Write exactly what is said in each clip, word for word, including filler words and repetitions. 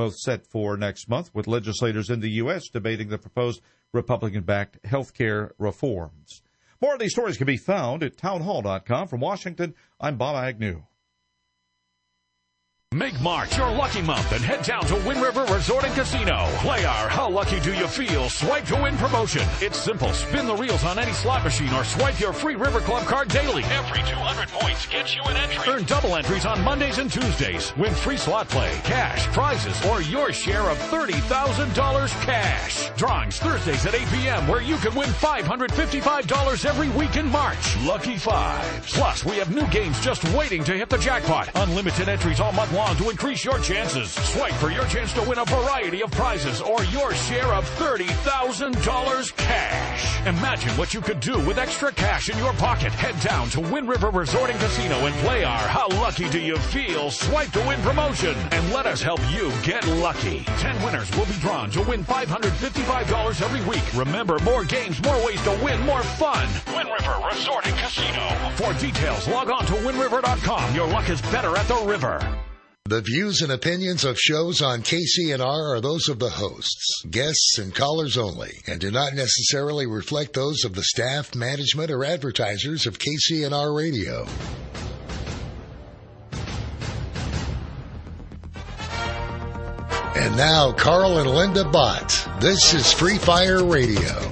both set for next month, with legislators in the U S debating the proposed Republican-backed health care reforms. More of these stories can be found at townhall dot com. From Washington, I'm Bob Agnew. Make March your lucky month and head down to Wind River Resort and Casino. Play our How Lucky Do You Feel Swipe to Win promotion. It's simple. Spin the reels on any slot machine or swipe your free River Club card daily. Every two hundred points gets you an entry. Earn double entries on Mondays and Tuesdays. Win free slot play, cash, prizes, or your share of thirty thousand dollars cash. Drawings Thursdays at eight p.m. where you can win five hundred fifty-five dollars every week in March. Lucky Fives. Plus, we have new games just waiting to hit the jackpot. Unlimited entries all month long to increase your chances. Swipe for your chance to win a variety of prizes or your share of thirty thousand dollars cash. Imagine what you could do with extra cash in your pocket. Head down to Wind River Resort and Casino and play our How Lucky Do You Feel Swipe to Win promotion. And let us help you get lucky. Ten winners will be drawn to win five hundred fifty-five dollars every week. Remember, more games, more ways to win, more fun. Wind River Resort and Casino. For details, log on to wind river dot com. Your luck is better at the river. The views and opinions of shows on K C N R are those of the hosts, guests, and callers only, and do not necessarily reflect those of the staff, management, or advertisers of K C N R Radio. And now, Carl and Linda Bott. This is Free Fire Radio.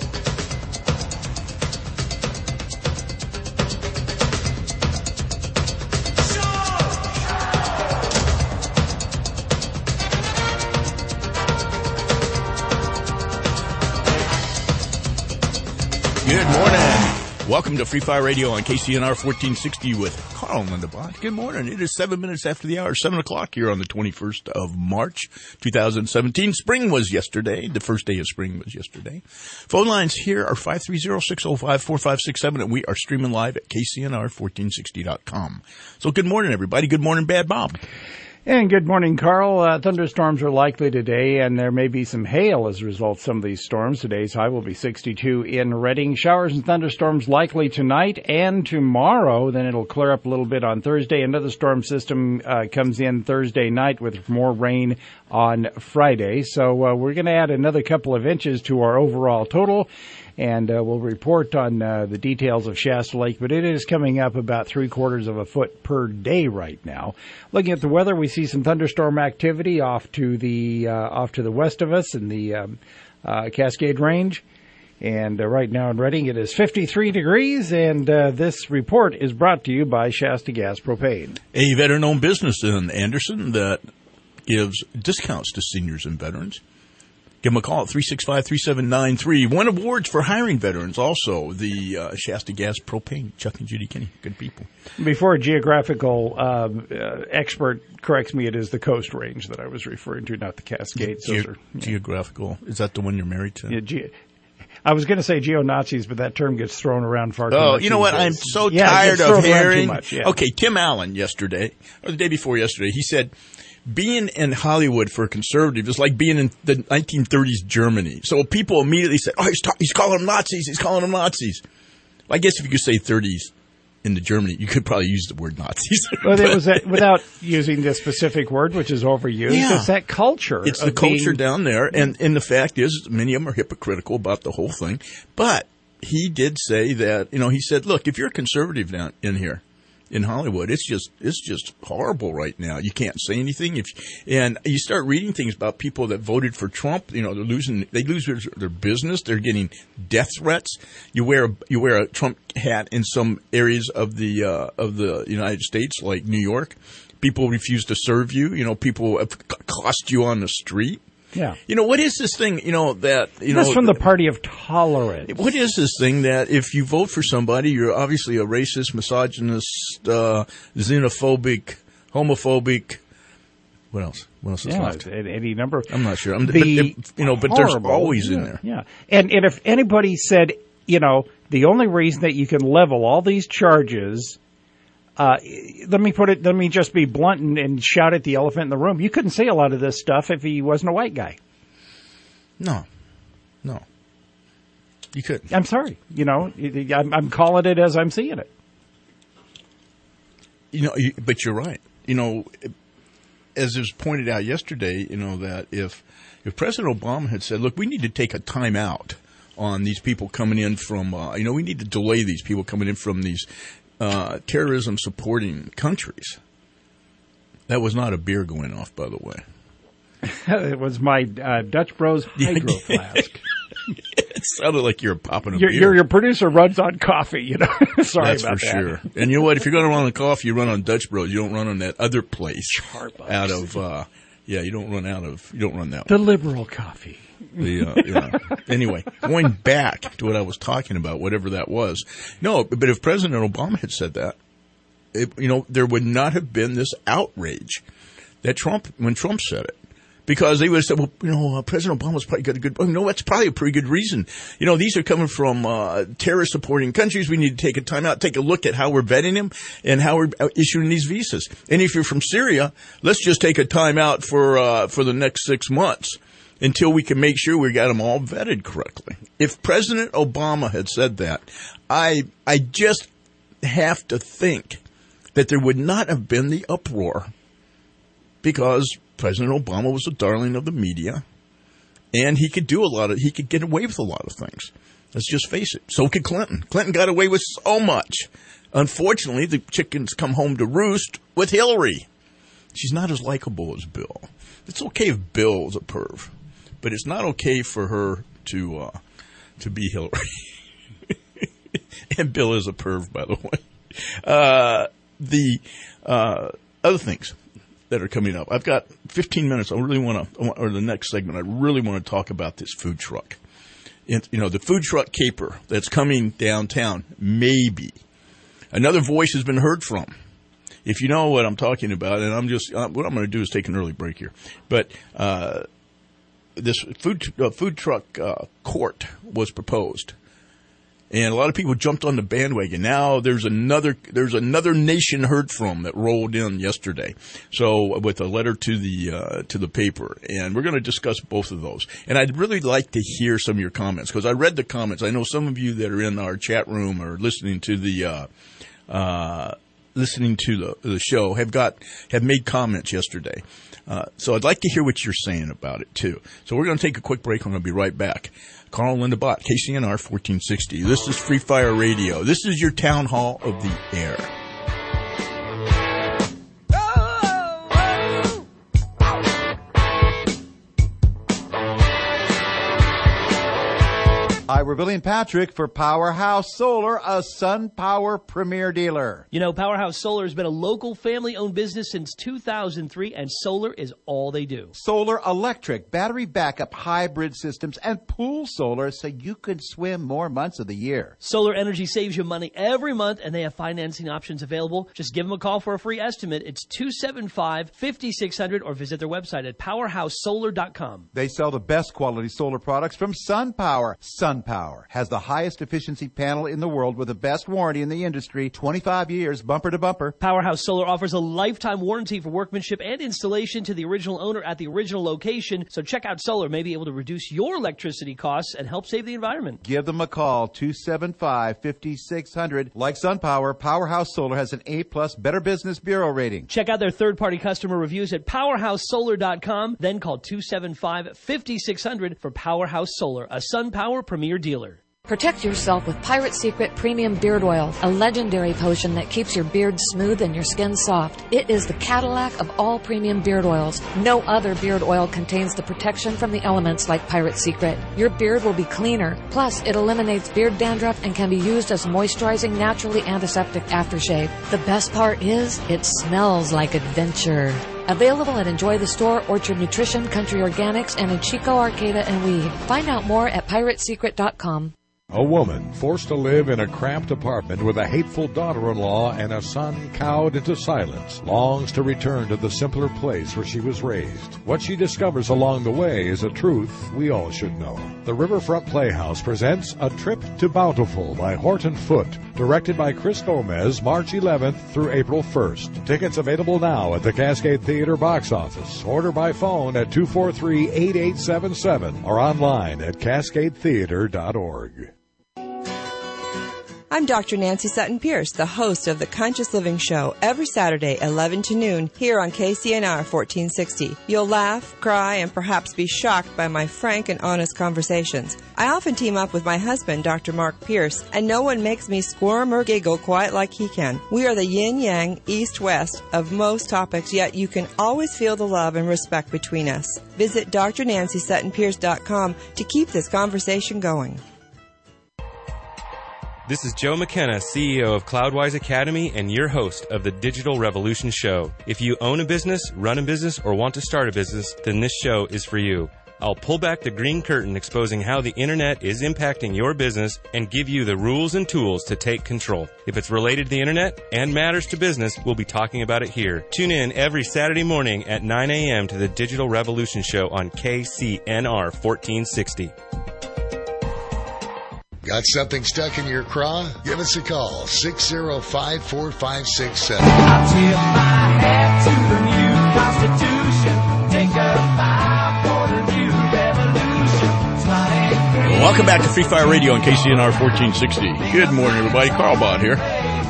Good morning. Welcome to Free Fire Radio on K C N R fourteen sixty with Carl and Linda Bott. Good morning. It is seven minutes after the hour, seven o'clock here on the twenty-first of March, two thousand seventeen. Spring was yesterday. The first day of spring was yesterday. Phone lines here are five three zero, six zero five, four five six seven, and we are streaming live at K C N R fourteen sixty dot com. So good morning, everybody. Good morning, Bad Bob. And good morning, Carl. Uh, thunderstorms are likely today, and there may be some hail as a result of some of these storms. Today's high will be sixty-two in Redding. Showers and thunderstorms likely tonight and tomorrow. Then it'll clear up a little bit on Thursday. Another storm system uh, comes in Thursday night with more rain on Friday. So uh, we're going to add another couple of inches to our overall total. And uh, we'll report on uh, the details of Shasta Lake, but it is coming up about three quarters of a foot per day right now. Looking at the weather, we see some thunderstorm activity off to the uh, off to the west of us in the um, uh, Cascade Range. And uh, right now in Redding, it is fifty-three degrees, and uh, this report is brought to you by Shasta Gas Propane. A veteran-owned business in Anderson that gives discounts to seniors and veterans. Give them a call at three six five, three seven nine three. Won awards for hiring veterans also. The uh, Shasta Gas Propane. Chuck and Judy Kinney. Good people. Before a geographical um, uh, expert corrects me, it is the Coast Range that I was referring to, not the Cascades. Ge- are, yeah. Geographical. Is that the one you're married to? Yeah, ge- I was going to say geo-Nazis, but that term gets thrown around far too oh, much. Oh, you know what? I'm so yeah, tired of hearing. Much, yeah. Okay, Tim Allen yesterday, or the day before yesterday, he said, being in Hollywood for a conservative is like being in the nineteen thirties Germany. So people immediately said, oh, he's, ta- he's calling them Nazis. He's calling them Nazis. Well, I guess if you could say thirties in the Germany, you could probably use the word Nazis. Well, it was that, without using the specific word, which is overused. Yeah. It's that culture. It's the culture being... down there. And, and the fact is, many of them are hypocritical about the whole thing. But he did say that, you know, he said, look, if you're a conservative down in here, in Hollywood, it's just it's just horrible right now. You can't say anything. If and you start reading things about people that voted for Trump, you know, they're losing they lose their, their business. They're getting death threats. You wear a, you wear a Trump hat in some areas of the uh, of the United States, like New York. People refuse to serve you. You know, people accost you on the street. Yeah. You know, what is this thing, you know, that, you That's know. from the party of tolerance. What is this thing that if you vote for somebody, you're obviously a racist, misogynist, uh, xenophobic, homophobic. What else? What else is yeah, left? Any number. I'm not sure. I'm, the but, you know, but horrible, there's always yeah, in there. Yeah. And, and if anybody said, you know, the only reason that you can level all these charges, Uh, let me put it, let me just be blunt and, and shout at the elephant in the room. You couldn't say a lot of this stuff if he wasn't a white guy. No. No. You couldn't. I'm sorry. You know, I'm, I'm calling it as I'm seeing it. You know, but you're right. You know, as was pointed out yesterday, you know, that if if President Obama had said, look, we need to take a time out on these people coming in from, uh, you know, we need to delay these people coming in from these uh, terrorism-supporting countries. That was not a beer going off, by the way. It was my uh, Dutch Bros Hydro flask. It sounded like you were popping a your, beer. Your, your producer runs on coffee, you know. Sorry That's about for that. sure. And you know what? If you're going to run on coffee, you run on Dutch Bros. You don't run on that other place. Starbucks. Out of, uh, yeah, you don't run out of, you don't run that The one. liberal coffee. The, uh, yeah. Anyway, going back to what I was talking about, whatever that was. No, but if President Obama had said that, it, you know, there would not have been this outrage that Trump, when Trump said it. Because they would have said, well, you know, uh, President Obama's probably got a good, well, you know, that's probably a pretty good reason. You know, these are coming from uh, terrorist-supporting countries. We need to take a time out, take a look at how we're vetting them and how we're issuing these visas. And if you're from Syria, let's just take a time out for uh, for the next six months until we can make sure we got them all vetted correctly. If President Obama had said that, I I just have to think that there would not have been the uproar because President Obama was a darling of the media, and he could do a lot of, he could get away with a lot of things. Let's just face it. So could Clinton. Clinton got away with so much. Unfortunately, the chickens come home to roost with Hillary. She's not as likable as Bill. It's okay if Bill is a perv, but it's not okay for her to, uh, to be Hillary. And Bill is a perv, by the way. Uh, the, uh, other things that are coming up. I've got fifteen minutes. I really want to, or the next segment, I really want to talk about this food truck. It, you know, the food truck caper that's coming downtown, maybe. Another voice has been heard from. If you know what I'm talking about, and I'm just, uh, what I'm going to do is take an early break here. But uh, this food uh, food truck uh, court was proposed. And a lot of people jumped on the bandwagon. Now there's another there's another nation heard from that rolled in yesterday. So with a letter to the uh, to the paper, and we're going to discuss both of those. And I'd really like to hear some of your comments because I read the comments. I know some of you that are in our chat room or listening to the uh, uh, listening to the, the show have got have made comments yesterday. Uh, so I'd like to hear what you're saying about it too. So we're going to take a quick break. I'm going to be right back. Carl and Linda Bott, K C N R fourteen sixty. This is Free Fire Radio. This is your town hall of the air. Hi, we're Billy and Patrick for Powerhouse Solar, a SunPower premier dealer. You know, Powerhouse Solar has been a local family-owned business since two thousand three, and solar is all they do. Solar, electric, battery backup, hybrid systems, and pool solar so you can swim more months of the year. Solar Energy saves you money every month, and they have financing options available. Just give them a call for a free estimate. It's two seven five, five six zero zero or visit their website at powerhouse solar dot com. They sell the best quality solar products from SunPower. SunPower has the highest efficiency panel in the world with the best warranty in the industry, twenty-five years, bumper to bumper. Powerhouse Solar offers a lifetime warranty for workmanship and installation to the original owner at the original location. So check out Solar, may be able to reduce your electricity costs and help save the environment. Give them a call, two seven five, five six zero zero. Like SunPower, Powerhouse Solar has an A-plus Better Business Bureau rating. Check out their third-party customer reviews at powerhouse solar dot com. Then call two seven five, five six zero zero for Powerhouse Solar, a SunPower premier dealer. Protect yourself with Pirate Secret Premium Beard Oil, a legendary potion that keeps your beard smooth and your skin soft. It is the Cadillac of all premium beard oils. No other beard oil contains the protection from the elements like Pirate Secret. Your beard will be cleaner. Plus, it eliminates beard dandruff and can be used as moisturizing, naturally antiseptic aftershave. The best part is, it smells like adventure. Available at Enjoy the Store, Orchard Nutrition, Country Organics, and in Chico, Arcata, and Weed. Find out more at pirate secret dot com. A woman forced to live in a cramped apartment with a hateful daughter-in-law and a son cowed into silence longs to return to the simpler place where she was raised. What she discovers along the way is a truth we all should know. The Riverfront Playhouse presents A Trip to Bountiful by Horton Foote, directed by Chris Gomez, March eleventh through April first. Tickets available now at the Cascade Theater box office. Order by phone at two four three, eight eight seven seven or online at cascade theater dot org. I'm Doctor Nancy Sutton Pierce, the host of the Conscious Living Show, every Saturday, eleven to noon, here on K C N R fourteen sixty. You'll laugh, cry, and perhaps be shocked by my frank and honest conversations. I often team up with my husband, Doctor Mark Pierce, and no one makes me squirm or giggle quite like he can. We are the yin-yang, east-west of most topics, yet you can always feel the love and respect between us. Visit D R Nancy Sutton Pierce dot com to keep this conversation going. This is Joe McKenna, C E O of Cloudwise Academy and your host of the Digital Revolution Show. If you own a business, run a business, or want to start a business, then this show is for you. I'll pull back the green curtain exposing how the internet is impacting your business and give you the rules and tools to take control. If it's related to the internet and matters to business, we'll be talking about it here. Tune in every Saturday morning at nine a.m. to the Digital Revolution Show on K C N R fourteen sixty. Got something stuck in your craw? Give us a call, six oh five, four five six seven. I'll tip my hat to the new Constitution. Take a bow for the new revolution. Welcome back to Free Fire Radio on K C N R fourteen sixty. Good morning, everybody. Carl Bott here.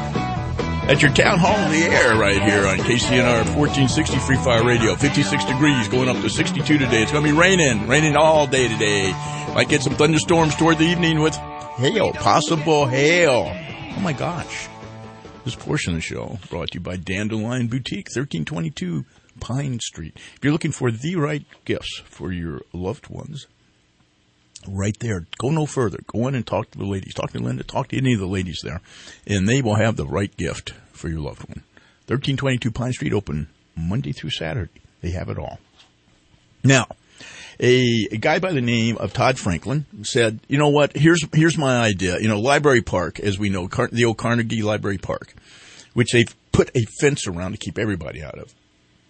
At your town hall in the air right here on K C N R fourteen sixty Free Fire Radio. fifty-six degrees, going up to sixty-two today. It's going to be raining, raining all day today. Might get some thunderstorms toward the evening with hail, possible hail. Oh my gosh. This portion of the show brought to you by Dandelion Boutique, thirteen twenty-two Pine Street. If you're looking for the right gifts for your loved ones, right there, go no further. Go in and talk to the ladies. Talk to Linda, talk to any of the ladies there, and they will have the right gift for your loved one. thirteen twenty-two Pine Street, open Monday through Saturday. They have it all. Now, A, a guy by the name of Todd Franklin said, you know what, here's here's my idea. You know, Library Park, as we know, Car- the old Carnegie Library Park, which they've put a fence around to keep everybody out of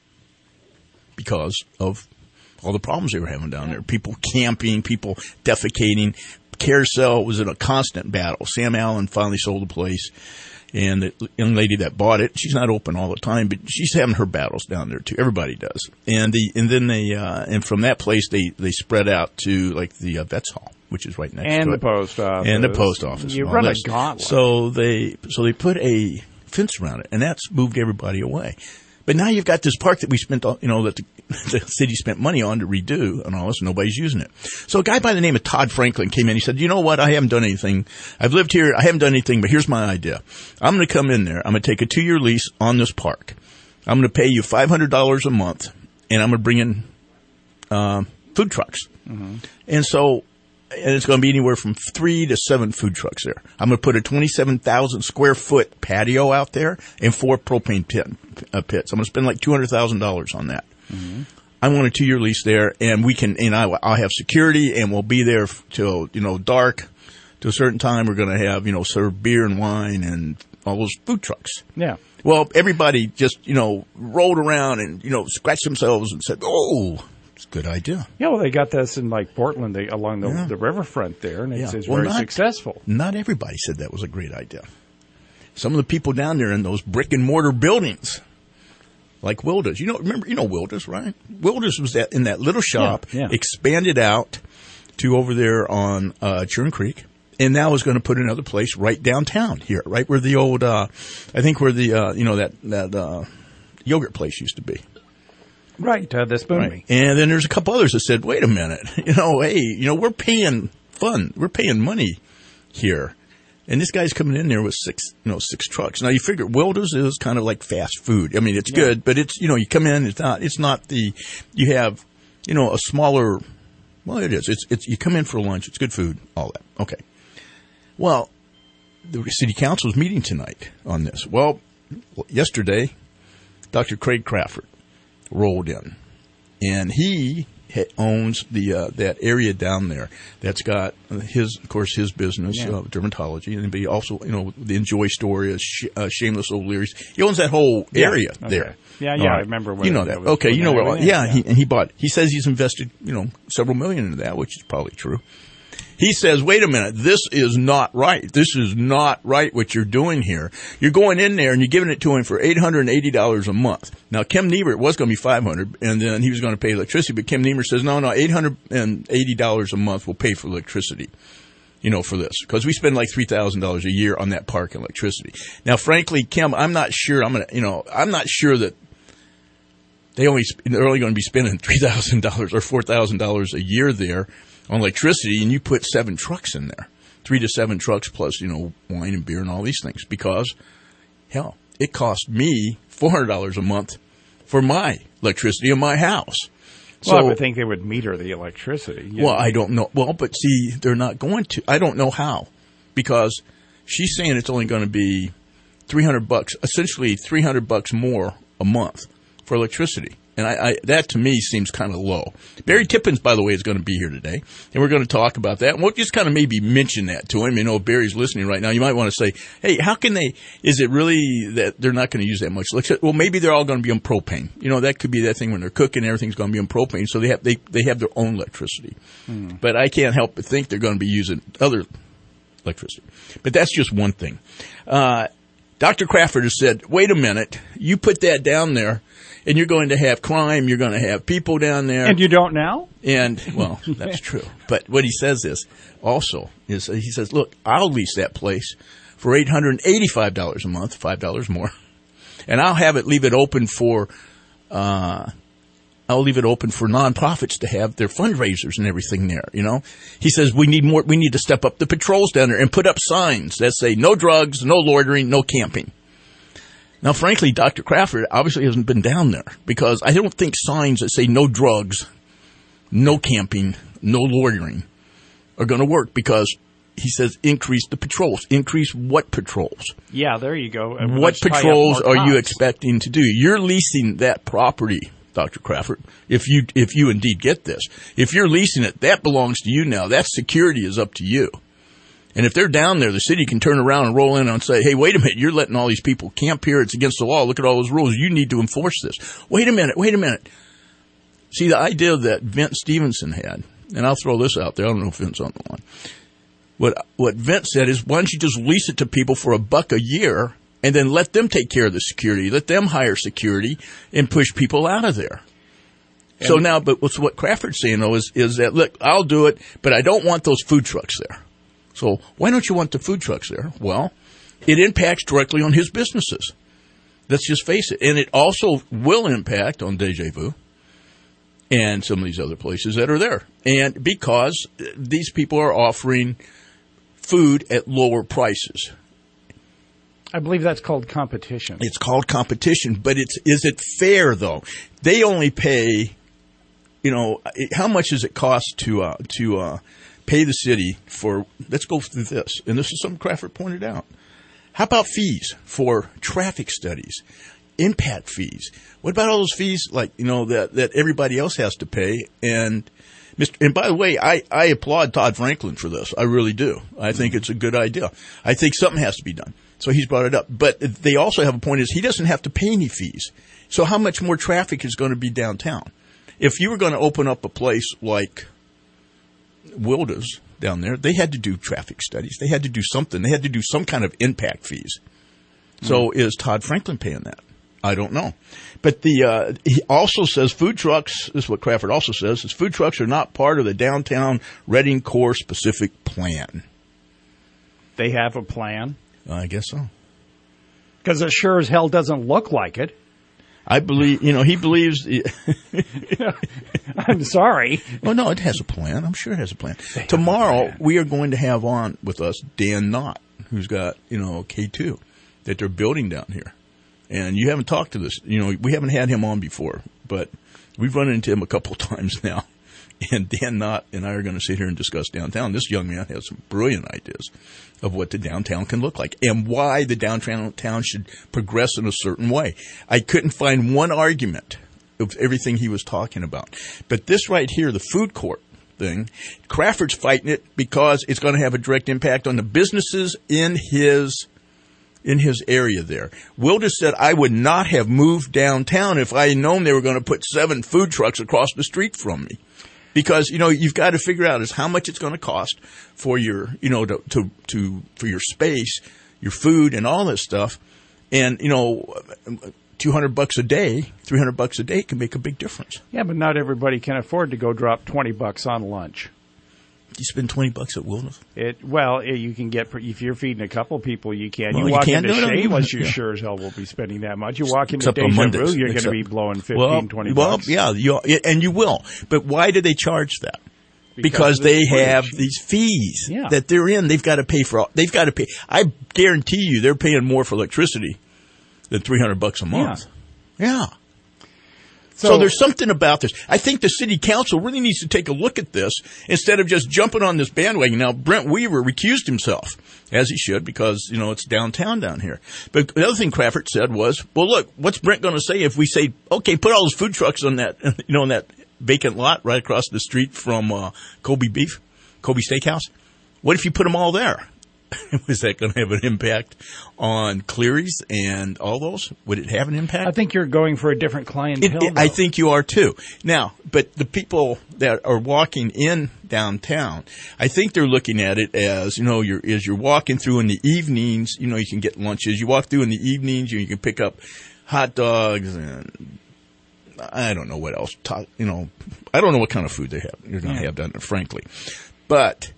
because of all the problems they were having down there. People camping, people defecating. Carousel was in a constant battle. Sam Allen finally sold the place. And the young lady that bought it, she's not open all the time, but she's having her battles down there too. Everybody does. And the and then they uh, and from that place they, they spread out to like the uh, Vets Hall, which is right next and to the it. post office. And the post office. You and run a this. gauntlet. So they so they put a fence around it, and that's moved everybody away. But now you've got this park that we spent, you know, that the, the city spent money on to redo and all this, and nobody's using it. So a guy by the name of Todd Franklin came in. He said, you know what? I haven't done anything. I've lived here. I haven't done anything, but here's my idea. I'm going to come in there. I'm going to take a two-year lease on this park. I'm going to pay you five hundred dollars a month, and I'm going to bring in uh, food trucks. Mm-hmm. And so, and it's going to be anywhere from three to seven food trucks there. I'm going to put a twenty-seven thousand square foot patio out there and four propane pit, uh, pits. I'm going to spend like two hundred thousand dollars on that. Mm-hmm. I want a two-year lease there, and we can, and I, I'll have security, and we'll be there till, you know, dark. To a certain time, we're going to have, you know, serve beer and wine and all those food trucks. Yeah. Well, everybody just, you know, rolled around and, you know, scratched themselves and said, oh, it's a good idea. Yeah, well, they got this in, like, Portland they, along the, Yeah. the riverfront there, and it's, Yeah. it's Well, very not- successful. Not everybody said that was a great idea. Some of the people down there in those brick and mortar buildings, like Wilda's, you know, remember, you know Wilda's, right? Wilda's was that in that little shop, Yeah, yeah. expanded out to over there on uh, Churn Creek, and now is going to put another place right downtown here, right where the old, uh, I think where the, uh, you know, that that uh, yogurt place used to be. Right, uh, the Spoon Right. Me. And then there's a couple others that said, wait a minute, you know, hey, you know, we're paying fun, we're paying money here. And this guy's coming in there with six, you know, six trucks. Now you figure Wilda's is kind of like fast food. I mean, it's Yeah. good, but it's, you know, you come in, it's not, it's not the, you have, you know, a smaller, well, it is. It's, it's, you come in for lunch, it's good food, all that. Okay. Well, the city council is meeting tonight on this. Well, yesterday, Doctor Craig Crawford rolled in, and he ha- owns the uh, that area down there that's got his, of course, his business, Yeah. uh, dermatology, and he also, you know, the Enjoy Story, sh- uh, Shameless O'Leary's. He owns that whole Yeah. area Okay. there. Yeah, yeah, All I right. remember when you know it- that. it was Okay, you know when where. that Yeah, went, he, yeah. and he bought. He says he's invested, you know, several million into that, which is probably true. He says, wait a minute, this is not right. This is not right what you're doing here. You're going in there and you're giving it to him for eight hundred eighty dollars a month. Now, Kim Niemer, it was going to be five hundred dollars, and then he was going to pay electricity, but Kim Niemer says, no, no, eight hundred eighty dollars a month will pay for electricity. you know, for this, because we spend like three thousand dollars a year on that park and electricity. Now, frankly, Kim, I'm not sure. I'm gonna, you know, I'm not sure that they only they're only going to be spending three thousand dollars or four thousand dollars a year there on electricity, and you put seven trucks in there, three to seven trucks plus, you know, wine and beer and all these things. Because, hell, it cost me four hundred dollars a month for my electricity in my house. Well, So, I would think they would meter the electricity. well, I don't know. Well, but see, they're not going to. I don't know how, because she's saying it's only going to be three hundred bucks, essentially three hundred bucks more a month for electricity. And I, I that to me seems kind of low. Barry Tippins, by the way, is going to be here today, and we're going to talk about that. And we'll just kind of maybe mention that to him. You know, if Barry's listening right now, you might want to say, hey, how can they, is it really that they're not going to use that much electricity? Well, maybe they're all going to be on propane. You know, that could be that thing when they're cooking, everything's going to be on propane, so they have they, they have their own electricity. Hmm. But I can't help but think they're going to be using other electricity. But that's just one thing. Uh, Doctor Crawford has said, wait a minute, you put that down there, and you're going to have crime, you're going to have people down there. And you don't now? And, well, that's true. But what he says is, also, is he says, look, I'll lease that place for eight hundred eighty-five dollars a month, five dollars more. And I'll have it, leave it open for, uh, I'll leave it open for nonprofits to have their fundraisers and everything there, you know. He says we need more, we need to step up the patrols down there and put up signs that say no drugs, no loitering, no camping. Now, frankly, Doctor Crawford obviously hasn't been down there, because I don't think signs that say no drugs, no camping, no loitering are going to work, because he says increase the patrols. Increase what patrols? Yeah, there you go. What patrols are you expecting to do? You're leasing that property, Doctor Crawford, if you if you indeed get this. If you're leasing it, that belongs to you now. That security is up to you. And if they're down there, the city can turn around and roll in and say, hey, wait a minute, you're letting all these people camp here. It's against the law. Look at all those rules. You need to enforce this. Wait a minute, wait a minute. See, the idea that Vince Stevenson had, and I'll throw this out there. I don't know if Vince is on the line. What, what Vince said is, why don't you just lease it to people for a buck a year and then let them take care of the security, let them hire security and push people out of there. And so now, but what's what Crawford's saying, though, is, is that, look, I'll do it, but I don't want those food trucks there. So why don't you want the food trucks there? Well, it impacts directly on his businesses. Let's just face it. And it also will impact on Deja Vu and some of these other places that are there. And because these people are offering food at lower prices. I believe that's called competition. It's called competition, but it's is it fair, though? They only pay, you know, how much does it cost to uh, to uh, pay the city for, let's go through this, and this is something Crawford pointed out. How about fees for traffic studies, impact fees? What about all those fees, like, you know, that, that everybody else has to pay? And Mister and by the way, I, I applaud Todd Franklin for this. I really do. I think it's a good idea. I think something has to be done. So he's brought it up. But they also have a point is he doesn't have to pay any fees. So how much more traffic is going to be downtown? If you were going to open up a place like Wilda's down there, they had to do traffic studies. They had to do something. They had to do some kind of impact fees. So mm. is Todd Franklin paying that? I don't know. But the uh, he also says food trucks, this is what Crawford also says, is food trucks are not part of the downtown Reading Core specific plan. They have a plan? I guess so. Because it sure as hell doesn't look like it. I believe, you know, he believes. I'm sorry. Oh, no, it has a plan. I'm sure it has a plan. They Tomorrow, plan. we are going to have on with us Dan Knott, who's got, you know, K two that they're building down here. And you haven't talked to this, you know, we haven't had him on before, but we've run into him a couple of times now. And Dan Knott and I are going to sit here and discuss downtown. This young man has some brilliant ideas of what the downtown can look like and why the downtown town should progress in a certain way. I couldn't find one argument of everything he was talking about. But this right here, the food court thing, Crawford's fighting it because it's going to have a direct impact on the businesses in his in his area there. Wilda said, I would not have moved downtown if I had known they were going to put seven food trucks across the street from me. Because, you know, you've got to figure out is how much it's going to cost for your, you know, to, to, to, for your space, your food and all this stuff. And, you know, two hundred bucks a day, three hundred bucks a day can make a big difference. Yeah, but not everybody can afford to go drop twenty bucks on lunch. you spend twenty bucks at Wilderness? It well, it, you can get if you're feeding a couple people, you can. Well, you you walk can into do it on Shameless, even- you yeah. sure as hell will be spending that much. You walk into Except on Deja Mondays. Vu, you're going to Except- be blowing fifteen, well, twenty well, bucks. yeah, you, and you will. But why do they charge that? Because Because of the they footage. have these fees Yeah. that they're in. They've got to pay for. All, they've got to pay. I guarantee you, they're paying more for electricity than three hundred bucks a month. Yeah. So, So- there's something about this. I think the city council really needs to take a look at this instead of just jumping on this bandwagon. Now, Brent Weaver recused himself, as he should, because, you know, it's downtown down here. But the other thing Crawford said was, well, look, what's Brent going to say if we say, okay, put all those food trucks on that, you know, on that vacant lot right across the street from uh, Kobe Beef, Kobe Steakhouse? What if you put them all there? Was that going to have an impact on Cleary's and all those? Would it have an impact? I think you're going for a different clientele. It, it, I think you are too. Now, but the people that are walking in downtown, I think they're looking at it as, you know, you're, as you're walking through in the evenings, you know, you can get lunches. You walk through in the evenings, you can pick up hot dogs and I don't know what else. To, you know, I don't know what kind of food they have. You're going to Yeah. have down there, frankly. But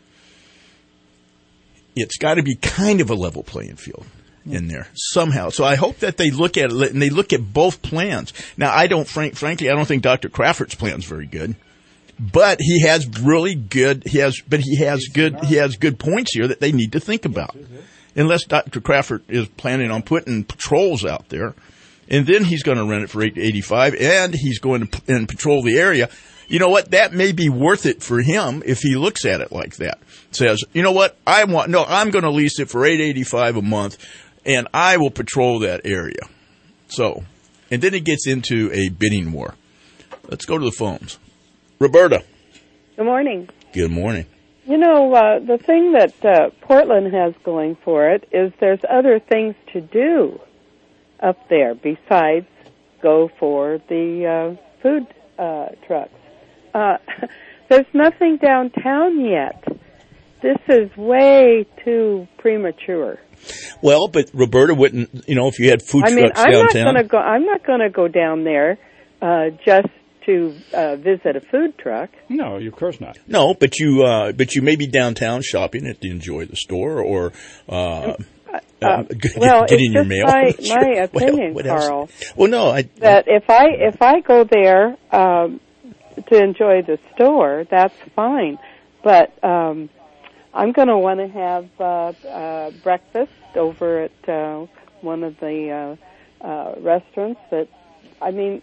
it's got to be kind of a level playing field in there somehow. So I hope that they look at it and they look at both plans. Now, I don't, frank, frankly, I don't think Doctor Crawford's plan is very good, but he has really good. He has, but he has good. He has good points here that they need to think about. Unless Doctor Crawford is planning on putting patrols out there, and then he's going to rent it for eight eighty-five, and he's going to p- and patrol the area. You know what? That may be worth it for him if he looks at it like that. Says, you know what? I want no. I'm going to lease it for eight eighty-five a month, and I will patrol that area. So, and then it gets into a bidding war. Let's go to the phones. Roberta. Good morning. Good morning. You know, uh, the thing that uh, Portland has going for it is there's other things to do up there besides go for the uh, food uh, trucks. Uh, there's nothing downtown yet. This is way too premature. Well, but Roberta wouldn't, you know, if you had food I mean, trucks I'm downtown. not going to go. I'm not going to go down there uh, just to uh, visit a food truck. No, of course not. No, but you, uh, but you may be downtown shopping at the Enjoy the Store or uh, Uh, uh, get, well, getting it's your just mail. my, Sure. my What- opinion, what else? Carl. Well, no, I. That if I if I go there um, to enjoy the store, that's fine. But um, I'm going to want to have uh, uh, breakfast over at uh, one of the uh, uh, restaurants. That I mean,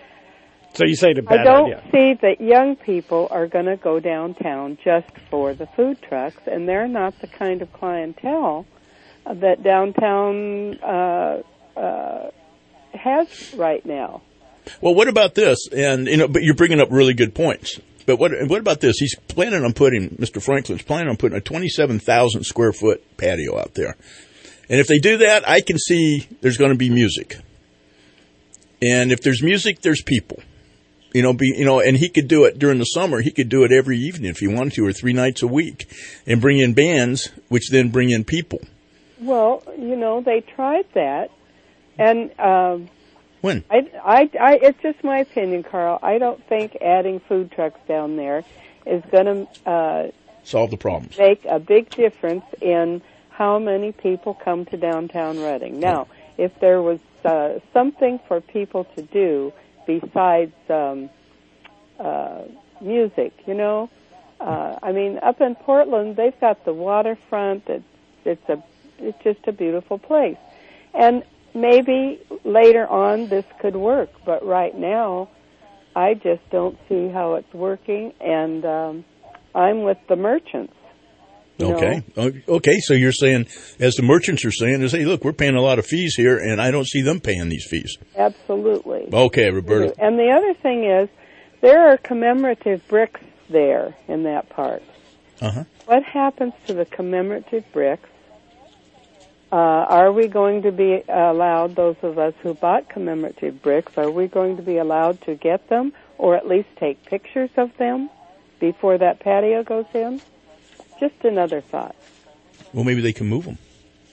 So you say it's a bad I don't idea. see that young people are going to go downtown just for the food trucks, and they're not the kind of clientele that downtown uh, uh, has right now. Well, what about this? And you know, but you're bringing up really good points. But what what about this? He's planning on putting, Mister Franklin's planning on putting a twenty-seven thousand square foot patio out there. And if they do that, I can see there's going to be music. And if there's music, there's people. You know, be, you know, and he could do it during the summer. He could do it every evening if he wanted to, or three nights a week, and bring in bands, which then bring in people. Well, you know, they tried that, and um, when I, I, I, it's just my opinion, Carl. I don't think adding food trucks down there is going to uh, solve the problems. make a big difference in how many people come to downtown Reading. Now, if there was uh, something for people to do besides um, uh, music, you know, uh, I mean, up in Portland, they've got the waterfront. It's, it's a It's just a beautiful place. And maybe later on this could work, but right now I just don't see how it's working, and um, I'm with the merchants. you Okay. know. Okay. So you're saying, as the merchants are saying, is, hey, look, we're paying a lot of fees here, and I don't see them paying these fees. Absolutely. Okay, Roberta. And the other thing is, there are commemorative bricks there in that part. Uh-huh. What happens to the commemorative bricks? Uh, are we going to be allowed, those of us who bought commemorative bricks, are we going to be allowed to get them or at least take pictures of them before that patio goes in? Just another thought. Well, maybe they can move them.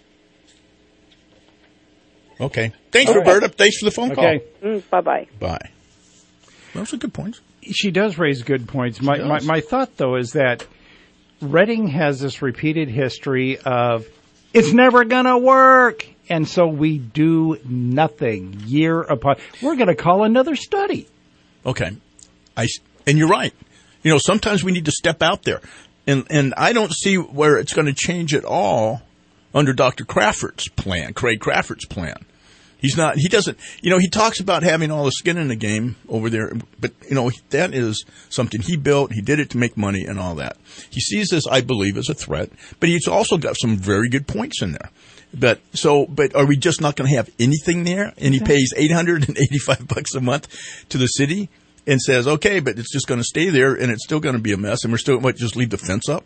Okay. Thanks, All right. Roberta. Thanks for the phone Okay. call. Mm, bye-bye. Bye. Those are good points. She does raise good points. My, She my does. my thought though is that Reading has this repeated history of, it's never going to work. And so we do nothing year upon. We're going to call another study. Okay. I, and you're right. You know, sometimes we need to step out there. And, and I don't see where it's going to change at all under Doctor Crawford's plan, Craig Crawford's plan. He's not, he doesn't, you know, he talks about having all the skin in the game over there, but, you know, that is something he built. He did it to make money and all that. He sees this, I believe, as a threat, but he's also got some very good points in there. But, so, but are we just not going to have anything there? And he pays eight hundred eighty-five bucks a month to the city and says, okay, but it's just going to stay there and it's still going to be a mess and we're still going to just leave the fence up?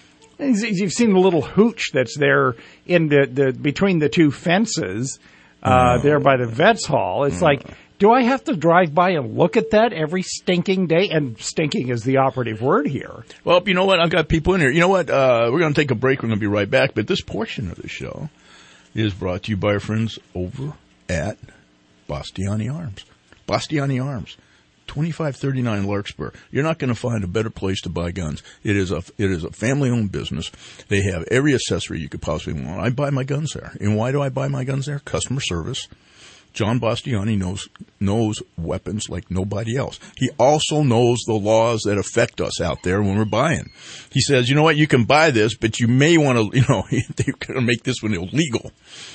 You've seen the little hooch that's there in the, the between the two fences. Uh, there by the Vets Hall. It's like, do I have to drive by and look at that every stinking day? And stinking is the operative word here. Well, you know what? I've got people in here. You know what? Uh, we're going to take a break. We're going to be right back. But this portion of the show is brought to you by our friends over at Bastiani Arms. Bastiani Arms. twenty-five thirty-nine Larkspur. You're not going to find a better place to buy guns. It is a it is a family-owned business. They have every accessory you could possibly want. I buy my guns there. And why do I buy my guns there? Customer service. John Bastiani knows knows weapons like nobody else. He also knows the laws that affect us out there when we're buying. He says, you know what, you can buy this, but you may want to, you know, they're going to make this one illegal.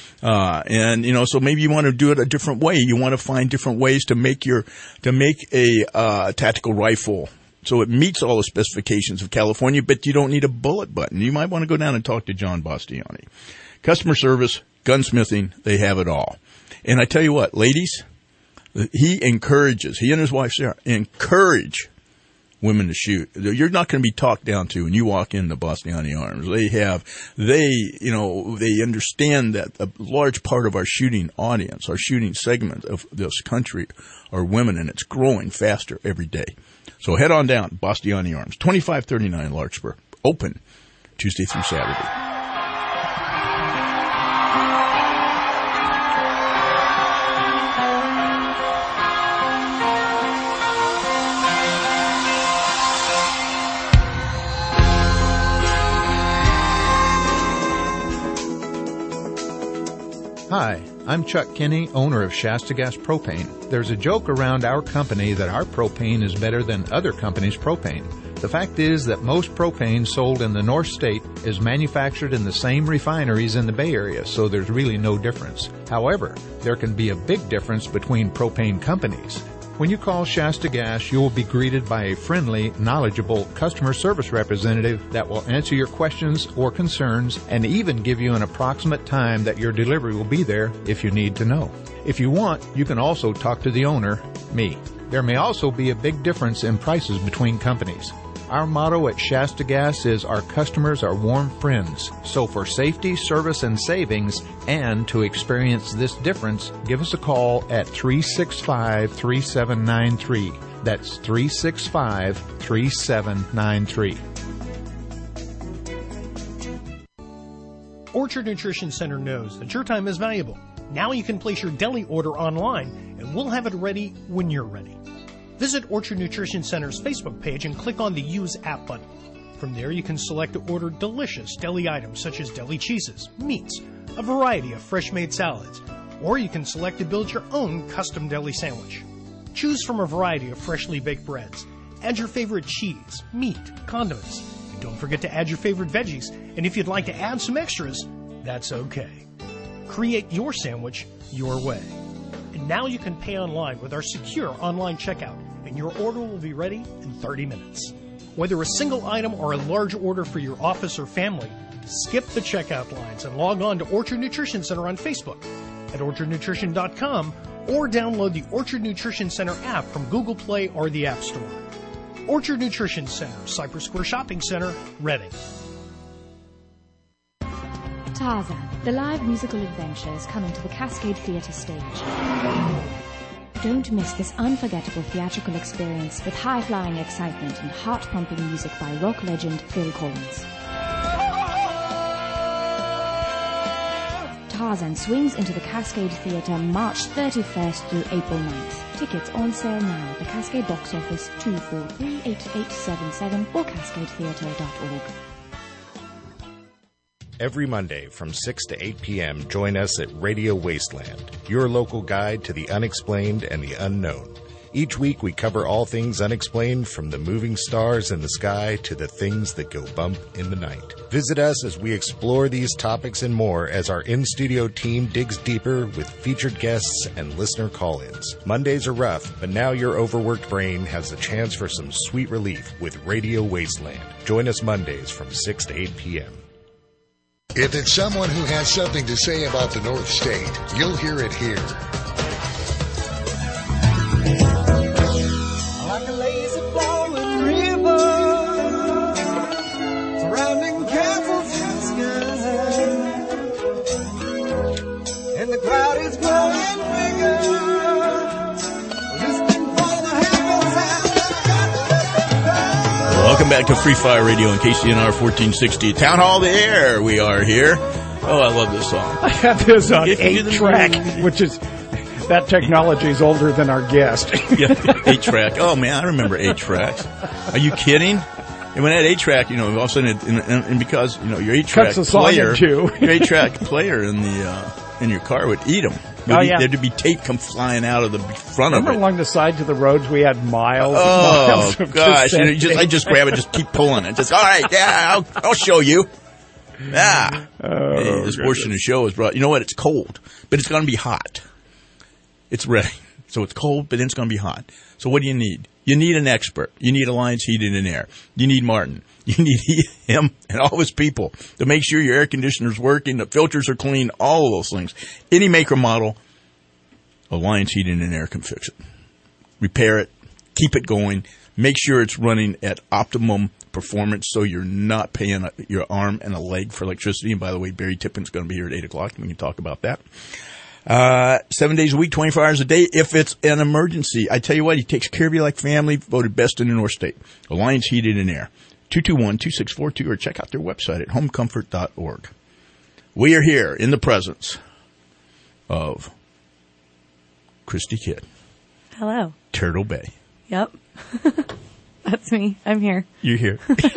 Uh, and, you know, so maybe you want to do it a different way. You want to find different ways to make your, to make a, uh, tactical rifle so it meets all the specifications of California, but you don't need a bullet button. You might want to go down and talk to John Bastiani. Customer service, gunsmithing, they have it all. And I tell you what, ladies, he encourages, he and his wife Sarah encourage women to shoot. You're not going to be talked down to when you walk into Bastiani Arms. They have, they, you know, they understand that a large part of our shooting audience, our shooting segment of this country are women, and it's growing faster every day. So head on down, Bastiani Arms, twenty-five thirty-nine Larkspur, open Tuesday through Saturday. Hi, I'm Chuck Kinney, owner of Shasta Gas Propane. There's a joke around our company that our propane is better than other companies' propane. The fact is that most propane sold in the North State is manufactured in the same refineries in the Bay Area, so there's really no difference. However, there can be a big difference between propane companies. When you call Shasta Gas, you will be greeted by a friendly, knowledgeable customer service representative that will answer your questions or concerns and even give you an approximate time that your delivery will be there if you need to know. If you want, you can also talk to the owner, me. There may also be a big difference in prices between companies. Our motto at Shasta Gas is our customers are warm friends. So for safety, service, and savings, and to experience this difference, give us a call at three six five, three seven nine three. That's three six five, three seven nine three. Orchard Nutrition Center knows that your time is valuable. Now you can place your deli order online, and we'll have it ready when you're ready. Visit Orchard Nutrition Center's Facebook page and click on the Use App button. From there, you can select to order delicious deli items such as deli cheeses, meats, a variety of fresh-made salads, or you can select to build your own custom deli sandwich. Choose from a variety of freshly baked breads. Add your favorite cheese, meat, condiments, and don't forget to add your favorite veggies. And if you'd like to add some extras, that's okay. Create your sandwich your way. And now you can pay online with our secure online checkout, and your order will be ready in thirty minutes. Whether a single item or a large order for your office or family, skip the checkout lines and log on to Orchard Nutrition Center on Facebook at orchard nutrition dot com or download the Orchard Nutrition Center app from Google Play or the App Store. Orchard Nutrition Center, Cypress Square Shopping Center, Reading. Tarzan, the live musical adventure is coming to the Cascade Theatre stage. Don't miss this unforgettable theatrical experience with high-flying excitement and heart-pumping music by rock legend Phil Collins. Tarzan swings into the Cascade Theatre March thirty-first through April ninth. Tickets on sale now at the Cascade box office two four three, eight eight seven seven or cascade theatre dot org. Every Monday from six to eight p.m., join us at Radio Wasteland, your local guide to the unexplained and the unknown. Each week we cover all things unexplained, from the moving stars in the sky to the things that go bump in the night. Visit us as we explore these topics and more as our in-studio team digs deeper with featured guests and listener call-ins. Mondays are rough, but now your overworked brain has a chance for some sweet relief with Radio Wasteland. Join us Mondays from six to eight p.m. If it's someone who has something to say about the North State, you'll hear it here. Like a lazy flowing river, surrounding castles in the sky, and the crowd is growing bigger, listening for the heavens and Welcome back to Free Fire Radio on K C N R fourteen sixty. Town Hall the Air, we are here. Oh, I love this song. I have this on eight track, which is... That technology is older than our guest. Yeah, eight track. Oh man, I remember eight tracks. Are you kidding? And when that eight track, you know, all of a sudden, it, and, and because you know your eight track player, your eight track player in the uh, in your car would eat them. Oh, eat, yeah. There'd be tape come flying out of the front Remember of it. along the sides of the roads we had miles. Oh and miles of gosh! You know, cassette you just, I just grab it, just keep pulling it. Just all right, yeah, I'll, I'll show you. Yeah. Oh, hey, this portion of the show is brought. You know what? It's cold, but it's going to be hot. It's ready. So it's cold, but then it's going to be hot. So what do you need? You need an expert. You need Alliance Heating and Air. You need Martin. You need him and all his people to make sure your air conditioner's working, the filters are clean, all of those things. Any maker model, Alliance Heating and Air can fix it. Repair it. Keep it going. Make sure it's running at optimum performance so you're not paying your arm and a leg for electricity. And by the way, Barry Tippin's going to be here at eight o'clock. We can talk about that. Uh, seven days a week, twenty-four hours a day. If it's an emergency, I tell you what, he takes care of you like family, voted best in the North State. Alliance Heating and Air. two two one, two six four two or check out their website at home comfort dot org. We are here in the presence of Christy Kidd. Hello. Turtle Bay. Yep. That's me. I'm here. You're here.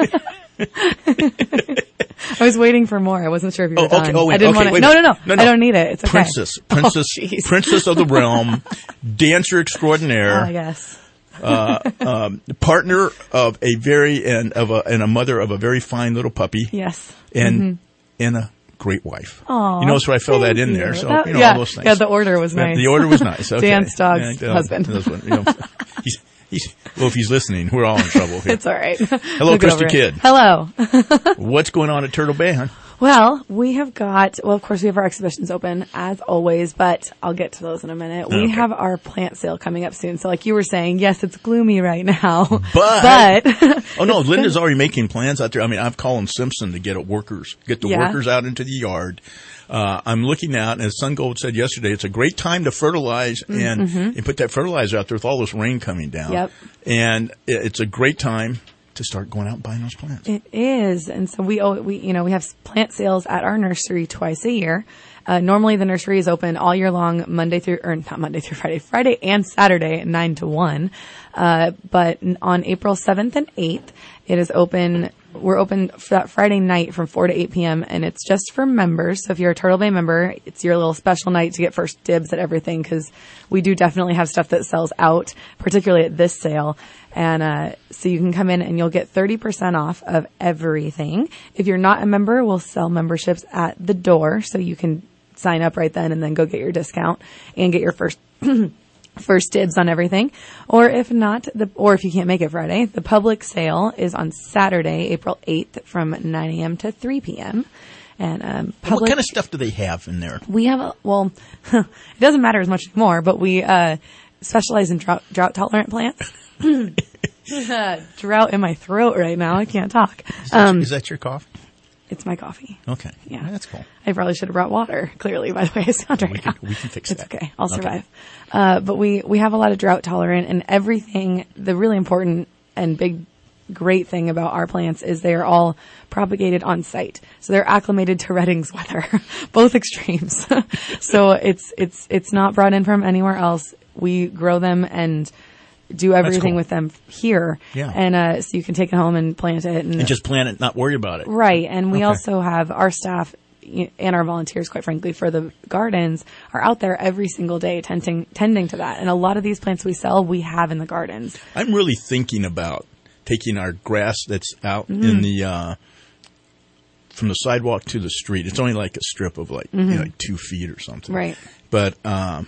I was waiting for more. I wasn't sure if you were oh, okay. done. Oh, wait, I didn't okay, want to. wait No, no, no, no, no. I don't need it. It's okay. Princess. Princess. Oh, Princess of the Realm. Dancer extraordinaire. Oh, yes. uh, um, partner of a very, and of a, and a mother of a very fine little puppy. Yes. And, mm-hmm. and a great wife. Aw, you notice where I filled that in you. there. So, that, you know, yeah, all those things. Yeah, the order was nice. The order was nice. Okay. Dance dog's and, uh, husband. husband you know, he's, he's, well, if he's listening, we're all in trouble here. It's all right. Hello, Look Christy over it. Kidd. Hello. What's going on at Turtle Bay, huh? Well, we have got, well, of course, we have our exhibitions open, as always, but I'll get to those in a minute. We Okay. have our plant sale coming up soon. So like you were saying, yes, it's gloomy right now. But, but oh no, Linda's already making plans out there. I mean, I've called Simpson to get workers, get the Yeah. workers out into the yard. Uh, I'm looking out, and as Sun Gold said yesterday, it's a great time to fertilize and, Mhm. and put that fertilizer out there with all this rain coming down. Yep. And it- it's a great time to start going out and buying those plants. It is. And so we, oh, we, you know, we have plant sales at our nursery twice a year. Uh, normally the nursery is open all year long, Monday through, or not Monday through Friday, Friday and Saturday, nine to one. Uh, but on April seventh and eighth, it is open. We're open for that Friday night from four to eight p.m. and it's just for members. So if you're a Turtle Bay member, it's your little special night to get first dibs at everything because we do definitely have stuff that sells out, particularly at this sale. And, uh, so you can come in and you'll get thirty percent off of everything. If you're not a member, we'll sell memberships at the door so you can sign up right then and then go get your discount and get your first first dibs on everything. Or if not, the, or if you can't make it Friday, the public sale is on Saturday, April eighth from nine a.m. to three p.m. And, um, public, What kind of stuff do they have in there? we have, a, well, it doesn't matter as much anymore, but we, uh, specialize in drought, drought tolerant plants. Drought in my throat right now. I can't talk. Is that, Um, is that your coffee? it's my coffee. Okay. Yeah. That's cool. I probably should have brought water, clearly, by the way I sound right We can, now. we can fix It's that. okay. I'll Okay. survive. Uh, but we, we have a lot of drought tolerant and everything. The really important and big, great thing about our plants is they are all propagated on site. So they're acclimated to Redding's weather, both extremes. So it's, it's, it's not brought in from anywhere else. We grow them and do everything cool. with them here. Yeah. And uh, so you can take it home and plant it. And, and just plant it, not worry about it. Right. And we Okay. also have our staff and our volunteers, quite frankly, for the gardens are out there every single day tending, tending to that. And a lot of these plants we sell, we have in the gardens. I'm really thinking about taking our grass that's out Mhm. in the, uh, from the sidewalk to the street. It's only like a strip of like, Mhm. you know, like two feet or something. Right. But, um,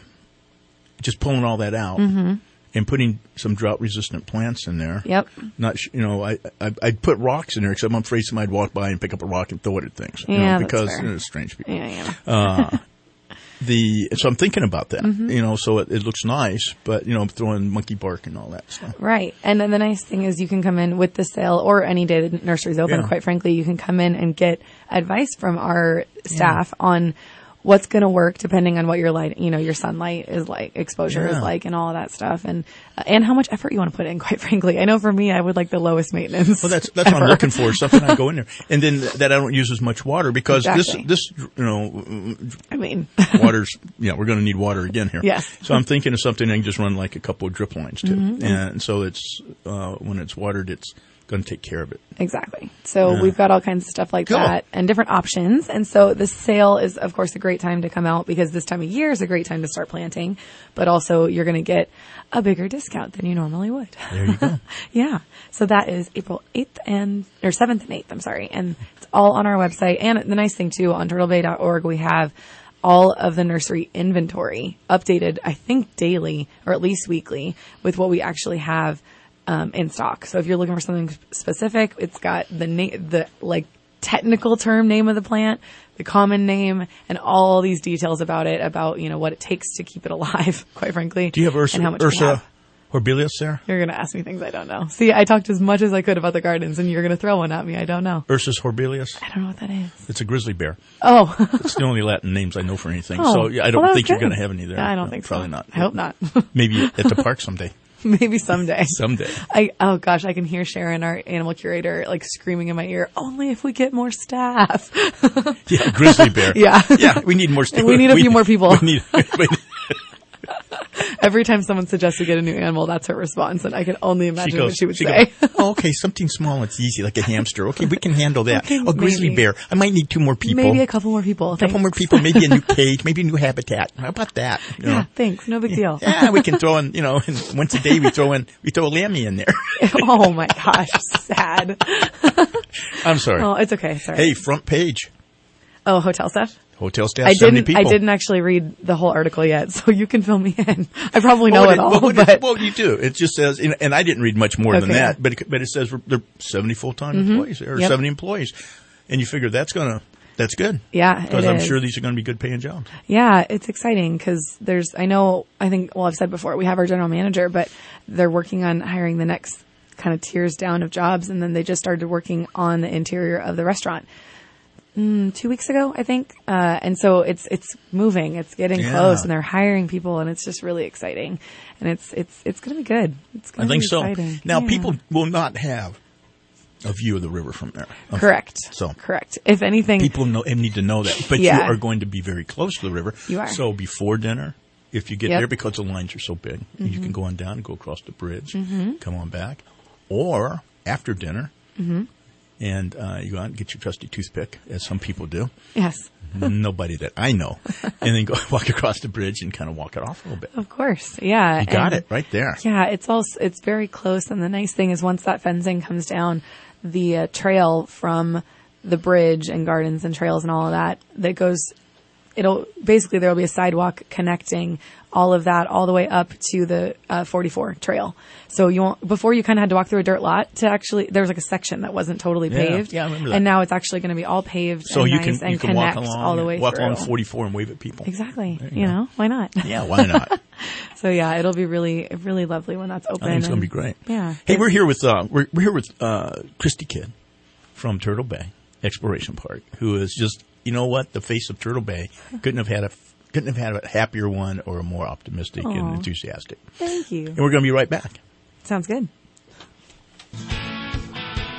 just pulling all that out Mhm. and putting some drought resistant plants in there. Yep. Not, sh- you know, I, I, I'd put rocks in there because I'm afraid somebody'd walk by and pick up a rock and throw it at things. You Yeah, know, that's because fair. you know, strange people. Yeah, yeah. Uh, the, so I'm thinking about that, Mhm. you know, so it, it looks nice, but, you know, throwing monkey bark and all that stuff. Right. And then the nice thing is you can come in with the sale or any day the nursery's open, Yeah. quite frankly, you can come in and get advice from our staff on what's going to work depending on what your light, you know, your sunlight is like, exposure Yeah. is like, and all of that stuff. And, uh, and how much effort you want to put in, quite frankly. I know for me, I would like the lowest maintenance. Well, that's that's what I'm ever. looking for. Something I go in there, and then that I don't use as much water because Exactly. this this you know, I mean, water's yeah, we're going to need water again here. Yes. So I'm thinking of something I can just run like a couple of drip lines to, Mhm. and so it's uh, when it's watered, it's going to take care of it. Exactly. So Yeah. we've got all kinds of stuff like Cool. that and different options. And so the sale is, of course, a great time to come out because this time of year is a great time to start planting, but also you're going to get a bigger discount than you normally would. There you go. Yeah. So that is April eighth and, or seventh and eighth, I'm sorry. And it's all on our website. And the nice thing too, on turtle bay dot org, we have all of the nursery inventory updated, I think daily or at least weekly with what we actually have Um, in stock. So if you're looking for something specific, it's got the name, the like technical term name of the plant, the common name, and all these details about it, about, you know, what it takes to keep it alive, quite frankly. Do you have Ursa, and how much we Ursa have. Horbilius there? You're going to ask me things I don't know. See, I talked as much as I could about the gardens and you're going to throw one at me. I don't know. Ursus Horbilius? I don't know what that is. It's a grizzly bear. Oh. It's the only Latin names I know for anything. Oh. So yeah, I don't Well, that think was you're good. going to have any there. I don't No, think so. Probably not. I hope not. Maybe at the park someday. Maybe someday. Someday. I, oh gosh, I can hear Sharon, our animal curator, like screaming in my ear, only if we get more staff. Yeah, grizzly bear. Yeah. Yeah, we need more staff. And we need a few more people. We need, we, Every time someone suggests we get a new animal, that's her response, and I can only imagine goes, what she would she say. goes, oh, okay, something small, it's easy, like a hamster. Okay, we can handle that. Okay, oh, grizzly maybe. bear. I might need two more people. Maybe a couple more people. A couple thanks. more people, maybe a new cage, maybe a new habitat. How about that? You Yeah, know? thanks. No big deal. Yeah, we can throw in, you know, and once a day we throw in, we throw a lammy in there. Oh my gosh, sad. I'm sorry. Oh, it's okay. Sorry. Hey, front page. Oh, hotel staff. Hotel staff, I seventy didn't. people. I didn't actually read the whole article yet, so you can fill me in. I probably know well, it all, well, what but it, well, you do. It just says, and and I didn't read much more than Okay. that, but it, but it says there are seventy full time Mhm. employees or Yep. seventy employees, and you figure that's gonna that's good. Yeah, because it I'm is. sure these are going to be good paying jobs. yeah, it's exciting because there's. I know. I think. Well, I've said before we have our general manager, but they're working on hiring the next kind of tiers down of jobs, and then they just started working on the interior of the restaurant. Mm, two weeks ago, I think, uh, and so it's it's moving, it's getting Yeah. close, and they're hiring people, and it's just really exciting, and it's it's it's going to be good. It's I going to think be so. exciting. Now Yeah. people will not have a view of the river from there. Okay. Correct. So correct. If anything, people know, need to know that, but Yeah. you are going to be very close to the river. You are. So before dinner, if you get Yep. there, because the lines are so big, you Mhm. can go on down and go across the bridge, Mhm. come on back, or after dinner. hmm And uh, you go out and get your trusty toothpick, as some people do. Yes. Nobody that I know. And then go walk across the bridge and kind of walk it off a little bit. Of course, yeah. You got and- it right there. Yeah, it's all it's very close, and the nice thing is once that fencing comes down, the uh, trail from the bridge and gardens and trails and all of that that goes. It'll basically there will be a sidewalk connecting all of that all the way up to the uh, forty-four trail. So you won't, before you kind of had to walk through a dirt lot to actually there was like a section that wasn't totally Yeah, paved. yeah, I remember that. And now it's actually going to be all paved So and you nice can and you can walk connect along all the way walk through. along forty-four and wave at people. Exactly. There You, you go. know, why not? Yeah, why not? So yeah, it'll be really really lovely when that's open. I think it's going to and- be great. Yeah. Hey, we're here with uh, we're we're here with uh, Christy Kidd from Turtle Bay Exploration Park, who is just you know what the face of Turtle Bay couldn't have had a couldn't have had a happier one or a more optimistic Aw. and enthusiastic. Thank you. And we're going to be right back. Sounds good.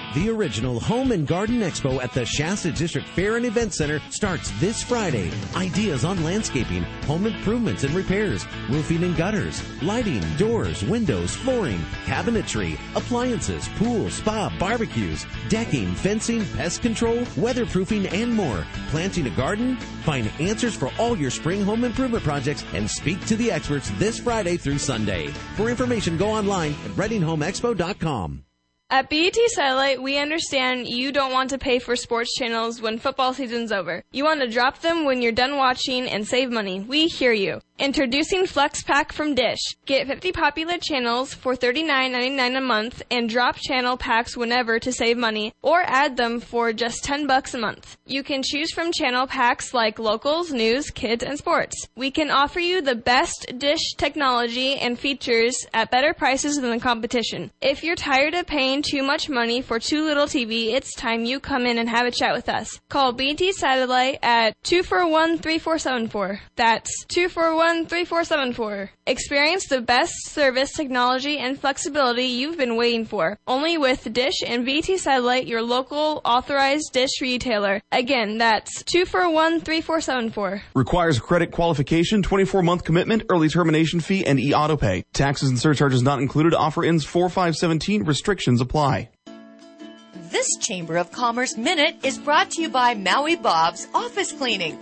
The original Home and Garden Expo at the Shasta District Fair and Event Center starts this Friday. Ideas on landscaping, home improvements and repairs, roofing and gutters, lighting, doors, windows, flooring, cabinetry, appliances, pool, spa, barbecues, decking, fencing, pest control, weatherproofing, and more. Planting a garden? Find answers for all your spring home improvement projects and speak to the experts this Friday through Sunday. For information, go online at reading home expo dot com. At B E T Satellite, we understand you don't want to pay for sports channels when football season's over. You want to drop them when you're done watching and save money. We hear you. Introducing Flex Pack from Dish. Get fifty popular channels for thirty-nine ninety-nine a month and drop channel packs whenever to save money, or add them for just ten bucks a month. You can choose from channel packs like locals, news, kids, and sports. We can offer you the best Dish technology and features at better prices than the competition. If you're tired of paying too much money for too little T V, it's time you come in and have a chat with us. Call B E T Satellite at two four one, three four seven four. That's two four one, three four seven four. Experience the best service, technology, and flexibility you've been waiting for. Only with Dish and B E T Satellite, your local authorized Dish retailer. Again, that's two four one, three four seven four. Requires credit qualification, twenty-four month commitment, early termination fee, and e-auto pay. Taxes and surcharges not included. Offer ends four five seventeen. Restrictions apply. This Chamber of Commerce Minute is brought to you by Maui Bob's Office Cleaning.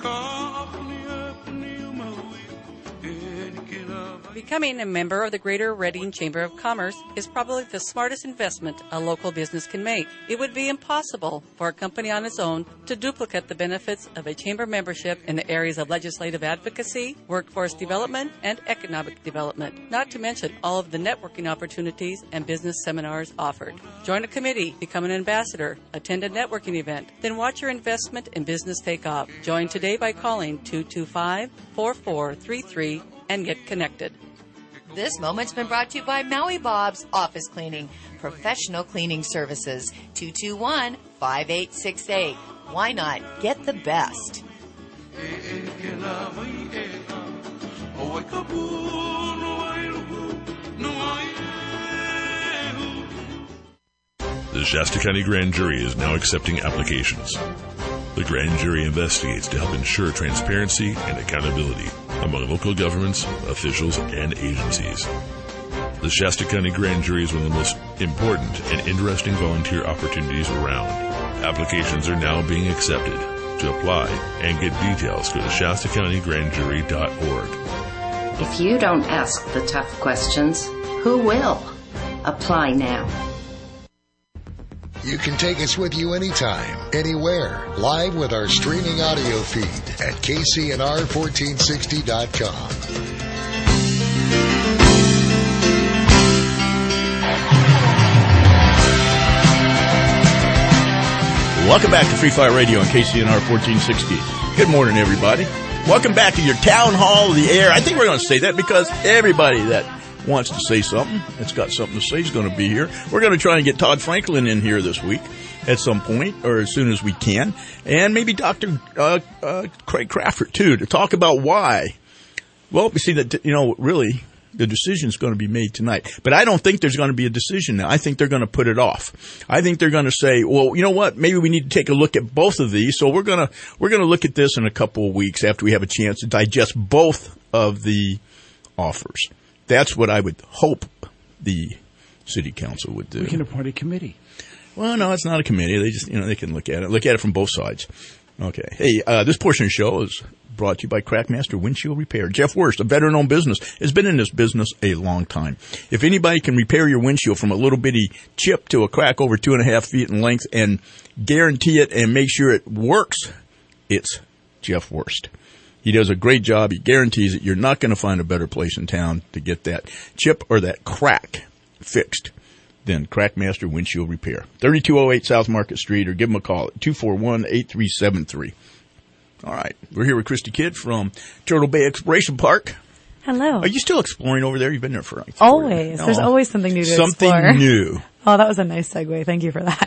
Becoming a member of the Greater Reading Chamber of Commerce is probably the smartest investment a local business can make. It would be impossible for a company on its own to duplicate the benefits of a chamber membership in the areas of legislative advocacy, workforce development, and economic development, not to mention all of the networking opportunities and business seminars offered. Join a committee, become an ambassador, attend a networking event, then watch your investment in business take off. Join today by calling two two five, four four three three and get connected. This moment's been brought to you by Maui Bob's Office Cleaning, professional cleaning services. two two one, five eight six eight. Why not get the best? The Shasta County Grand Jury is now accepting applications. The Grand Jury investigates to help ensure transparency and accountability among local governments, officials, and agencies. The Shasta County Grand Jury is one of the most important and interesting volunteer opportunities around. Applications are now being accepted. To apply and get details, go to shasta county grand jury dot org. If you don't ask the tough questions, who will? Apply now. You can take us with you anytime, anywhere, live with our streaming audio feed at K C N R fourteen sixty dot com. Welcome back to Free Fire Radio on K C N R fourteen sixty. Good morning, everybody. Welcome back to your Town Hall of the Air. I think we're going to say that because everybody that wants to say something, that's got something to say, is going to be here. We're going to try and get Todd Franklin in here this week at some point, or as soon as we can, and maybe Doctor Uh, uh, Craig Crawford, too, to talk about why. Well, we see that, you know, really, the decision's going to be made tonight. But I don't think there's going to be a decision now. I think they're going to put it off. I think they're going to say, well, you know what, maybe we need to take a look at both of these. So we're going to we're going to look at this in a couple of weeks after we have a chance to digest both of the offers. That's what I would hope the city council would do. We can appoint a committee. Well, no, it's not a committee. They just, you know, they can look at it. Look at it from both sides. Okay. Hey, uh, this portion of the show is brought to you by Crackmaster Windshield Repair. Jeff Wurst, a veteran-owned business, has been in this business a long time. If anybody can repair your windshield from a little bitty chip to a crack over two and a half feet in length and guarantee it and make sure it works, it's Jeff Wurst. He does a great job. He guarantees it. You're not going to find a better place in town to get that chip or that crack fixed than Crackmaster Windshield Repair. thirty-two oh eight South Market Street, or give them a call at two four one, eight three seven three. All right. We're here with Christy Kidd from Turtle Bay Exploration Park. Hello. Are you still exploring over there? You've been there for like Always. There's oh, always something new to something explore. new. Oh, that was a nice segue. Thank you for that.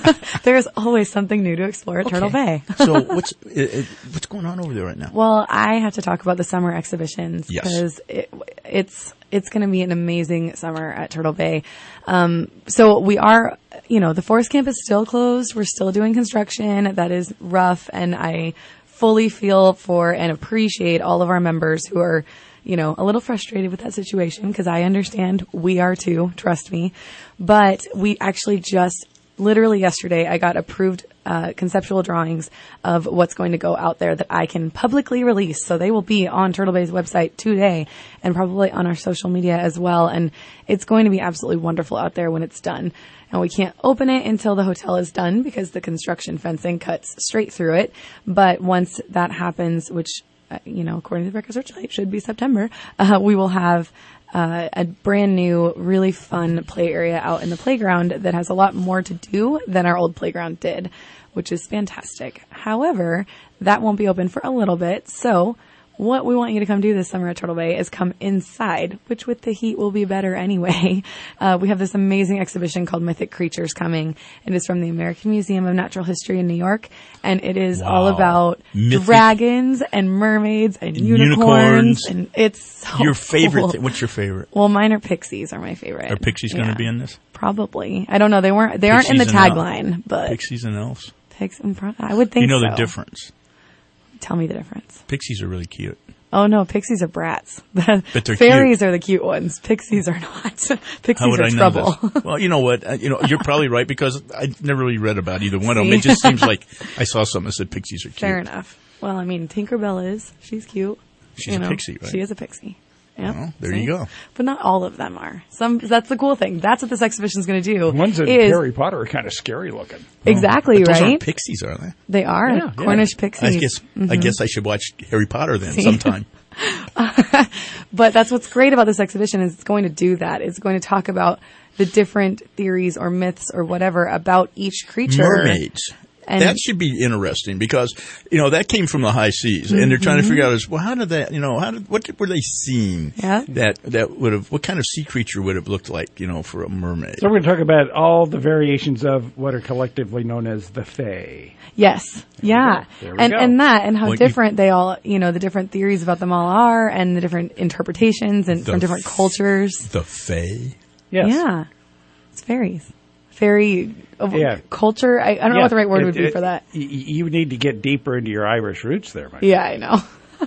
There's always something new to explore at Okay. Turtle Bay. So what's it, it, what's going on over there right now? Well, I have to talk about the summer exhibitions Yes. because it, it's it's going to be an amazing summer at Turtle Bay. Um, so we are, you know, the Forest Camp is still closed. We're still doing construction. That is rough, and I fully feel for and appreciate all of our members who are, you know, a little frustrated with that situation because I understand. We are too, trust me. But we actually just, literally yesterday, I got approved uh, conceptual drawings of what's going to go out there that I can publicly release. So they will be on Turtle Bay's website today and probably on our social media as well. And it's going to be absolutely wonderful out there when it's done. And we can't open it until the hotel is done because the construction fencing cuts straight through it. But once that happens, which, uh, you know, according to the record searchlight, should be September, uh, we will have uh, a brand new, really fun play area out in the playground that has a lot more to do than our old playground did, which is fantastic. However, that won't be open for a little bit. So what we want you to come do this summer at Turtle Bay is come inside, which with the heat will be better anyway. Uh, we have this amazing exhibition called Mythic Creatures coming. It is from the American Museum of Natural History in New York, and it is all Wow. about Mythic- dragons and mermaids and And unicorns, unicorns. and it's so Your favorite? cool. Thing, what's your favorite? Well, mine are pixies are my favorite. Are pixies going Yeah. to be in this? Probably. I don't know. They weren't. They aren't in the Pixies and elf- tagline, but pixies and elves. Pix- I would think You know so. the difference. Tell me the difference. Pixies are really cute. Oh no, pixies are brats. But they're Fairies are the cute ones. Pixies are not. Pixies How would are I trouble. know this? Well, you know what? Uh, you know, you're probably right because I never really read about either one of them. It just seems like I saw something that said pixies are cute. Fair enough. Well, I mean, Tinkerbell is. She's cute. She's you a know, pixie, right? She is a pixie. Yep. Well, there See? you go. But not all of them are. Some. That's the cool thing. That's what this exhibition is going to do. The ones in is, Harry Potter are kind of scary looking. Exactly, But those right? aren't pixies, are they? They are. Yeah, Cornish yeah. pixies. I guess I Mhm. guess I should watch Harry Potter then See? sometime. But that's what's great about this exhibition is it's going to do that. It's going to talk about the different theories or myths or whatever about each creature. Mermaids. And that should be interesting because, you know, that came from the high seas and they're trying to Mhm. figure out is, well, how did that, you know, how did, what were they seeing Yeah. that, that would have, what kind of sea creature would have looked like, you know, for a mermaid? So we're going to talk about all the variations of what are collectively known as the Fae. Yes. Yeah. There we And go. and that and how Well, you- different they all, you know, the different theories about them all are and the different interpretations and The from different f- cultures. The Fae? Yes. Yeah. It's fairies. Fairy of Yeah. culture. I, I don't know Yeah, what the right word it- would be it- for that. y- y- You need to get deeper into your Irish roots there, Mike. Yeah, I know.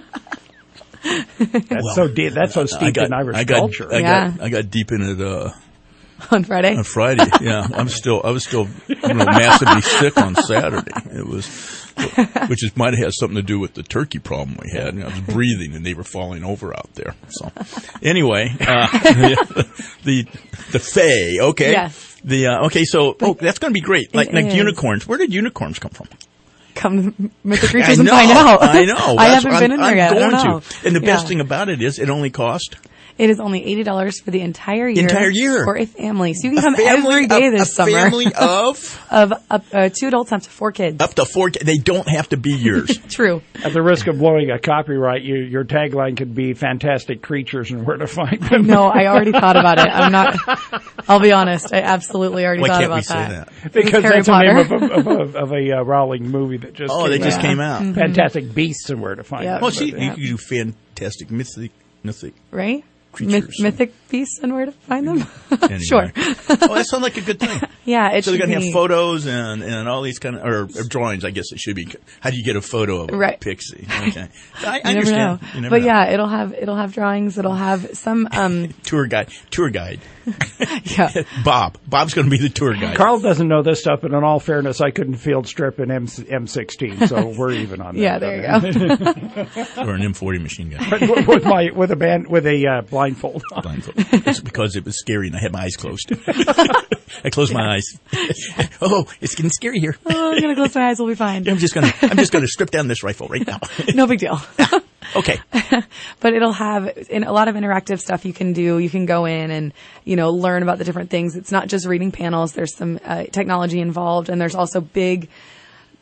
That's Well, so deep. That's so I steeped got- in Irish I got, culture. I Yeah. got, I got deep in it, uh, On Friday. on Friday. Yeah. I'm still, I was still, you know, massively sick on Saturday. It was, which is, might have had something to do with the turkey problem we had. I was breathing and they were falling over out there. So anyway, uh, the, the Fae, okay. Yes. The, uh, okay. So, oh, that's going to be great. Like, It like is. unicorns. Where did unicorns come from? Come with the creatures I and know, find out. I know. I That's haven't what been I'm, in there I'm yet. I going don't know. to. And the best Yeah. thing about it is it only cost It is only eighty dollars for the entire year. Entire year. For a family. So you can A come family every day of- this a summer. family of? of up, uh, two adults up to four kids. up to four. They don't have to be yours. True. At the risk of blowing a copyright, you, your tagline could be "Fantastic Creatures and Where to Find Them." No, I already thought about it. I'm not. I'll be honest. I absolutely already Why thought can't about we say that. that? Because Harry that's Potter. the name of a, of a, of a uh, Rowling movie that just Oh, came they just out. came out. Mhm. Fantastic Beasts and Where to Find Yeah. Them. Well, see, But, you uh, can do fantastic mythic, mythic. Right? Creatures. Myth, mythic beasts and where to find them? Anyway. Sure. Oh, that sounds like a good thing. Yeah, it So they're should going to be. have photos and, and all these kind of, or, or drawings, I guess it should be. How do you get a photo of a Right. pixie? Okay. I, I You never understand. know. You never But know. yeah, it'll have it'll have drawings. It'll have some. Um, Tour guide. Tour guide. yeah. Bob. Bob's going to be the tour guide. Carl doesn't know this stuff, but in all fairness, I couldn't field strip an M M sixteen, so we're even on that. Yeah, there you go. Or an M forty machine gun. with my with a band with a uh, blindfold. on. Blindfold. It's because it was scary and I had my eyes closed. I closed my eyes. Oh, it's getting scary here. Oh, I'm gonna close my eyes. We'll be fine. I'm just gonna I'm just gonna strip down this rifle right now. No big deal. Okay. But it'll have in a lot of interactive stuff you can do. You can go in and, you know, learn about the different things. It's not just reading panels. There's some uh, technology involved, and there's also big,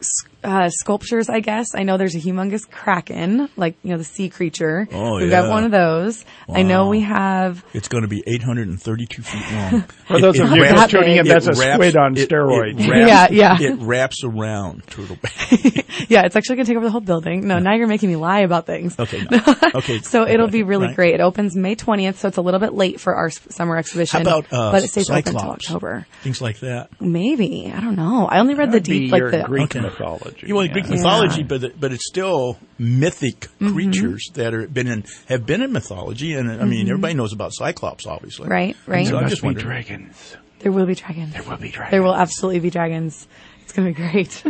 uh, sculptures, I guess. I know there's a humongous kraken, like, you know, the sea creature. Oh, We've yeah. got one of those. Wow. I know we have... It's going to be eight hundred thirty-two feet long. For those of you just tuning in, that's a squid on it- steroids. It, wraps, Yeah, yeah. It wraps around Turtle Bay. Yeah, it's actually going to take over the whole building. No, now you're making me lie about things. Okay, no. Okay. So it'll be really Right. great. It opens May twentieth, so it's a little bit late for our s- summer exhibition. How about uh, but it stays open until Cyclops? October. Things like that. Maybe. I don't know. I only read the That'd be deep, like your the Greek mythology. You want Greek Yeah. mythology, but it- but it's still mythic Mhm. creatures that are been in have been in mythology, and I mean Mhm. everybody knows about Cyclops, obviously. Right, right. So There I'm must just be wondering. dragons. There will be dragons. There will be dragons. There will absolutely be dragons. It's going to be great.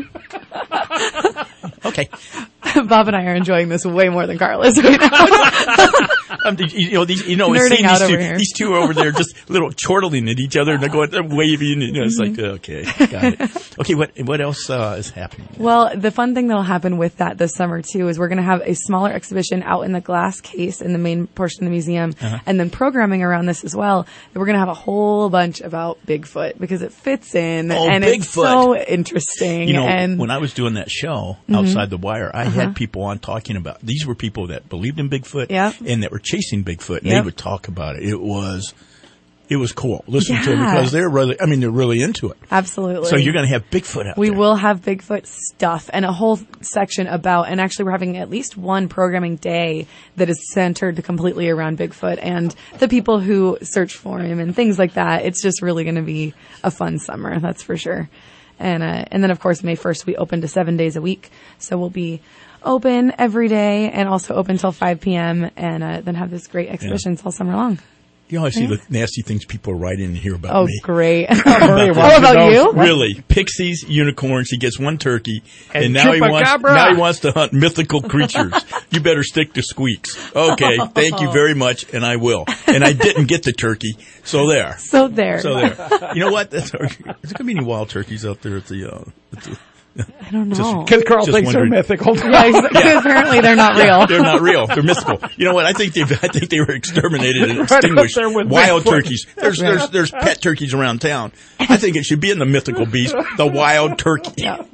Okay. Bob and I are enjoying this way more than Carl is right now. Um, you know, these, you know, Nerding seeing out these two, over here. these two over there just little chortling at each other, and they're going, they're waving, and you know, it's like, okay, got it. Okay, what what else uh, is happening? Well, the fun thing that'll happen with that this summer too is we're going to have a smaller exhibition out in the glass case in the main portion of the museum, Uh-huh. and then programming around this as well. We're going to have a whole bunch about Bigfoot because it fits in, Oh, and it's Bigfoot. so interesting. You know, and when I was doing that show Mhm. outside the wire, I Uh-huh. had people on talking about. These were people that believed in Bigfoot, Yep. and that were chasing Bigfoot, and Yep. they would talk about it. It was, it was cool. Listen to them Yeah. because they're really. I mean, they're really into it. absolutely. So you're going to have Bigfoot out We there. will have Bigfoot stuff and a whole section about, and actually we're having at least one programming day that is centered completely around Bigfoot and the people who search for him and things like that. It's just really going to be a fun summer, that's for sure. And, uh, and then of course May first we open to seven days a week. So we'll be open every day and also open till five p.m. and, uh, then have this great exhibitions all summer long. You know, I see Yeah. the nasty things people are writing in here about Oh, me. great. About Oh, that. about you? Really. Pixies, unicorns, he gets one turkey, and, And now he wants chupacabra. now he wants to hunt mythical creatures. You better stick to squeaks. Okay, thank you very much, and I will. And I didn't get the turkey, so there. So there. So there. You know what? That's, is there going to be any wild turkeys out there at the... Uh, at the I don't know. Because Carl Just thinks they're wondering. mythical. Yeah, exa- apparently they're not Yeah, real. they're not real. They're mystical. You know what? I think they I think they were exterminated and Right up extinguished. there with Wild Bigfoot. turkeys. There's there's there's pet turkeys around town. I think it should be in the mythical beast, the wild turkey. Yeah.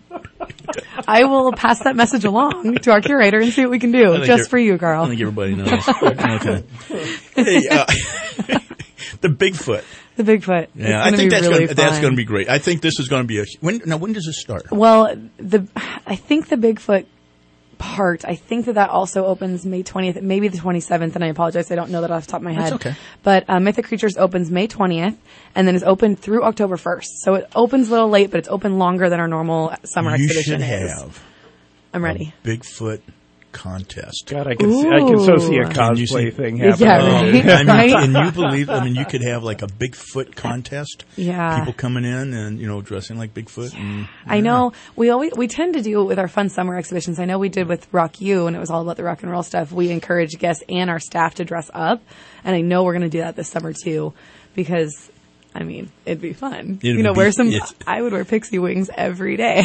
I will pass that message along to our curator and see what we can I do think just you're- for you, Carl. I think everybody knows. Okay. Hey, uh, the Bigfoot. The Bigfoot. It's Yeah, I gonna think be that's really gonna, that's fun. going to be great. I think this is going to be a when. Now, when does it start? Well, the I think the Bigfoot part, I think that that also opens May twentieth, maybe the twenty-seventh, and I apologize, I don't know that off the top of my That's head. okay. But uh, Mythic Creatures opens May twentieth, and then is open through October first. So it opens a little late, but it's open longer than our normal summer you exhibition should is. have I'm ready. a Bigfoot contest. God, I can, see, I can so see a Ooh. Can you cosplay see- thing Yeah, happening. right. I mean, Right? can you believe? I mean, you could have like a Bigfoot contest. Yeah. People coming in and you know dressing like Bigfoot. And, I know we always we tend to do it with our fun summer exhibitions. I know we did with Rock U, and it was all about the rock and roll stuff. We encourage guests and our staff to dress up, and I know we're going to do that this summer too, because I mean it'd be fun. It you know, would wear be- some. it's- I would wear pixie wings every day.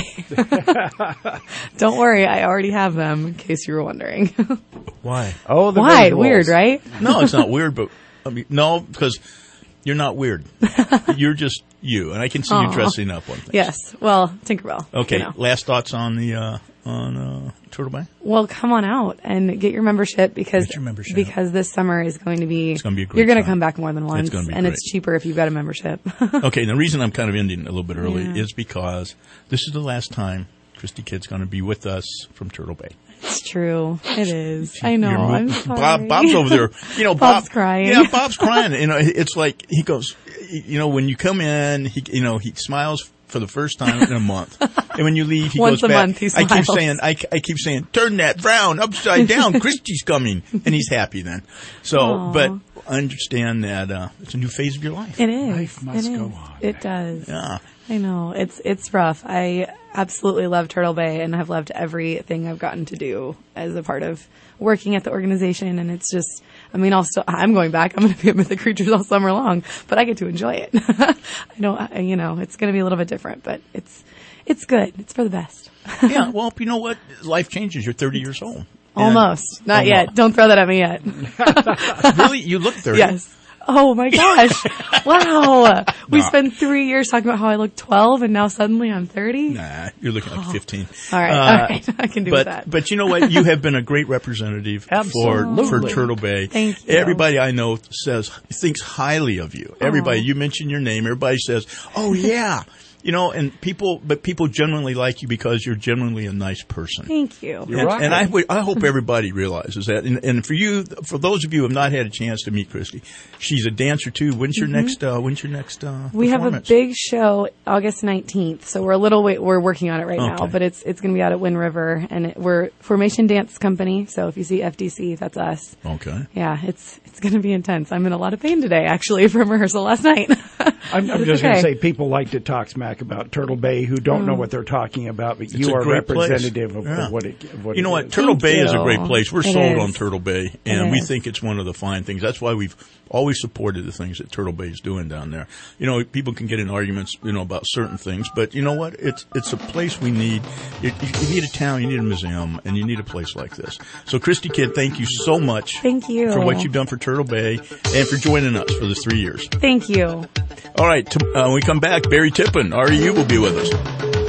Don't worry, I already have them. In case you were wondering. Why? Oh, the Why? visuals. Weird, right? No, it's not weird, but I mean, no, because you're not weird. You're just you, and I can see you Aw. dressing up on things. Yes. Well, Tinkerbell. Okay. you know. Last thoughts on the uh, on uh, Turtle Bay? Well, come on out and get your membership because Get your membership. because this summer is going to be. It's gonna be a great You're going to time. come back more than once, gonna be and great. it's cheaper if you've got a membership. Okay, and the reason I'm kind of ending a little bit early Yeah. is because this is the last time Christy Kid's going to be with us from Turtle Bay. It's true. It is. I know. You're mo- I'm sorry. Bob, Bob's over there. You know, Bob's Bob, crying. Yeah, Bob's crying. You know, it's like he goes. You know, when you come in, he you know he smiles for the first time in a month, and when you leave, he Once goes a back. month, he I keep smiles. saying, I, I keep saying, turn that frown upside down. Christy's coming, and he's happy then. So, Aw. but understand that uh, it's a new phase of your life. It is. Life must It go is. on. It does. Yeah. I know. It's it's rough. I absolutely love Turtle Bay and have loved everything I've gotten to do as a part of working at the organization. And it's just, I mean, I'll still, I'm going back. I'm going to be with the creatures all summer long, but I get to enjoy it. I don't, I- you know, it's going to be a little bit different, but it's, it's good. It's for the best. Yeah. Well, you know what? Life changes. You're thirty years old. And- Almost. Not Almost. yet. Don't throw that at me yet. Really? You look thirty. Yes. Oh my gosh. Wow. We Nah. spent three years talking about how I look twelve and now suddenly I'm thirty. Nah, you're looking like fifteen. All right. Uh, all right. I can do but, with that. But you know what? You have been a great representative for, Absolutely. for Turtle Bay. Thank you. Everybody I know says, thinks highly of you. Everybody, you mention your name, everybody says, oh yeah. You know, and people, but people genuinely like you because you're genuinely a nice person. Thank you. And, and I, w- I hope everybody realizes that. And, and for you, for those of you who have not had a chance to meet Christy, she's a dancer too. When's your Mhm. next? Uh, when's your next? Uh, We have a performance? big show August nineteenth, so we're a little wait, we're working on it right now, Okay. but it's it's going to be out at Wind River, and it, we're Formation Dance Company, so if you see F D C, that's us. Okay. Yeah, it's it's going to be intense. I'm in a lot of pain today, actually, from rehearsal last night. I'm, But I'm it's just going to okay. say people like to talk smack about Turtle Bay who don't know Mm. what they're talking about, but It's you a are great place. representative of, Yeah. of what it of what You know it what? is. Turtle Thank Bay is a you. great place. We're It sold is. on Turtle Bay, It and we is. think it's one of the fine things. That's why we've always supported the things that Turtle Bay is doing down there. You know, people can get in arguments, you know, about certain things, but you know what? It's it's a place we need. You, you need a town, you need a museum, and you need a place like this. So, Christy Kidd, thank you so much. Thank you. For what you've done for Turtle Bay and for joining us for the three years. Thank you. All right, t- uh, when we come back, Barry Tippin, R E U will be with us.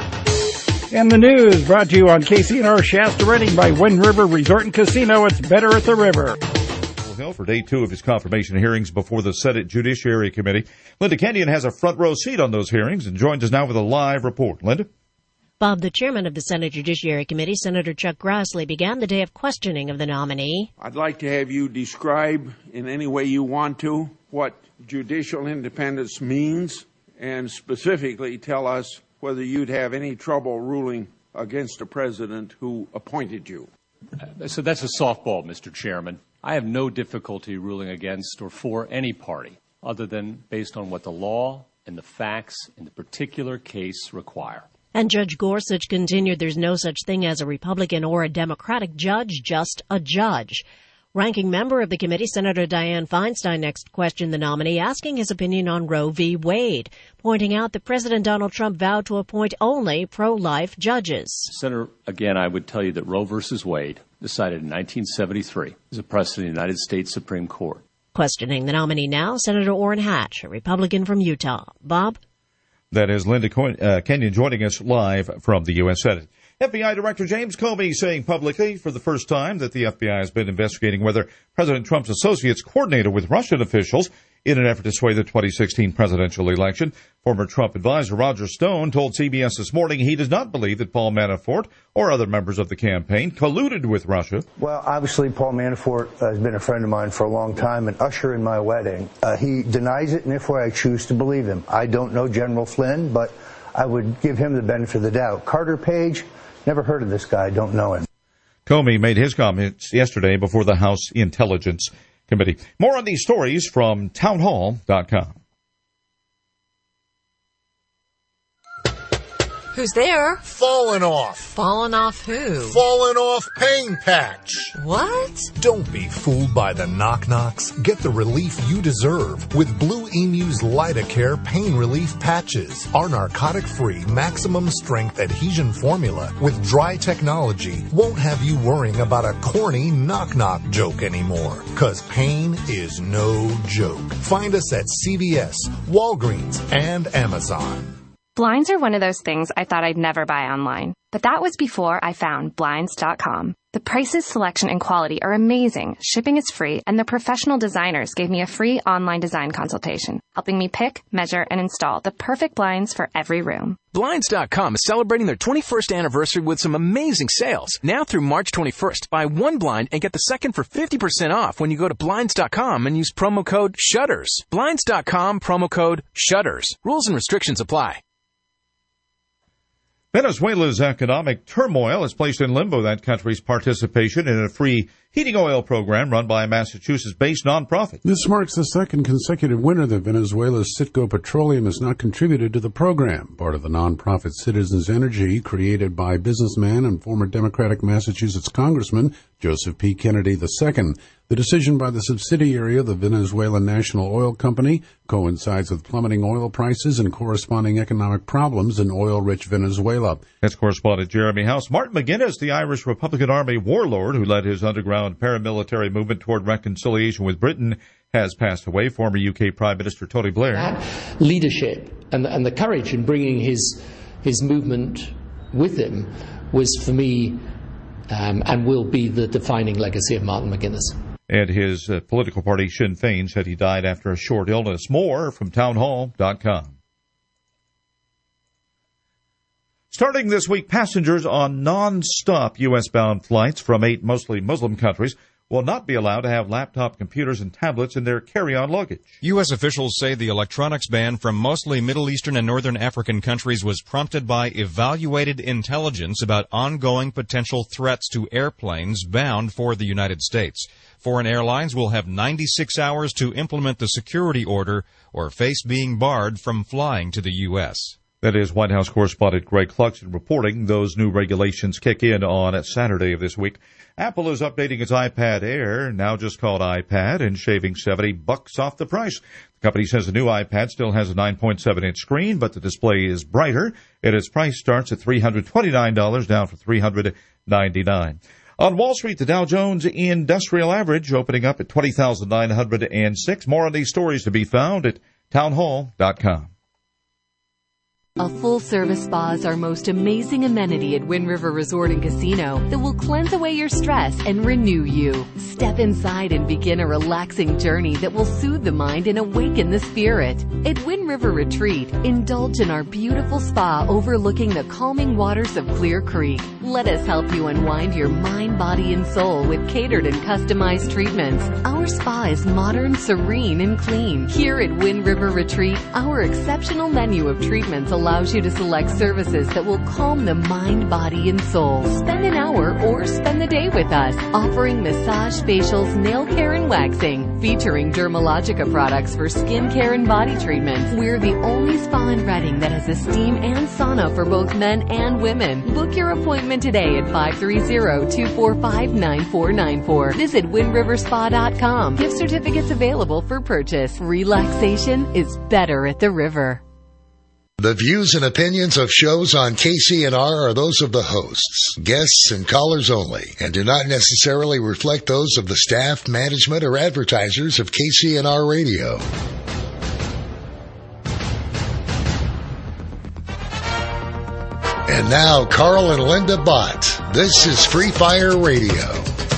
And the news brought to you on K C N R Shasta Reading by Wind River Resort and Casino. It's better at the river. Hill for day two of his confirmation hearings before the Senate Judiciary Committee. Linda Kenyon has a front row seat on those hearings and joins us now with a live report. Linda? Bob, the chairman of the Senate Judiciary Committee, Senator Chuck Grassley, began the day of questioning of the nominee. I'd like to have you describe in any way you want to what judicial independence means, and specifically tell us whether you'd have any trouble ruling against a president who appointed you. Uh, so that's a softball, Mister Chairman. I have no difficulty ruling against or for any party other than based on what the law and the facts in the particular case require. And Judge Gorsuch continued there's no such thing as a Republican or a Democratic judge, just a judge. Ranking member of the committee, Senator Dianne Feinstein, next questioned the nominee, asking his opinion on Roe v. Wade, pointing out that President Donald Trump vowed to appoint only pro-life judges. Senator, again, I would tell you that Roe versus Wade, decided in nineteen seventy-three, is a precedent of the United States Supreme Court. Questioning the nominee now, Senator Orrin Hatch, a Republican from Utah. Bob? That is Linda Co- uh, Kenyon joining us live from the U S Senate. F B I Director James Comey saying publicly for the first time that the F B I has been investigating whether President Trump's associates coordinated with Russian officials in an effort to sway the twenty sixteen presidential election. Former Trump advisor Roger Stone told C B S this morning he does not believe that Paul Manafort or other members of the campaign colluded with Russia. Well, obviously, Paul Manafort uh, has been a friend of mine for a long time, an usher in my wedding. Uh, he denies it, and therefore I choose to believe him. I don't know General Flynn, but I would give him the benefit of the doubt. Carter Page, never heard of this guy, don't know him. Comey made his comments yesterday before the House Intelligence Committee. More on these stories from townhall dot com. Who's there? Falling off. Falling off who? Falling off pain patch. What? Don't be fooled by the knock-knocks. Get the relief you deserve with Blue Emu's Lidocare pain relief patches. Our narcotic-free, maximum-strength adhesion formula with dry technology won't have you worrying about a corny knock-knock joke anymore. Cause pain is no joke. Find us at C V S, Walgreens, and Amazon. Blinds are one of those things I thought I'd never buy online. But that was before I found Blinds dot com. The prices, selection, and quality are amazing, shipping is free, and the professional designers gave me a free online design consultation, helping me pick, measure, and install the perfect blinds for every room. Blinds dot com is celebrating their twenty-first anniversary with some amazing sales. Now through March twenty-first, buy one blind and get the second for fifty percent off when you go to Blinds dot com and use promo code SHUTTERS. Blinds dot com, promo code SHUTTERS. Rules and restrictions apply. Venezuela's economic turmoil has placed in limbo that country's participation in a free heating oil program run by a Massachusetts-based nonprofit. This marks the second consecutive winter that Venezuela's Citgo Petroleum has not contributed to the program, part of the nonprofit Citizens Energy, created by businessman and former Democratic Massachusetts Congressman Joseph P. Kennedy the Second. The decision by the subsidiary of the Venezuelan National Oil Company coincides with plummeting oil prices and corresponding economic problems in oil-rich Venezuela. That's correspondent Jeremy House. Martin McGuinness, the Irish Republican Army warlord who led his underground paramilitary movement toward reconciliation with Britain, has passed away. Former U K Prime Minister Tony Blair. That leadership and, and the courage in bringing his, his movement with him was, for me, um, and will be the defining legacy of Martin McGuinness. And his uh, political party, Sinn Féin, said he died after a short illness. More from townhall dot com. Starting this week, passengers on non-stop U S-bound flights from eight mostly Muslim countries will not be allowed to have laptop computers and tablets in their carry-on luggage. U S officials say the electronics ban from mostly Middle Eastern and Northern African countries was prompted by evaluated intelligence about ongoing potential threats to airplanes bound for the United States. Foreign airlines will have ninety-six hours to implement the security order or face being barred from flying to the U S. That is White House correspondent Greg Clugston reporting. Those new regulations kick in on Saturday of this week. Apple is updating its iPad Air, now just called iPad, and shaving seventy bucks off the price. The company says the new iPad still has a nine point seven inch screen, but the display is brighter, and its price starts at three hundred twenty-nine dollars, down from three hundred ninety-nine dollars. On Wall Street, the Dow Jones Industrial Average opening up at twenty thousand nine hundred six. More on these stories to be found at townhall dot com. A full-service spa is our most amazing amenity at Wind River Resort and Casino that will cleanse away your stress and renew you. Step inside and begin a relaxing journey that will soothe the mind and awaken the spirit. At Wind River Retreat, indulge in our beautiful spa overlooking the calming waters of Clear Creek. Let us help you unwind your mind, body, and soul with catered and customized treatments. Our spa is modern, serene, and clean. Here at Wind River Retreat, our exceptional menu of treatments allows you to select services that will calm the mind, body, and soul. Spend an hour or spend the day with us, offering massage, facials, nail care, and waxing, featuring Dermalogica products for skin care and body treatments. We're the only spa in Redding that has a steam and sauna for both men and women. Book your appointment today at five three zero, two four five, nine four nine four. Visit wind river spa dot com. Gift certificates available for purchase. Relaxation is better at the river. The views and opinions of shows on K C N R are those of the hosts, guests, and callers only, and do not necessarily reflect those of the staff, management, or advertisers of K C N R Radio. And now, Carl and Linda Bott. This is Free Fire Radio.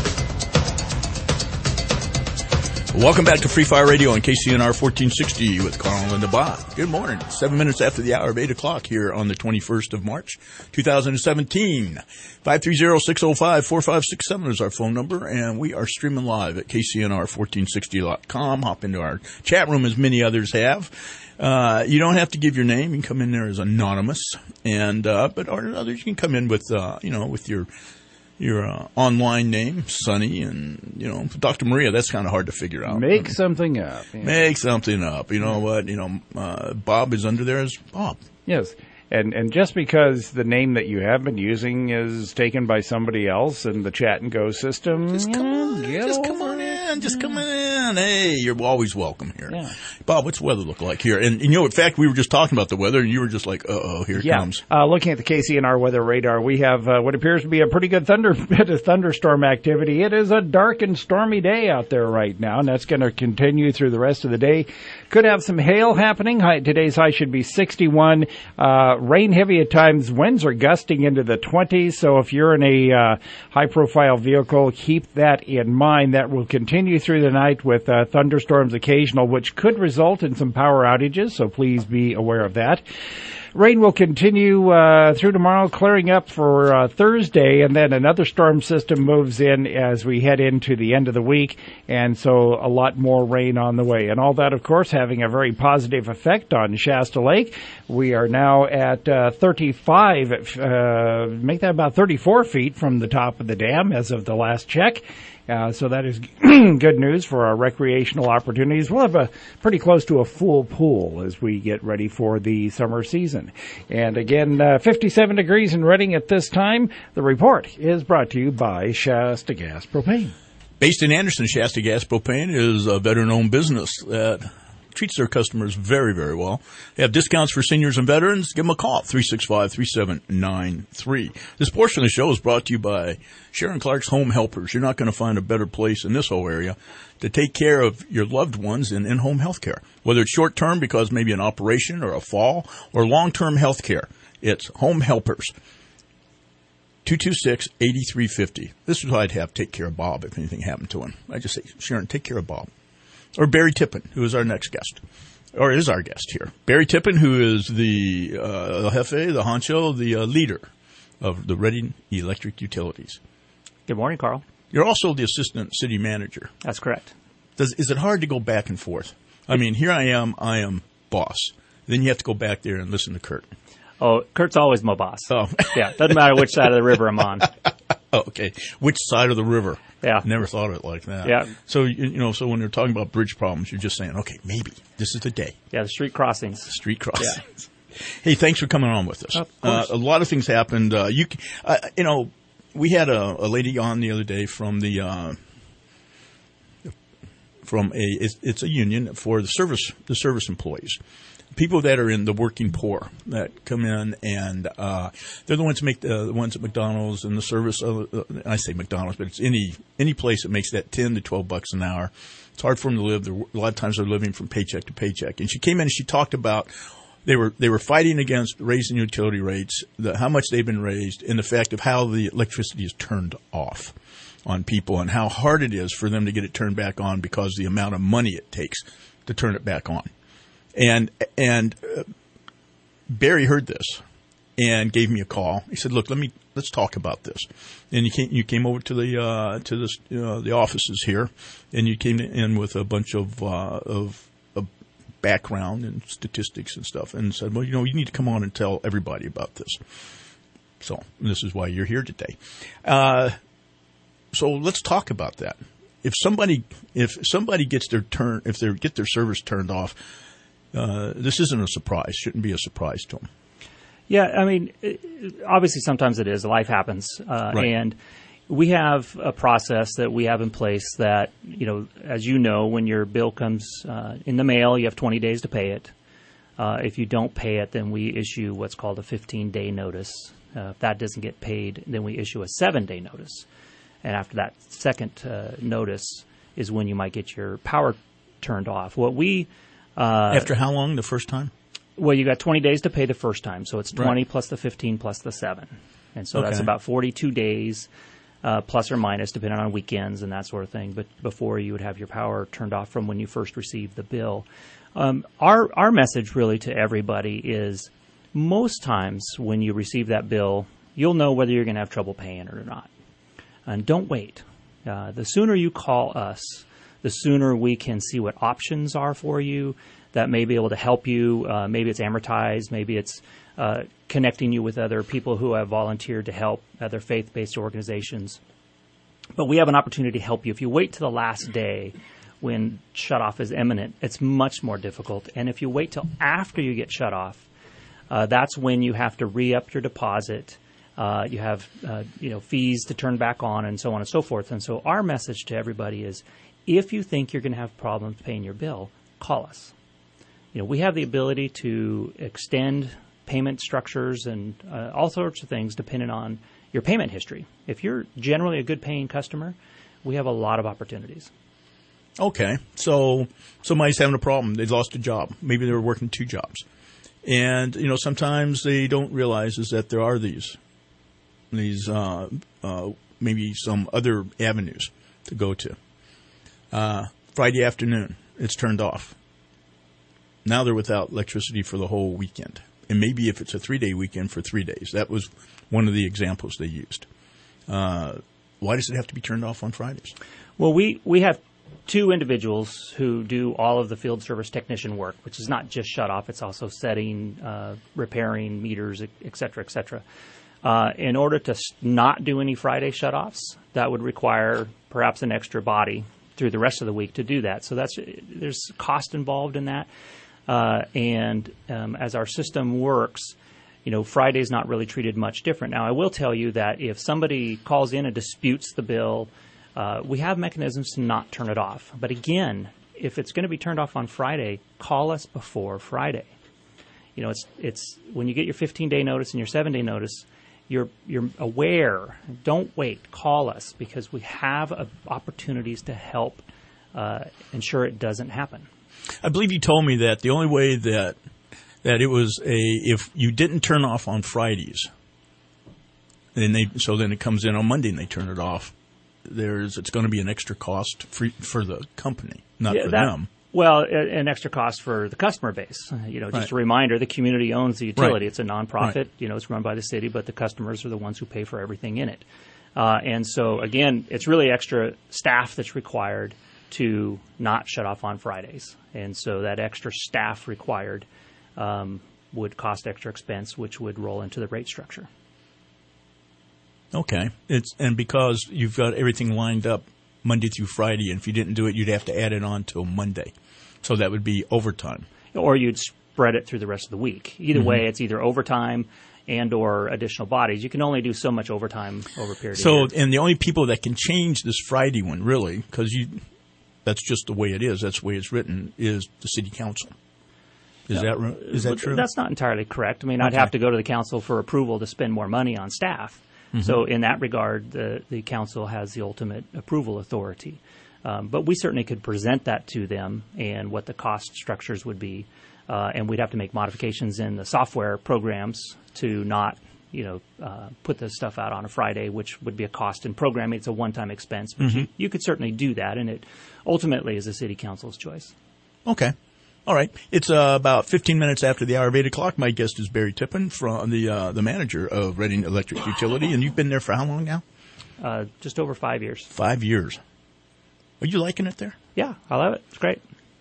Welcome back to Free Fire Radio on K C N R fourteen sixty with Carl and Linda Bott. Good morning. Seven minutes after the hour of eight o'clock here on the twenty-first of March, two thousand seventeen. five three zero, six zero five, four five six seven is our phone number, and we are streaming live at K C N R fourteen sixty dot com. Hop into our chat room as many others have. Uh, you don't have to give your name. You can come in there as anonymous, and uh, but or others you can come in with uh, you know with your your uh, online name, Sonny, and, you know, Doctor Maria. That's kind of hard to figure out. Make something up. Yeah. Make something up. You know what? You know, uh, Bob is under there as Bob. Yes. And and just because the name that you have been using is taken by somebody else in the Chat and Go system, just come on, just come on in, just come in. Hey, you're always welcome here. Yeah. Bob, what's the weather look like here? And, you know, in fact, we were just talking about the weather, and you were just like, uh-oh, here it yeah. comes. Uh, looking at the K C N R weather radar, we have uh, what appears to be a pretty good thunder bit of thunderstorm activity. It is a dark and stormy day out there right now, and that's going to continue through the rest of the day. Could have some hail happening. High, today's high should be sixty-one. Uh, rain heavy at times. Winds are gusting into the twenties. So if you're in a uh, high-profile vehicle, keep that in mind. That will continue through the night with uh, thunderstorms occasional, which could result in some power outages. So please be aware of that. Rain will continue uh, through tomorrow, clearing up for uh, Thursday, and then another storm system moves in as we head into the end of the week, and so a lot more rain on the way. And all that, of course, having a very positive effect on Shasta Lake. We are now at uh, thirty-five, uh, make that about thirty-four feet from the top of the dam as of the last check. Uh, so that is good news for our recreational opportunities. We'll have a pretty close to a full pool as we get ready for the summer season. And again, uh, fifty-seven degrees in Redding at this time. The report is brought to you by Shasta Gas Propane. Based in Anderson, Shasta Gas Propane is a veteran-owned business that treats their customers very, very well. They have discounts for seniors and veterans. Give them a call, three six five, three seven nine three. This portion of the show is brought to you by Sharon Clark's Home Helpers. You're not going to find a better place in this whole area to take care of your loved ones in in-home health care, whether it's short-term because maybe an operation or a fall, or long-term health care. It's Home Helpers. two two six, eight three five zero. This is what I'd have take care of Bob if anything happened to him. I just say, Sharon, take care of Bob. Or Barry Tippin, who is our next guest, or is our guest here. Barry Tippin, who is the uh, jefe, the honcho, the uh, leader of the Reading Electric Utilities. Good morning, Carl. You're also the assistant city manager. That's correct. Does, is it hard to go back and forth? I mean, here I am, I am boss. Then you have to go back there and listen to Kurt. Oh, Kurt's always my boss. Oh. Yeah, doesn't matter which side of the river I'm on. Oh, okay. Which side of the river? Yeah. Never thought of it like that. Yeah. So, you, you know, so when you're talking about bridge problems, you're just saying, okay, maybe this is the day. Yeah, the street crossings. Street crossings. Yeah. Hey, thanks for coming on with us. Of course. Uh, a lot of things happened. Uh, you, uh, you know, we had a, a lady on the other day from the, uh, from a, it's, it's a union for the service, the service employees. People that are in the working poor that come in and uh, they're the ones that make the, the ones at McDonald's and the service. Uh, I say McDonald's, but it's any any place that makes that ten to twelve bucks an hour. It's hard for them to live. They're, a lot of times they're living from paycheck to paycheck. And she came in and she talked about they were they were fighting against raising utility rates, the, how much they've been raised, and the fact of how the electricity is turned off on people and how hard it is for them to get it turned back on because of the amount of money it takes to turn it back on. And and uh, Barry heard this and gave me a call. He said, "Look, let me let's talk about this." And you came you came over to the uh, to the uh, the offices here, and you came in with a bunch of, uh, of of background and statistics and stuff, and said, "Well, you know, you need to come on and tell everybody about this." So this is why you're here today. Uh, so let's talk about that. If somebody if somebody gets their turn if they get their service turned off. Uh, this isn't a surprise. Shouldn't be a surprise to them. Yeah, I mean, it, obviously sometimes it is. Life happens. Uh, right. And we have a process that we have in place that, you know, as you know, when your bill comes uh, in the mail, you have twenty days to pay it. Uh, if you don't pay it, then we issue what's called a fifteen-day notice. Uh, if that doesn't get paid, then we issue a seven-day notice. And after that second uh, notice is when you might get your power turned off. What we... Uh, After how long the first time? Well, you got twenty days to pay the first time, so it's twenty right. plus the fifteen plus the seven. And so okay. that's about forty-two days, uh, plus or minus, depending on weekends and that sort of thing, but before you would have your power turned off from when you first received the bill. Um, our, our message really to everybody is most times when you receive that bill, you'll know whether you're going to have trouble paying it or not. And don't wait. Uh, the sooner you call us, the sooner we can see what options are for you that may be able to help you. Uh, maybe it's amortized. Maybe it's uh, connecting you with other people who have volunteered to help, other faith-based organizations. But we have an opportunity to help you. If you wait to the last day when shutoff is imminent, it's much more difficult. And if you wait till after you get shut off, uh, that's when you have to re-up your deposit. Uh, you have uh, you know fees to turn back on and so on and so forth. And so our message to everybody is, if you think you're going to have problems paying your bill, call us. You know, we have the ability to extend payment structures and uh, all sorts of things depending on your payment history. If you're generally a good paying customer, we have a lot of opportunities. Okay. So somebody's having a problem. They lost a job. Maybe they were working two jobs. And, you know, sometimes they don't realize is that there are these, these uh, uh, maybe some other avenues to go to. Uh, Friday afternoon, it's turned off. Now they're without electricity for the whole weekend. And maybe if it's a three-day weekend, for three days. That was one of the examples they used. Uh, why does it have to be turned off on Fridays? Well, we, we have two individuals who do all of the field service technician work, which is not just shut off. It's also setting, uh, repairing meters, et cetera, et cetera. Uh, in order to not do any Friday shutoffs, that would require perhaps an extra body through the rest of the week to do that. So that's there's cost involved in that. Uh, and um, as our system works, you know, Friday's not really treated much different. Now, I will tell you that if somebody calls in and disputes the bill, uh, we have mechanisms to not turn it off. But again, if it's going to be turned off on Friday, call us before Friday. You know, it's it's when you get your fifteen-day notice and your seven-day notice, you're you're aware. Don't wait. Call us because we have uh, opportunities to help uh, ensure it doesn't happen. I believe you told me that the only way that that it was a if you didn't turn off on Fridays, then they so then it comes in on Monday and they turn it off. There's it's going to be an extra cost for for the company, not yeah, for that, them. Well, a, an extra cost for the customer base. You know, just Right. a reminder: the community owns the utility. Right. It's a nonprofit. Right. You know, it's run by the city, but the customers are the ones who pay for everything in it. Uh, and so, again, it's really extra staff that's required to not shut off on Fridays. And so, that extra staff required um, would cost extra expense, which would roll into the rate structure. Okay. It's and because you've got everything lined up Monday through Friday, and if you didn't do it, you'd have to add it on till Monday. So that would be overtime. Or you'd spread it through the rest of the week. Either Mm-hmm. way, it's either overtime and or additional bodies. You can only do so much overtime over a period So, of years. and the only people that can change this Friday one, really, because you, that's just the way it is, that's the way it's written, is the city council. Is No. that ri- is that But true? That's not entirely correct. I mean, I'd Okay. have to go to the council for approval to spend more money on staff. Mhm. So in that regard, the, the council has the ultimate approval authority. Um, but we certainly could present that to them and what the cost structures would be. Uh, and we'd have to make modifications in the software programs to not, you know, uh, put the stuff out on a Friday, which would be a cost in programming. It's a one-time expense. But you, Mhm. you could certainly do that, and it ultimately is the city council's choice. Okay. All right. It's uh, about fifteen minutes after the hour of eight o'clock. My guest is Barry Tippin, from the uh, the manager of Reading Electric Utility. And you've been there for how long now? Uh, just over five years. Five years. Are you liking it there? Yeah, I love it. It's great.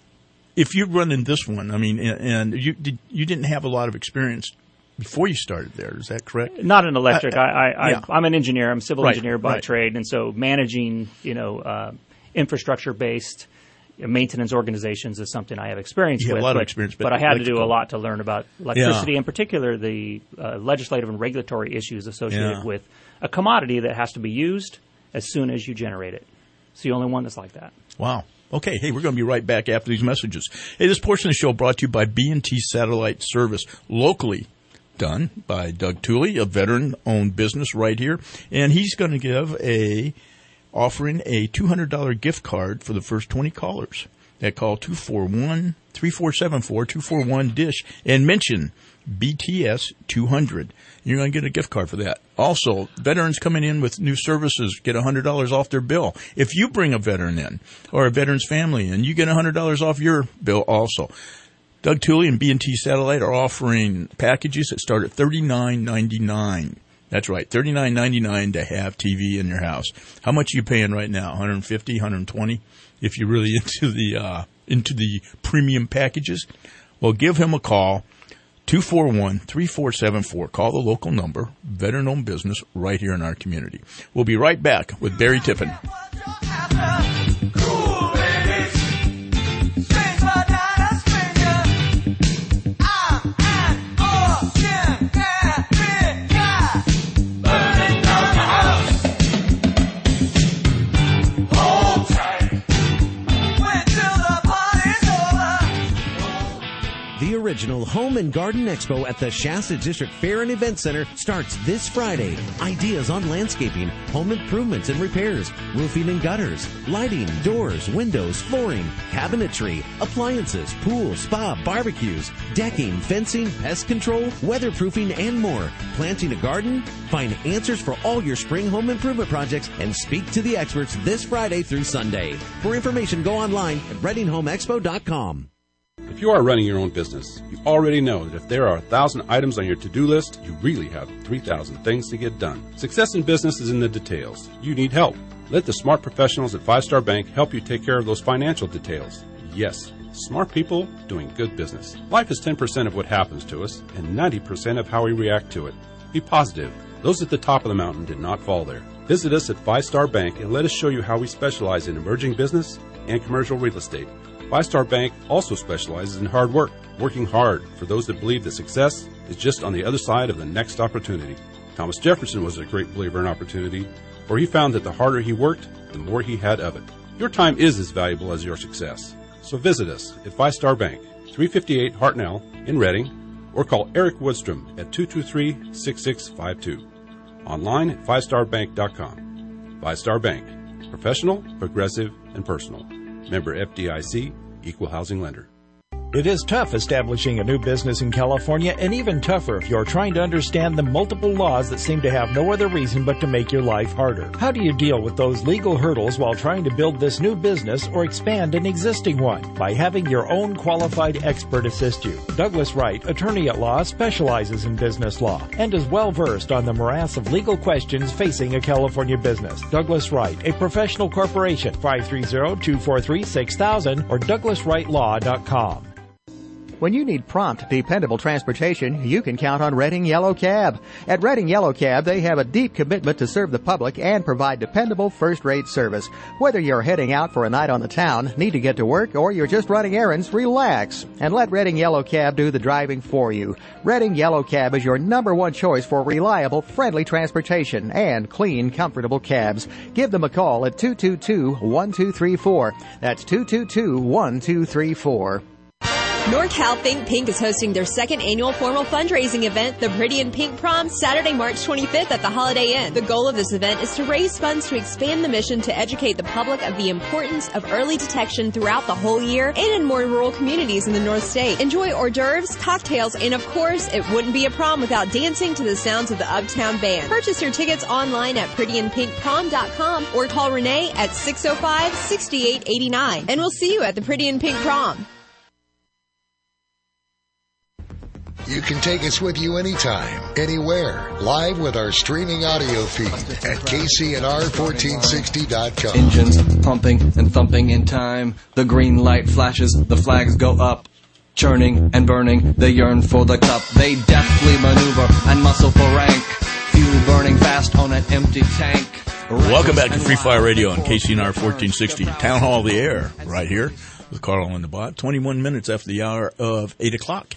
If you're running this one, I mean, and, and you did, you didn't have a lot of experience before you started there. Is that correct? Not in electric. Uh, I, I, yeah. I, I'm an engineer. I'm a civil Right, engineer by right. trade, and so managing, you know, uh, infrastructure-based maintenance organizations is something I have experience You have with. a lot of but, experience, but but I had to do a electrical- lot to learn about electricity, Yeah. in particular the uh, legislative and regulatory issues associated Yeah. with a commodity that has to be used as soon as you generate it. It's the only one that's like that. Wow. Okay, hey, we're going to be right back after these messages. Hey, this portion of the show brought to you by B and T Satellite Service, locally done by Doug Tooley, a veteran-owned business right here, and he's going to give a offering a two hundred dollars gift card for the first twenty callers that call two four one, three four seven four, two four one, DISH and mention B T S two hundred. You're going to get a gift card for that. Also, veterans coming in with new services get one hundred dollars off their bill. If you bring a veteran in or a veteran's family in, you get one hundred dollars off your bill also. Doug Tooley and B and T Satellite are offering packages that start at thirty-nine ninety-nine. That's right, thirty-nine ninety-nine to have T V in your house. How much are you paying right now? one hundred fifty, one hundred twenty? If you're really into the uh, into the premium packages, well, give him a call. two four one, three four seven four. Call the local number, veteran-owned business right here in our community. We'll be right back with Barry Tippin. The original Home and Garden Expo at the Shasta District Fair and Event Center starts this Friday. Ideas on landscaping, home improvements and repairs, roofing and gutters, lighting, doors, windows, flooring, cabinetry, appliances, pool, spa, barbecues, decking, fencing, pest control, weatherproofing, and more. Planting a garden? Find answers for all your spring home improvement projects and speak to the experts this Friday through Sunday. For information, go online at reading home expo dot com. If you are running your own business, you already know that if there are one thousand items on your to-do list, you really have three thousand things to get done. Success in business is in the details. You need help. Let the smart professionals at Five Star Bank help you take care of those financial details. Yes, smart people doing good business. Life is ten percent of what happens to us and ninety percent of how we react to it. Be positive. Those at the top of the mountain did not fall there. Visit us at Five Star Bank and let us show you how we specialize in emerging business and commercial real estate. Five Star Bank also specializes in hard work, working hard for those that believe that success is just on the other side of the next opportunity. Thomas Jefferson was a great believer in opportunity, for he found that the harder he worked, the more he had of it. Your time is as valuable as your success. So visit us at Five Star Bank, three fifty-eight Hartnell in Reading, or call Eric Woodstrom at two two three, six six five two. Online at five star bank dot com. Five Star Bank, professional, progressive, and personal. Member F D I C, Equal Housing Lender. It is tough establishing a new business in California, and even tougher if you're trying to understand the multiple laws that seem to have no other reason but to make your life harder. How do you deal with those legal hurdles while trying to build this new business or expand an existing one? By having your own qualified expert assist you. Douglas Wright, attorney at law, specializes in business law and is well versed on the morass of legal questions facing a California business. Douglas Wright, a professional corporation, five three zero, two four three, six thousand or douglas wright law dot com. When you need prompt, dependable transportation, you can count on Reading Yellow Cab. At Reading Yellow Cab, they have a deep commitment to serve the public and provide dependable first-rate service. Whether you're heading out for a night on the town, need to get to work, or you're just running errands, relax and let Reading Yellow Cab do the driving for you. Reading Yellow Cab is your number one choice for reliable, friendly transportation and clean, comfortable cabs. Give them a call at two two two, one two three four. That's two two two, one two three four. NorCal Think Pink is hosting their second annual formal fundraising event, the Pretty in Pink Prom, Saturday, March twenty-fifth at the Holiday Inn. The goal of this event is to raise funds to expand the mission to educate the public of the importance of early detection throughout the whole year and in more rural communities in the North State. Enjoy hors d'oeuvres, cocktails, and of course, it wouldn't be a prom without dancing to the sounds of the Uptown Band. Purchase your tickets online at pretty in pink prom dot com or call Renee at six oh five, six eight eight nine. And we'll see you at the Pretty in Pink Prom. You can take us with you anytime, anywhere, live with our streaming audio feed at K C N R fourteen sixty dot com. Engines pumping and thumping in time. The green light flashes, the flags go up. Churning and burning, they yearn for the cup. They deftly maneuver and muscle for rank. Fuel burning fast on an empty tank. Welcome back to Free Fire Radio on K C N R fourteen sixty. Town Hall of the Air, right here with Carl and the Bot. twenty-one minutes after the hour of eight o'clock.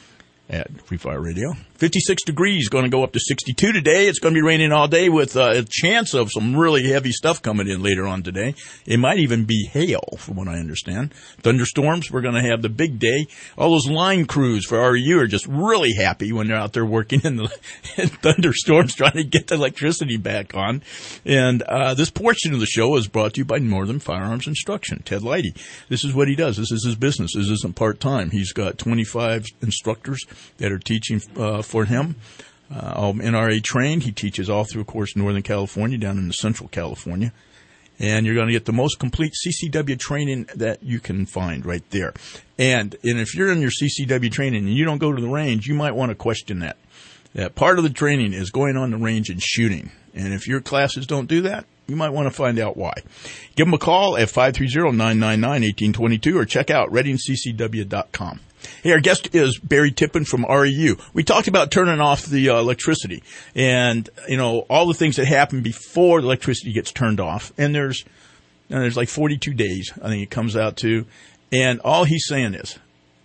At Free Fire Radio. fifty-six degrees, going to go up to sixty-two today. It's going to be raining all day with uh, a chance of some really heavy stuff coming in later on today. It might even be hail, from what I understand. Thunderstorms, we're going to have the big day. All those line crews for R E U are just really happy when they're out there working in the in thunderstorms trying to get the electricity back on. And uh, this portion of the show is brought to you by Northern Firearms Instruction. Ted Leidy. This is what he does. This is his business. This isn't part-time. He's got twenty-five instructors that are teaching uh, for him. Uh, all N R A trained. He teaches all through, of course, Northern California, down in the Central California. And you're going to get the most complete C C W training that you can find right there. And, and if you're in your C C W training and you don't go to the range, you might want to question that. That part of the training is going on the range and shooting. And if your classes don't do that, you might want to find out why. Give them a call at five three zero, nine nine nine, one eight two two or check out reading c c w dot com. Hey, our guest is Barry Tippin from R E U. We talked about turning off the uh, electricity and, you know, all the things that happen before the electricity gets turned off. And there's, and there's like forty-two days, I think it comes out to. And all he's saying is,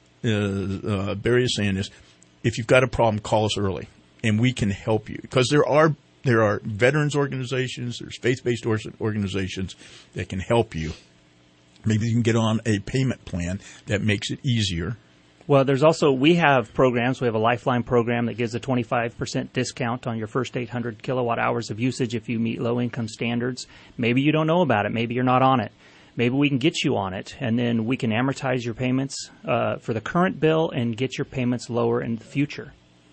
uh, uh, Barry is saying is, if you've got a problem, call us early and we can help you. Because there are, there are veterans organizations, there's faith-based organizations that can help you. Maybe you can get on a payment plan that makes it easier. Well, there's also, we have programs. We have a Lifeline program that gives a twenty-five percent discount on your first eight hundred kilowatt hours of usage if you meet low-income standards. Maybe you don't know about it. Maybe you're not on it. Maybe we can get you on it, and then we can amortize your payments uh, for the current bill and get your payments lower in the future.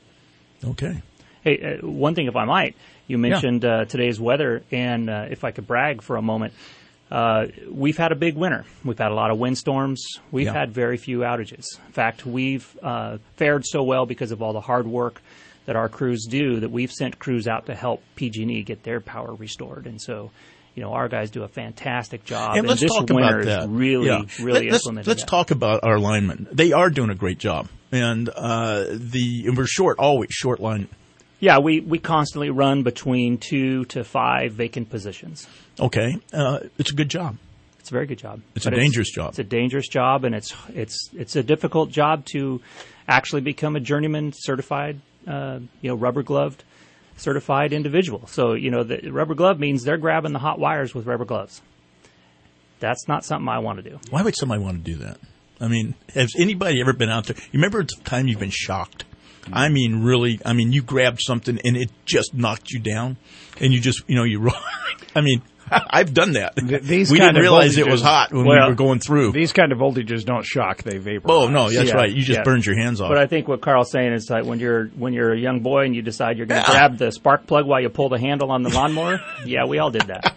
Okay. Hey, uh, one thing, if I might, you mentioned yeah. uh, today's weather, and uh, if I could brag for a moment, Uh, we've had a big winter. We've had a lot of windstorms. We've yeah. had very few outages. In fact, we've uh, fared so well because of all the hard work that our crews do that we've sent crews out to help P G and E get their power restored. And so, you know, our guys do a fantastic job. And, and let's this talk winter about that. is really, yeah. really let's, implementing Let's that. talk about our linemen. They are doing a great job. And uh, the and we're short, always short line. Yeah, we, we constantly run between two to five vacant positions. Okay. Uh, it's a good job. It's a very good job. It's but a dangerous it's, job. It's a dangerous job, and it's it's it's a difficult job to actually become a journeyman certified, uh, you know, rubber gloved certified individual. So, you know, the rubber glove means they're grabbing the hot wires with rubber gloves. that's not something I want to do. Why would somebody want to do that? I mean, has anybody ever been out there? You remember the time you've been shocked? I mean, really, I mean, you grabbed something and it just knocked you down and you just, you know, you, I mean, I've done that. These we kind didn't of realize it voltages- was hot when well, we were going through. These kind of voltages don't shock; they vaporize. Oh no, that's Yeah. right. You just Yeah. burned your hands off. But I think what Carl's saying is like when you're when you're a young boy and you decide you're going to grab the spark plug while you pull the handle on the lawnmower. Yeah, we all did that.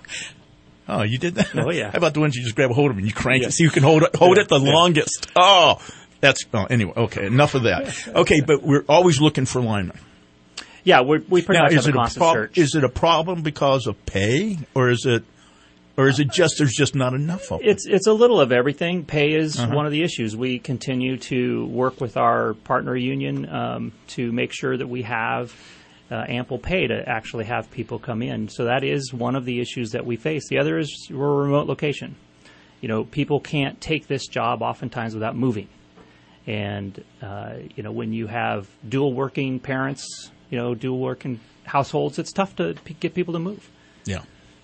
Oh, you did that? Oh, yeah. How about the ones you just grab a hold of and you crank Yeah. it so you can hold it, hold Yeah. it the Yeah. longest? Oh, that's, oh, anyway, okay, enough of that. Okay, but we're always looking for linemen. Yeah, we're, we pretty Now, much is have it a a constant prob- search. Is it a problem because of pay, or is it, or is it just there's just not enough of them? It's it's a little of everything. Pay is Uh-huh. one of the issues. We continue to work with our partner union um, to make sure that we have uh, ample pay to actually have people come in. So that is one of the issues that we face. The other is we're a remote location. You know, people can't take this job oftentimes without moving. And, uh, you know, when you have dual working parents, you know, dual working households, it's tough to p- get people to move. Yeah.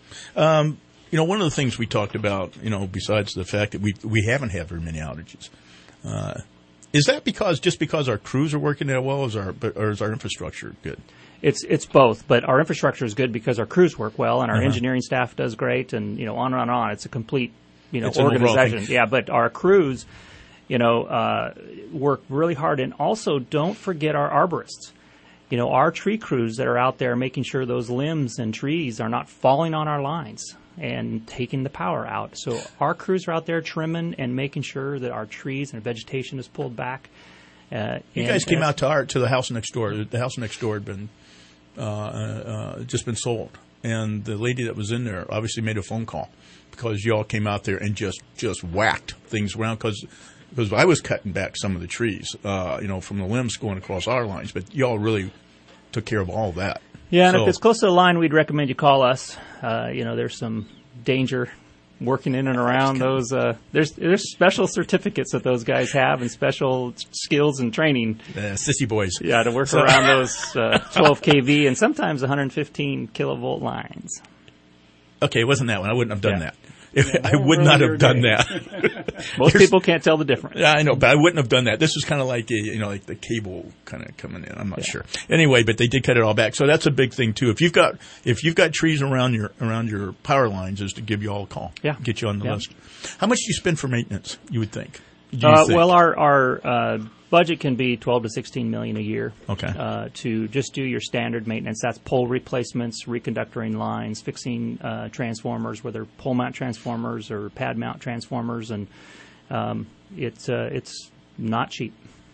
Um, you know, one of the things we talked about, you know, besides the fact that we we haven't had very many outages, uh, is that because just because our crews are working that well, is our or is our infrastructure good? It's it's both, but our infrastructure is good because our crews work well and our Uh-huh. engineering staff does great, and you know on and on and on. It's a complete you know It's an overall organization. thing. Yeah, but our crews, you know, uh, work really hard, and also don't forget our arborists. You know, our tree crews that are out there making sure those limbs and trees are not falling on our lines and taking the power out. So our crews are out there trimming and making sure that our trees and vegetation is pulled back. Uh, You and, guys came uh, out to our to the house next door. The house next door had been uh, uh, just been sold, and the lady that was in there obviously made a phone call because y'all came out there and just just whacked things around because. Because I was cutting back some of the trees, uh, you know, from the limbs going across our lines, but y'all really took care of all that. Yeah, and So- if it's close to the line, we'd recommend you call us. Uh, you know, there's some danger working in and around those. Uh, there's there's special certificates that those guys have and special skills and training. Uh, sissy boys. Yeah, to work So- around those uh, twelve K V and sometimes one hundred fifteen kilovolt lines. Okay, it wasn't that one. I wouldn't have done Yeah. that. If, Yeah, I would ruin not your have done day. that. Most There's- people can't tell the difference. Yeah, I know, but I wouldn't have done that. This was kind of like a, you know, like the cable kind of coming in. I'm not Yeah. sure. Anyway, but they did cut it all back, so that's a big thing too. If you've got if you've got trees around your around your power lines, is to give you all a call. Yeah. Get you on the Yeah. list. How much do you spend for maintenance? You would think. Do you Uh, think? well, our our uh, budget can be twelve to sixteen million a year. Okay. Uh, to just do your standard maintenance. That's pole replacements, reconductoring lines, fixing uh, transformers, whether pole mount transformers or pad mount transformers, and um, it's uh, it's not cheap.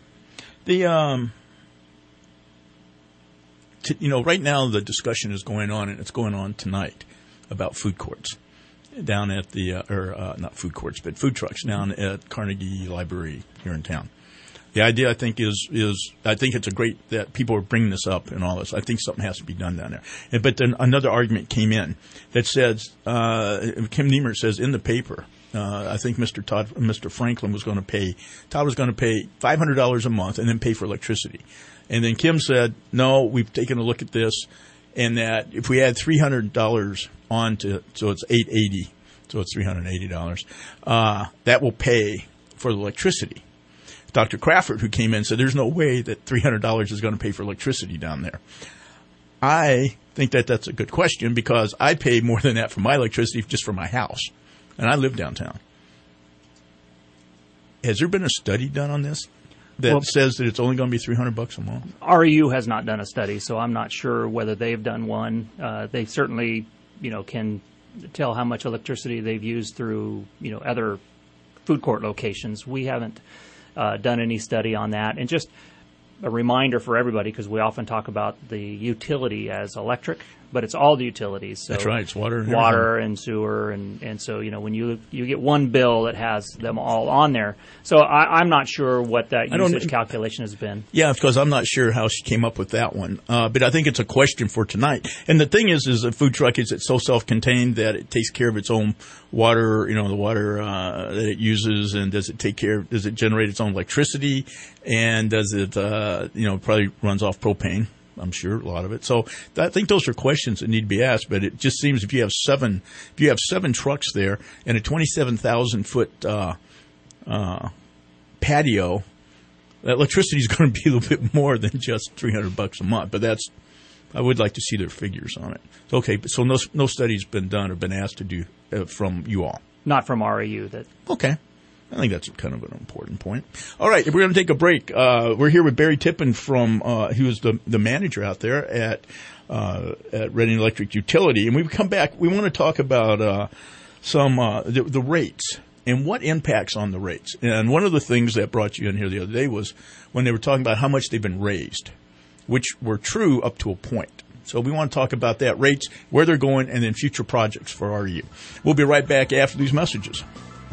The um, to, you know, right now the discussion is going on, and it's going on tonight about food courts down at the uh, or uh, not food courts, but food trucks down at Carnegie Library here in town. The idea, I think, is is I think it's a great that people are bringing this up and all this. I think something has to be done down there. And, but then another argument came in that says uh, Kim Niemer says in the paper. Uh, I think Mister Todd, Mister Franklin was going to pay. Todd was going to pay five hundred dollars a month and then pay for electricity. And then Kim said, "No, we've taken a look at this, and that if we add three hundred dollars on to, so it's eight eighty, so it's three hundred eighty dollars. Uh, that will pay for the electricity." Doctor Crawford, who came in, said, "There's no way that three hundred dollars is going to pay for electricity down there." I think that that's a good question because I pay more than that for my electricity just for my house, and I live downtown. Has there been a study done on this that Well- says that it's only going to be three hundred bucks a month? R E U has not done a study, so I'm not sure whether they've done one. Uh, they certainly, you know, can tell how much electricity they've used through, you know, other food court locations. We haven't uh, done any study on that. And just a reminder for everybody, because we often talk about the utility as electric, but it's all the utilities. So That's right, it's water and water and sewer, and, and so you know when you you get one bill that has them all on there. So I, I'm not sure what that I don't- usage calculation has been. Yeah, because I'm not sure how she came up with that one. Uh, but I think it's a question for tonight. And the thing is, is a food truck is it's so self-contained that it takes care of its own water, you know, the water uh, that it uses, and does it take care, does it generate its own electricity, and does it, uh, you know, probably runs off propane. I'm sure a lot of it. So I think those are questions that need to be asked. But it just seems if you have seven, if you have seven trucks there and a twenty-seven thousand foot uh, uh, patio, that electricity is going to be a little bit more than just three hundred bucks a month. But that's, I would like to see their figures on it. Okay, so no no study's been done or been asked to do uh, from you all. Not from R A U. That okay. I think that's kind of an important point. All right, we're going to take a break. Uh, we're here with Barry Tippin from, uh, he was the, the manager out there at, uh, at Reading Electric Utility. And when we come back, we want to talk about, uh, some, uh, the, the rates and what impacts on the rates. And one of the things that brought you in here the other day was when they were talking about how much they've been raised, which were true up to a point. So we want to talk about that, rates, where they're going, and then future projects for R E U. We'll be right back after these messages.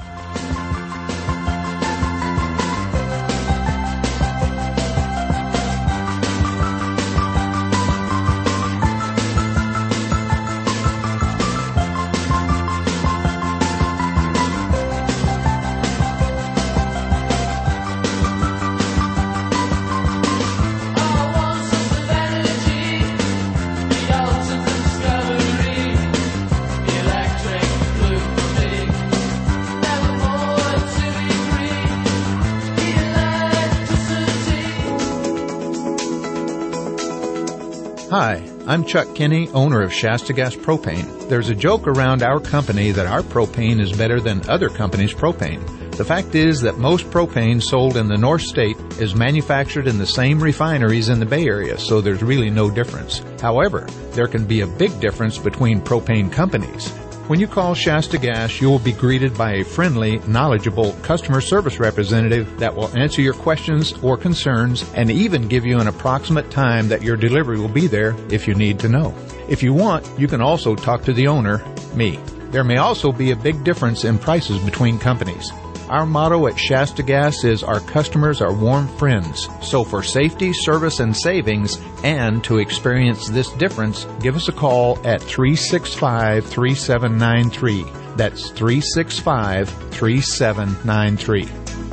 Hi, I'm Chuck Kinney, owner of Shasta Gas Propane. There's a joke around our company that our propane is better than other companies' propane. The fact is that most propane sold in the North State is manufactured in the same refineries in the Bay Area, so there's really no difference. However, there can be a big difference between propane companies. When you call Shasta Gas, you will be greeted by a friendly, knowledgeable customer service representative that will answer your questions or concerns and even give you an approximate time that your delivery will be there if you need to know. If you want, you can also talk to the owner, me. There may also be a big difference in prices between companies. Our motto at Shasta Gas is our customers are warm friends. So for safety, service, and savings, and to experience this difference, give us a call at three six five, three seven nine three. That's three six five, three seven nine three.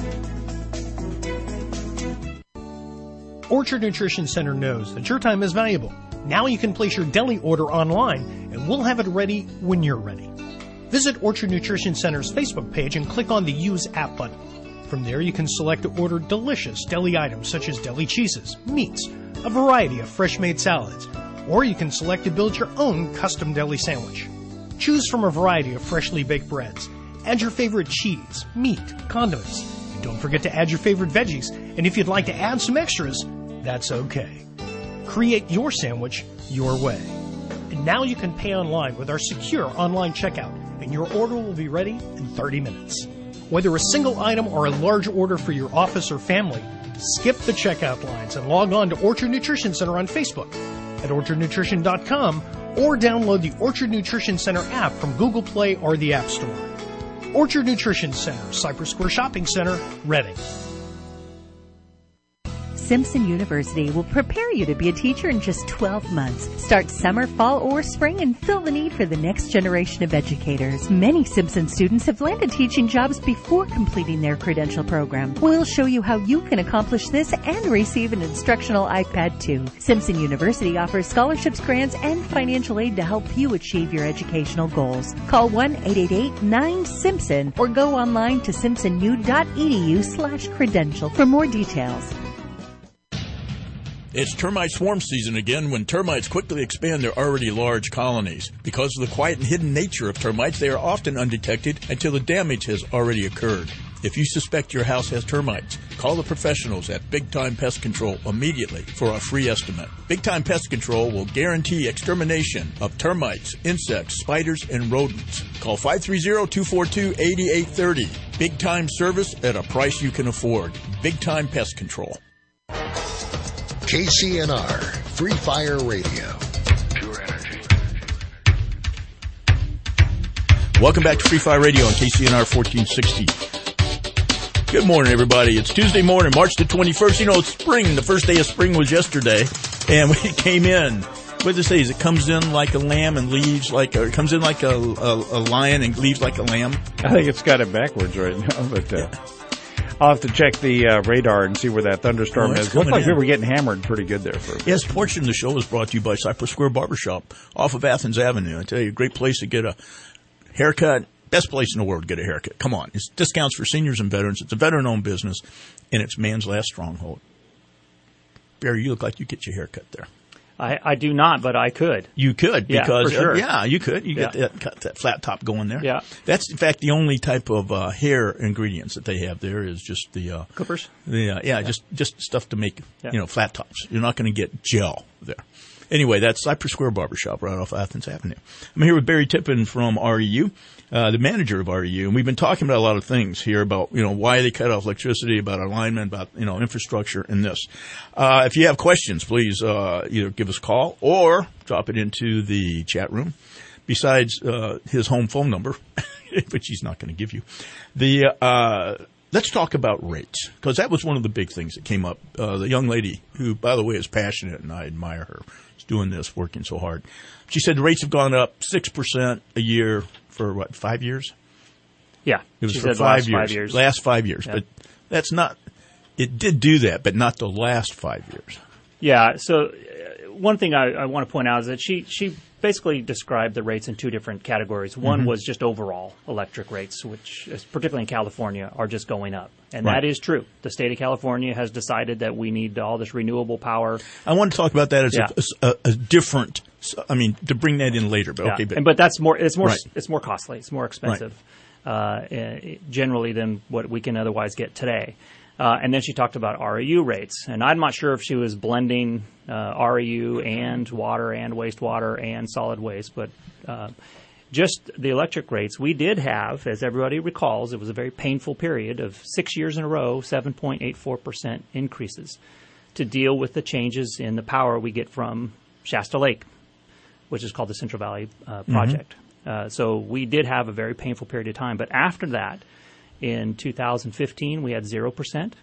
Orchard Nutrition Center knows that your time is valuable. Now you can place your deli order online, and we'll have it ready when you're ready. Visit Orchard Nutrition Center's Facebook page and click on the Use App button. From there, you can select to order delicious deli items such as deli cheeses, meats, a variety of fresh-made salads, or you can select to build your own custom deli sandwich. Choose from a variety of freshly baked breads. Add your favorite cheese, meat, condiments, and don't forget to add your favorite veggies. And if you'd like to add some extras, that's okay. Create your sandwich your way. And now you can pay online with our secure online checkout, and your order will be ready in thirty minutes. Whether a single item or a large order for your office or family, skip the checkout lines and log on to Orchard Nutrition Center on Facebook at orchard nutrition dot com or download the Orchard Nutrition Center app from Google Play or the App Store. Orchard Nutrition Center, Cypress Square Shopping Center, Reading. Simpson University will prepare you to be a teacher in just twelve months. Start summer, fall, or spring and fill the need for the next generation of educators. Many Simpson students have landed teaching jobs before completing their credential program. We'll show you how you can accomplish this and receive an instructional iPad too. Simpson University offers scholarships, grants, and financial aid to help you achieve your educational goals. Call one eight eight eight, nine, Simpson or go online to simpson u dot e d u slash credential for more details. It's termite swarm season again when termites quickly expand their already large colonies. Because of the quiet and hidden nature of termites, they are often undetected until the damage has already occurred. If you suspect your house has termites, call the professionals at Big Time Pest Control immediately for a free estimate. Big Time Pest Control will guarantee extermination of termites, insects, spiders, and rodents. Call five three zero, two four two, eight eight three zero. Big Time service at a price you can afford. Big Time Pest Control. K C N R, Free Fire Radio. Pure energy. Welcome back to Free Fire Radio on K C N R fourteen sixty. Good morning, everybody. It's Tuesday morning, March the twenty-first. You know, it's spring. The first day of spring was yesterday, and we came in. What does it say? Is it comes in like a lamb and leaves like a, it comes in like a, a, a lion and leaves like a lamb? I think it's got it backwards right now, but uh, I'll have to check the uh, radar and see where that thunderstorm Well, it's is. Looked coming like we in. were getting hammered pretty good there. For Yes, portion of the show is brought to you by Cypress Square Barbershop off of Athens Avenue. I tell you, a great place to get a haircut. Best place in the world to get a haircut. Come on. It's discounts for seniors and veterans. It's a veteran-owned business, and it's man's last stronghold. Barry, you look like you get your haircut there. I, I do not, but I could. You could, Yeah, because, for sure. uh, yeah, you could. You get Yeah. that, cut that flat top going there. Yeah. That's, in fact, the only type of uh, hair ingredients that they have there is just the... Uh, Clippers? The, uh, yeah, just just stuff to make, Yeah. you know, flat tops. You're not going to get gel there. Anyway, that's Cypress Square Barbershop right off Athens Avenue. I'm here with Barry Tippin from R E U, uh, the manager of R E U, and we've been talking about a lot of things here about, you know, why they cut off electricity, about alignment, about, you know, infrastructure and this. Uh, if you have questions, please, uh, either give us a call or drop it into the chat room. Besides, uh, his home phone number, which he's not going to give you. The, uh, let's talk about rates, because that was one of the big things that came up. Uh, the young lady, who, by the way, is passionate, and I admire her, is doing this, working so hard. She said the rates have gone up six percent a year for, what, five years? Yeah. It was she for said five last years. five years. Last five years. Yeah. But that's not, it did do that, but not the last five years. Yeah. So uh, one thing I, I want to point out is that she, she basically described the rates in two different categories. One Mhm. was just overall electric rates, which, is, particularly in California, are just going up. And Right. that is true. The state of California has decided that we need all this renewable power. I want to talk about that as Yeah. a, a, a different, I mean, to bring that in later, but Yeah. okay. But, and, but that's more. It's more. Right. It's more costly. It's more expensive, uh, eh, generally than what we can otherwise get today. Uh, and then she talked about R E U rates, and I'm not sure if she was blending uh, R E U and water and wastewater and solid waste, but uh, just the electric rates. We did have, as everybody recalls, it was a very painful period of six years in a row, seven point eight four percent increases to deal with the changes in the power we get from Shasta Lake, which is called the Central Valley uh, Project. Uh, so we did have a very painful period of time. But after that, in two thousand fifteen, we had zero percent.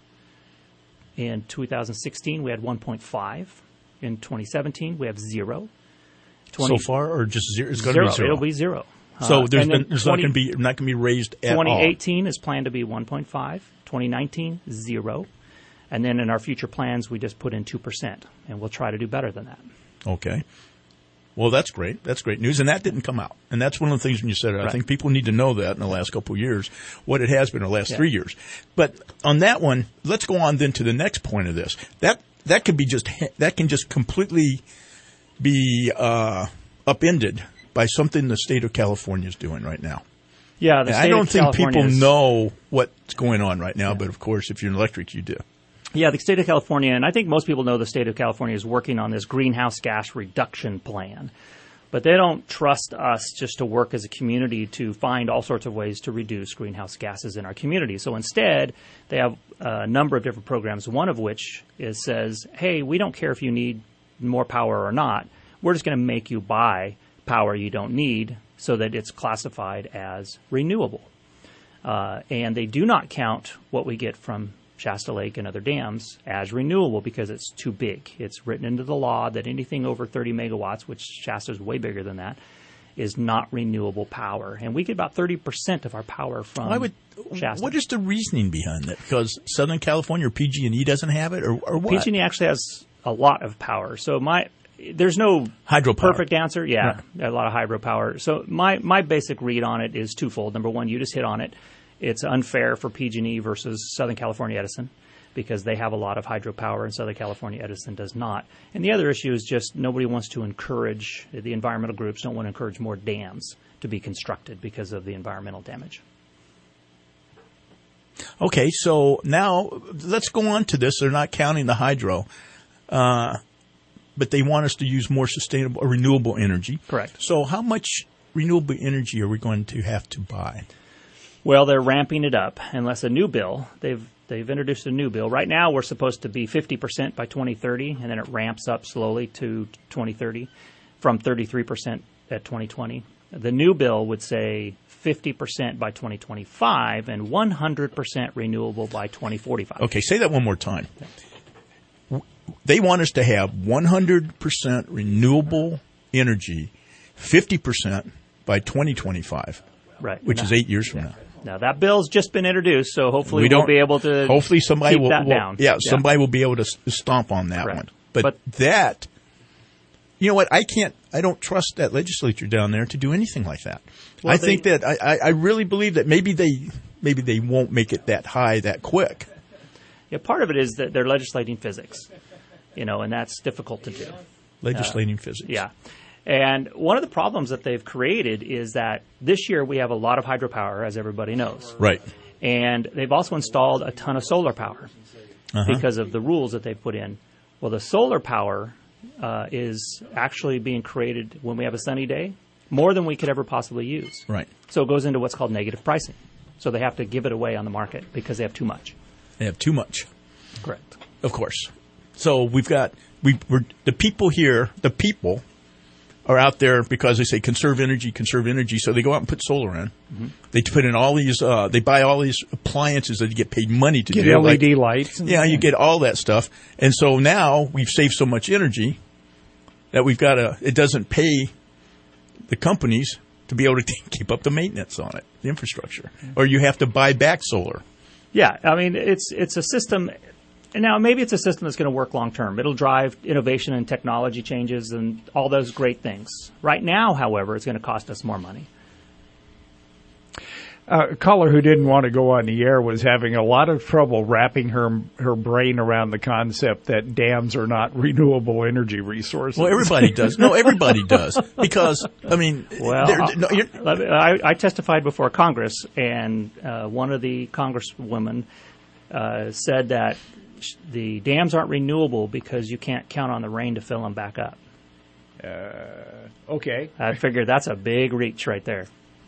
In two thousand sixteen, we had one point five. In twenty seventeen, we have zero. so far, or just zero? It's going to Zero. be zero. It'll be zero. So Uh, there's, and then been, there's not going to be not going to be raised at all. twenty eighteen is planned to be one point five. twenty nineteen, zero. And then in our future plans, we just put in two percent. And we'll try to do better than that. Okay. Well, that's great. That's great news. And that didn't come out. And that's one of the things when you said it. I Right. think people need to know that in the last couple of years, what it has been in the last Yeah. three years. But on that one, let's go on then to the next point of this. That that could be just that can just completely be uh, upended by something the state of California is doing right now. Yeah, the And state I don't of think California people is- know what's going on right now, but of course, if you're in electric, you do. Yeah, the state of California, and I think most people know the state of California is working on this greenhouse gas reduction plan. But they don't trust us just to work as a community to find all sorts of ways to reduce greenhouse gases in our community. So instead, they have a number of different programs, one of which is says, hey, we don't care if you need more power or not. We're just going to make you buy power you don't need so that it's classified as renewable. Uh, and they do not count what we get from Shasta Lake and other dams as renewable because it's too big. It's written into the law that anything over thirty megawatts, which Shasta is way bigger than that, is not renewable power. And we get about thirty percent of our power from Why would, Shasta. what is the reasoning behind that? Because Southern California or P G and E doesn't have it, or, or what? P G and E actually has a lot of power. So my there's no hydropower. perfect answer. Yeah, a lot of hydropower. So my, my basic read on it is twofold. Number one, you just hit on it. It's unfair for P G and E versus Southern California Edison because they have a lot of hydropower and Southern California Edison does not. And the other issue is just nobody wants to encourage, the environmental groups don't want to encourage more dams to be constructed because of the environmental damage. Okay, so now let's go on to this. They're not counting the hydro, uh, but they want us to use more sustainable or renewable energy. Correct. So how much renewable energy are we going to have to buy? Well, they're ramping it up. Unless a new bill, they've they've introduced a new bill. Right now, we're supposed to be fifty percent by twenty thirty, and then it ramps up slowly to twenty thirty from thirty-three percent at twenty twenty. The new bill would say fifty percent by twenty twenty-five and one hundred percent renewable by twenty forty-five. Okay, say that one more time. They want us to have one hundred percent renewable energy, fifty percent by twenty twenty-five. Right. Which No. is eight years from Yeah. now. Now, that bill's just been introduced, so hopefully we we'll don't, be able to hopefully somebody keep will, that will down. Yeah, yeah, somebody will be able to stomp on that Correct. one. But, But- that, you know what, I can't, I don't trust that legislature down there to do anything like that. Well, I they- think that, I, I I really believe that maybe they, maybe they won't make it that high that quick. Yeah, part of it is that they're legislating physics, you know, and that's difficult to do. Legislating Uh, physics. Yeah. And one of the problems that they've created is that this year we have a lot of hydropower, as everybody knows. Right. And they've also installed a ton of solar power Uh-huh. because of the rules that they've put in. Well, the solar power uh, is actually being created when we have a sunny day, more than we could ever possibly use. Right. So it goes into what's called negative pricing. So they have to give it away on the market because they have too much. They have too much. Correct. Of course. So we've got, we, we're, the people here, the people are out there because they say conserve energy, conserve energy. So they go out and put solar in. Mm-hmm. They put in all these, uh, they buy all these appliances that you get paid money to Get do. L E D like, lights. And yeah, you get all that stuff. And so now we've saved so much energy that we've got to, it doesn't pay the companies to be able to keep up the maintenance on it, the infrastructure. Or you have to buy back solar. Yeah, I mean, it's it's a system. And now maybe it's a system that's going to work long term. It'll drive innovation and technology changes and all those great things. Right now, however, it's going to cost us more money. Uh, a caller who didn't want to go on the air was having a lot of trouble wrapping her her brain around the concept that dams are not renewable energy resources. Well, everybody does. No, everybody does. Because, I mean, Well, they're- no, you're- let me- I, I testified before Congress, and uh, one of the congresswomen uh, said that sh- the dams aren't renewable because you can't count on the rain to fill them back up. Uh, okay. I figured that's a big reach right there.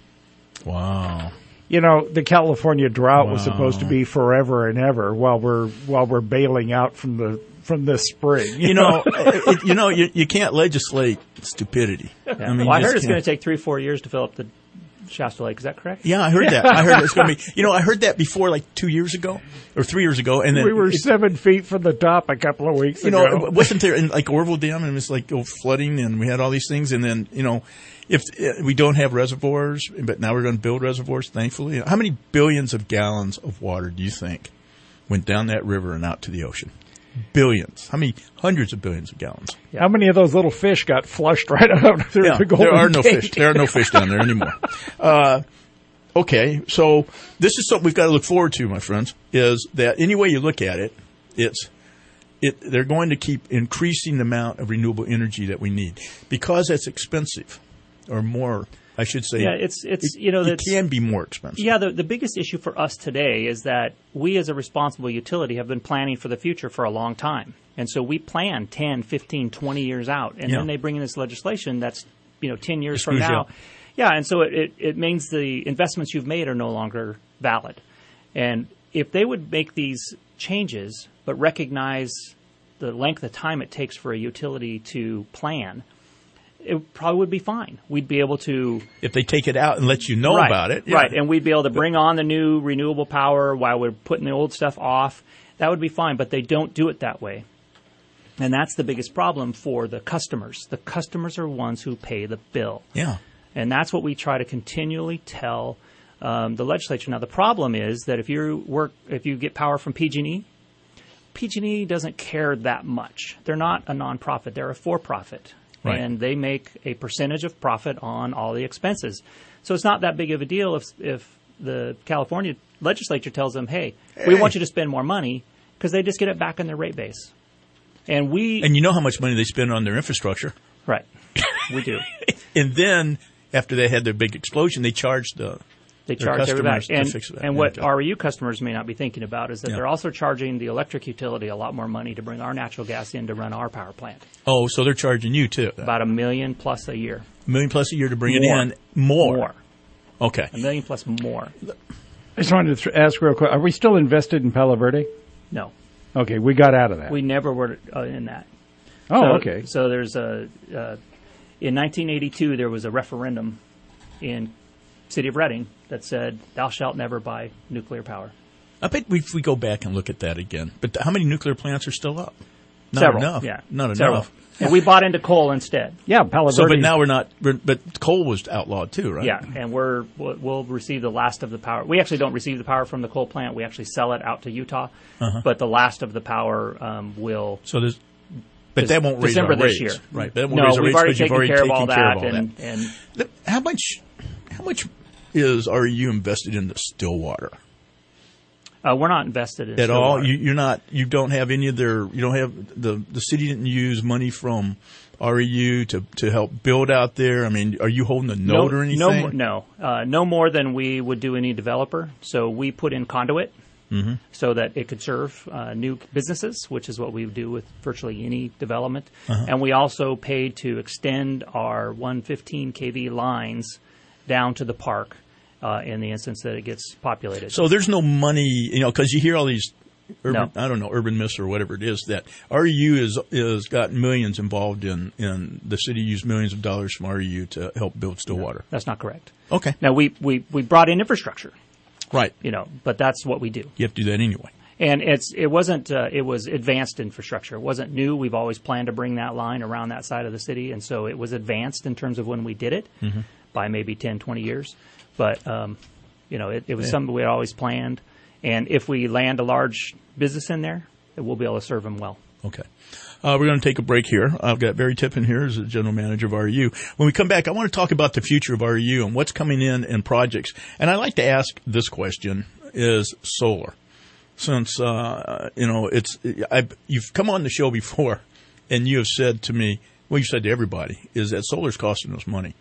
Wow. You know, the California drought was Wow. supposed to be forever and ever while we're while we're bailing out from the from this spring. You know, it, you know, you, you can't legislate stupidity. Yeah. I mean, well, I you heard just it's going can't. to take three, four years to fill up the Shasta Lake. Is that correct? Yeah, I heard that. I heard it's going to be. You know, I heard that before, like two years ago or three years ago, and then we were it- seven feet from the top a couple of weeks you ago. know, wasn't there in like Orville Dam and it was like oh, flooding and we had all these things, and then you know, if uh, we don't have reservoirs, but now we're going to build reservoirs, thankfully. How many billions of gallons of water do you think went down that river and out to the ocean? Billions. How many hundreds of billions of gallons? How many of those little fish got flushed right out through Yeah, the Golden there are no Gate? fish. There are no fish down there anymore. Uh, okay, so this is something we've got to look forward to, my friends. Is that any way you look at it, it's it. They're going to keep increasing the amount of renewable energy that we need because it's expensive, or more, I should say. Yeah, it's it's it, you know it that's, can be more expensive. Yeah, the the biggest issue for us today is that we as a responsible utility have been planning for the future for a long time. And so we plan ten, fifteen, twenty years out. And Yeah. then they bring in this legislation that's, you know, ten years It from screws you now. up. Yeah, and so it, it, it means the investments you've made are no longer valid. And if they would make these changes but recognize the length of time it takes for a utility to plan, it probably would be fine. We'd be able to If they take it out and let you know right, about it, yeah. right? And we'd be able to bring on the new renewable power while we're putting the old stuff off. That would be fine, but they don't do it that way, and that's the biggest problem for the customers. The customers are ones who pay the bill, Yeah. and that's what we try to continually tell um, the legislature. Now, the problem is that if you work, if you get power from P G and E, P G and E doesn't care that much. They're not a nonprofit; they're a for-profit. Right. And they make a percentage of profit on all the expenses. So it's not that big of a deal if if the California legislature tells them, hey, we Hey. want you to spend more money, because they just get it back in their rate base. And we... And you know how much money they spend on their infrastructure. Right. We do. And then, after they had their big explosion, they charged the They their charge everybody. customers And, to fix that. and what Yeah. R E U customers may not be thinking about is that Yeah. they're also charging the electric utility a lot more money to bring our natural gas in to run our power plant. Oh, so they're charging you, too. About a million plus a year. A million plus a year to bring More. it in. More. More. Okay. A million plus more. I just wanted to th- ask real quick, are we still invested in Palo Verde? No. Okay, we got out of that. We never were uh, in that. Oh, So- okay. So there's a uh, in nineteen eighty-two there was a referendum in city of Reading that said thou shalt never buy nuclear power. I bet we, if we go back and look at that again. But how many nuclear plants are still up? Not Several, enough. yeah. Not Several. enough. And we bought into coal instead. Yeah, Palo Verde. So, but now we're not. We're, but coal was outlawed too, right? Yeah, and we're we'll we'll receive the last of the power. We actually don't receive the power from the coal plant. We actually sell it out to Utah. Uh-huh. But the last of the power um, will. So there's. But that won't raise December our this rates, year. right? That won't no, raise our we've rates already because you've taken already care of taken all care that. of all and, that. and how much? How much is R E U invested in the Stillwater? Uh, we're not invested in at Stillwater. all. You, you're not. You don't have any of their. You don't have the the city didn't use money from R E U to to help build out there. I mean, are you holding a note no, or anything? No, no, uh, no more than we would do any developer. So we put in conduit mm-hmm. so that it could serve uh, new businesses, which is what we do with virtually any development. Uh-huh. And we also paid to extend our one fifteen k V lines down to the park. Uh, in the instance that it gets populated. So there's no money, you know, because you hear all these, urban, no. I don't know, urban myths or whatever it is, that R E U is is got millions involved in, in the city used millions of dollars from R E U to help build Stillwater. No, that's not correct. Okay. Now, we, we, we brought in infrastructure. Right. You know, but that's what we do. You have to do that anyway. And it's it wasn't uh, it was advanced infrastructure. It wasn't new. We've always planned to bring that line around that side of the city, and so it was advanced in terms of when we did it mm-hmm. by maybe ten, twenty years. But, um, you know, it, it was yeah. something we had always planned. And if we land a large business in there, we'll be able to serve them well. Okay. Uh, we're going to take a break here. I've got Barry Tippin here as the general manager of R E U. When we come back, I want to talk about the future of R E U and what's coming in in projects. And I'd like to ask this question, is solar. Since, uh, you know, it's I've, you've come on the show before and you have said to me, well, you said to everybody, is that solar's costing us money.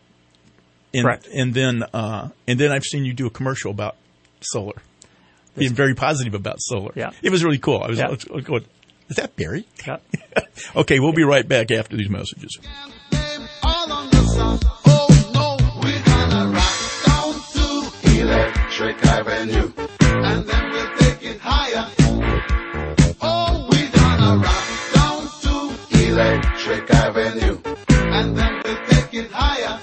And, Correct. And then, uh, and then I've seen you do a commercial about solar, being very positive about solar. Yeah. It was really cool. I was, Yeah. I was going, is that Barry? Yeah. Okay, we'll be right back after these messages. Electric Avenue, and then we'll take it higher. Oh, we're gonna rock down to Electric Avenue, and then we'll take it higher.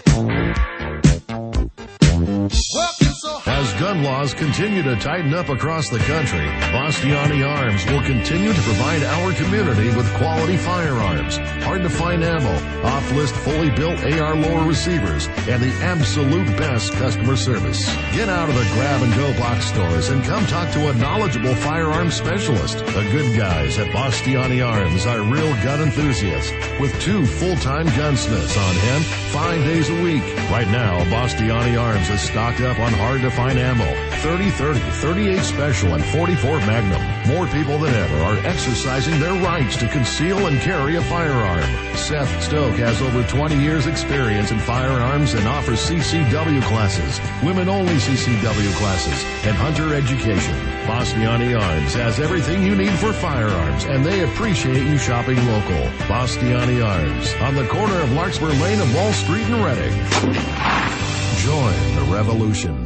Working so hard. As gun laws continue to tighten up across the country, Bastiani Arms will continue to provide our community with quality firearms, hard-to-find ammo, off-list fully built A R lower receivers, and the absolute best customer service. Get out of the grab-and-go box stores and come talk to a knowledgeable firearms specialist. The good guys at Bastiani Arms are real gun enthusiasts with two full-time gunsmiths on hand five days a week. Right now, Bastiani Arms is stocked up on hard-to-find ammo, thirty thirty, thirty-eight Special, and forty-four Magnum. More people than ever are exercising their rights to conceal and carry a firearm. Seth Stoke has over twenty years experience in firearms and offers C C W classes, women-only C C W classes, and hunter education. Bastiani Arms has everything you need for firearms, and they appreciate you shopping local. Bastiani Arms, on the corner of Larkspur Lane and Wall Street in Reading. Join the revolution.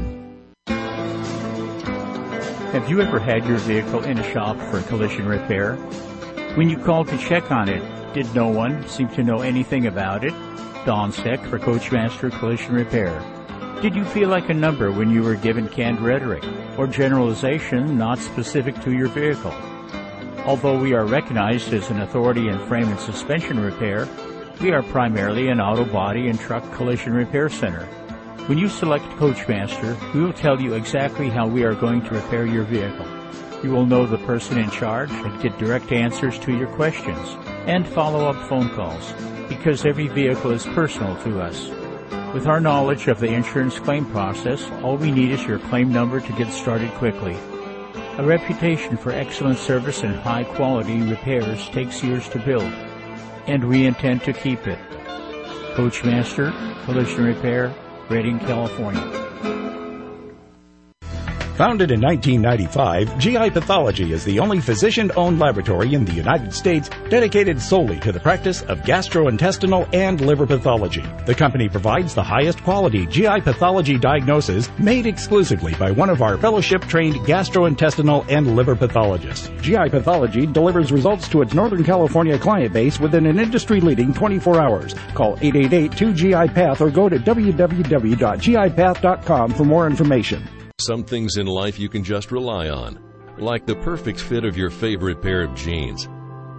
Have you ever had your vehicle in a shop for collision repair? When you called to check on it, did no one seem to know anything about it? Don Steck for Coachmaster Collision Repair. Did you feel like a number when you were given canned rhetoric or generalization not specific to your vehicle? Although we are recognized as an authority in frame and suspension repair, we are primarily an auto body and truck collision repair center. When you select Coachmaster, we will tell you exactly how we are going to repair your vehicle. You will know the person in charge and get direct answers to your questions and follow-up phone calls, because every vehicle is personal to us. With our knowledge of the insurance claim process, all we need is your claim number to get started quickly. A reputation for excellent service and high-quality repairs takes years to build, and we intend to keep it. Coachmaster Collision Repair, Redding, California. Founded in nineteen ninety-five, G I Pathology is the only physician-owned laboratory in the United States dedicated solely to the practice of gastrointestinal and liver pathology. The company provides the highest quality G I pathology diagnosis made exclusively by one of our fellowship-trained gastrointestinal and liver pathologists. G I Pathology delivers results to its Northern California client base within an industry-leading twenty-four hours. Call eight eight eight, two G I path or go to w w w dot g i path dot com for more information. Some things in life you can just rely on, like the perfect fit of your favorite pair of jeans.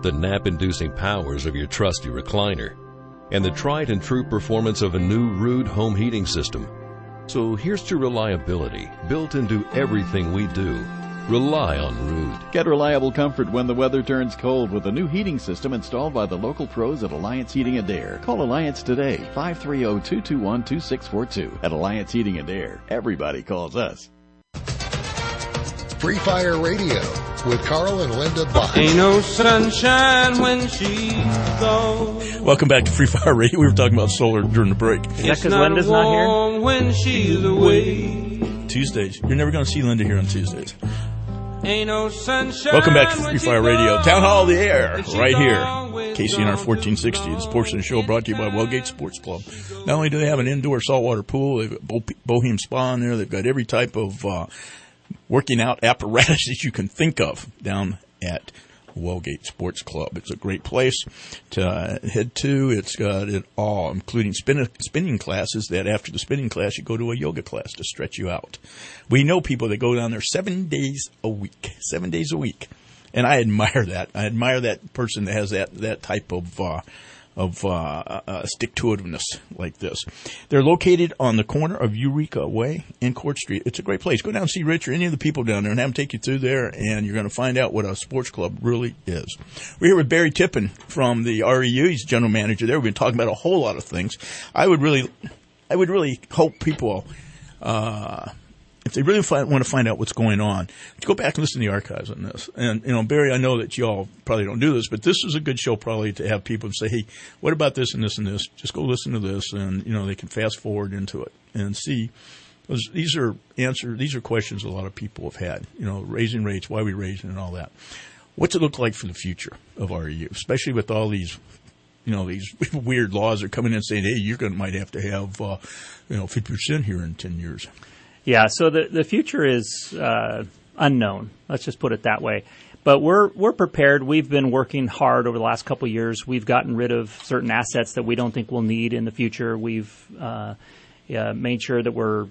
the nap-inducing powers of your trusty recliner, and the tried and true performance of a new Ruud home heating system. So here's to reliability, built into everything we do. Rely on Ruud. Get reliable comfort when the weather turns cold with a new heating system installed by the local pros at Alliance Heating and Air. Call Alliance today, five three zero, two two one, two six four two. At Alliance Heating and Air, everybody calls us. Free Fire Radio with Carl and Linda Bach. Ain't no sunshine when she's gone. Welcome back to Free Fire Radio. We were talking about solar during the break. Is that because Linda's not here? When she's away. Tuesdays. You're never going to see Linda here on Tuesdays. Ain't no sunshine. Welcome back to Free Fire Radio. Town Hall of the Air, right here. K C N R fourteen sixty. This portion of the show brought to you by Wellgate Sports Club. Not only do they have an indoor saltwater pool, they've got Bohem Spa in there. They've got every type of uh, working out apparatus that you can think of down at Wellgate Sports Club. It's a great place to uh, head to. It's got it all, including spin- spinning classes that after the spinning class, you go to a yoga class to stretch you out. We know people that go down there seven days a week, seven days a week. And I admire that. I admire that person that has that, that type of, uh, of, uh, uh, stick-to-itiveness like this. They're located on the corner of Eureka Way and Court Street. It's a great place. Go down and see Rich or any of the people down there and have them take you through there, and you're going to find out what a sports club really is. We're here with Barry Tippin from the R E U. He's general manager there. We've been talking about a whole lot of things. I would really, I would really hope people, uh, if they really find, want to find out what's going on, to go back and listen to the archives on this. And, you know, Barry, I know that y'all probably don't do this, but this is a good show probably to have people say, hey, what about this and this and this? Just go listen to this, and, you know, they can fast forward into it and see. These are answer. These are questions a lot of people have had, you know, raising rates, why we raising and all that. What's it look like for the future of R E U, especially with all these, you know, these weird laws that are coming in saying, hey, you're going to might have to have, uh, you know, fifty percent here in ten years. Yeah, so the the future is uh, unknown. Let's just put it that way. But we're we're prepared. We've been working hard over the last couple of years. We've gotten rid of certain assets that we don't think we'll need in the future. We've uh, yeah, made sure that we're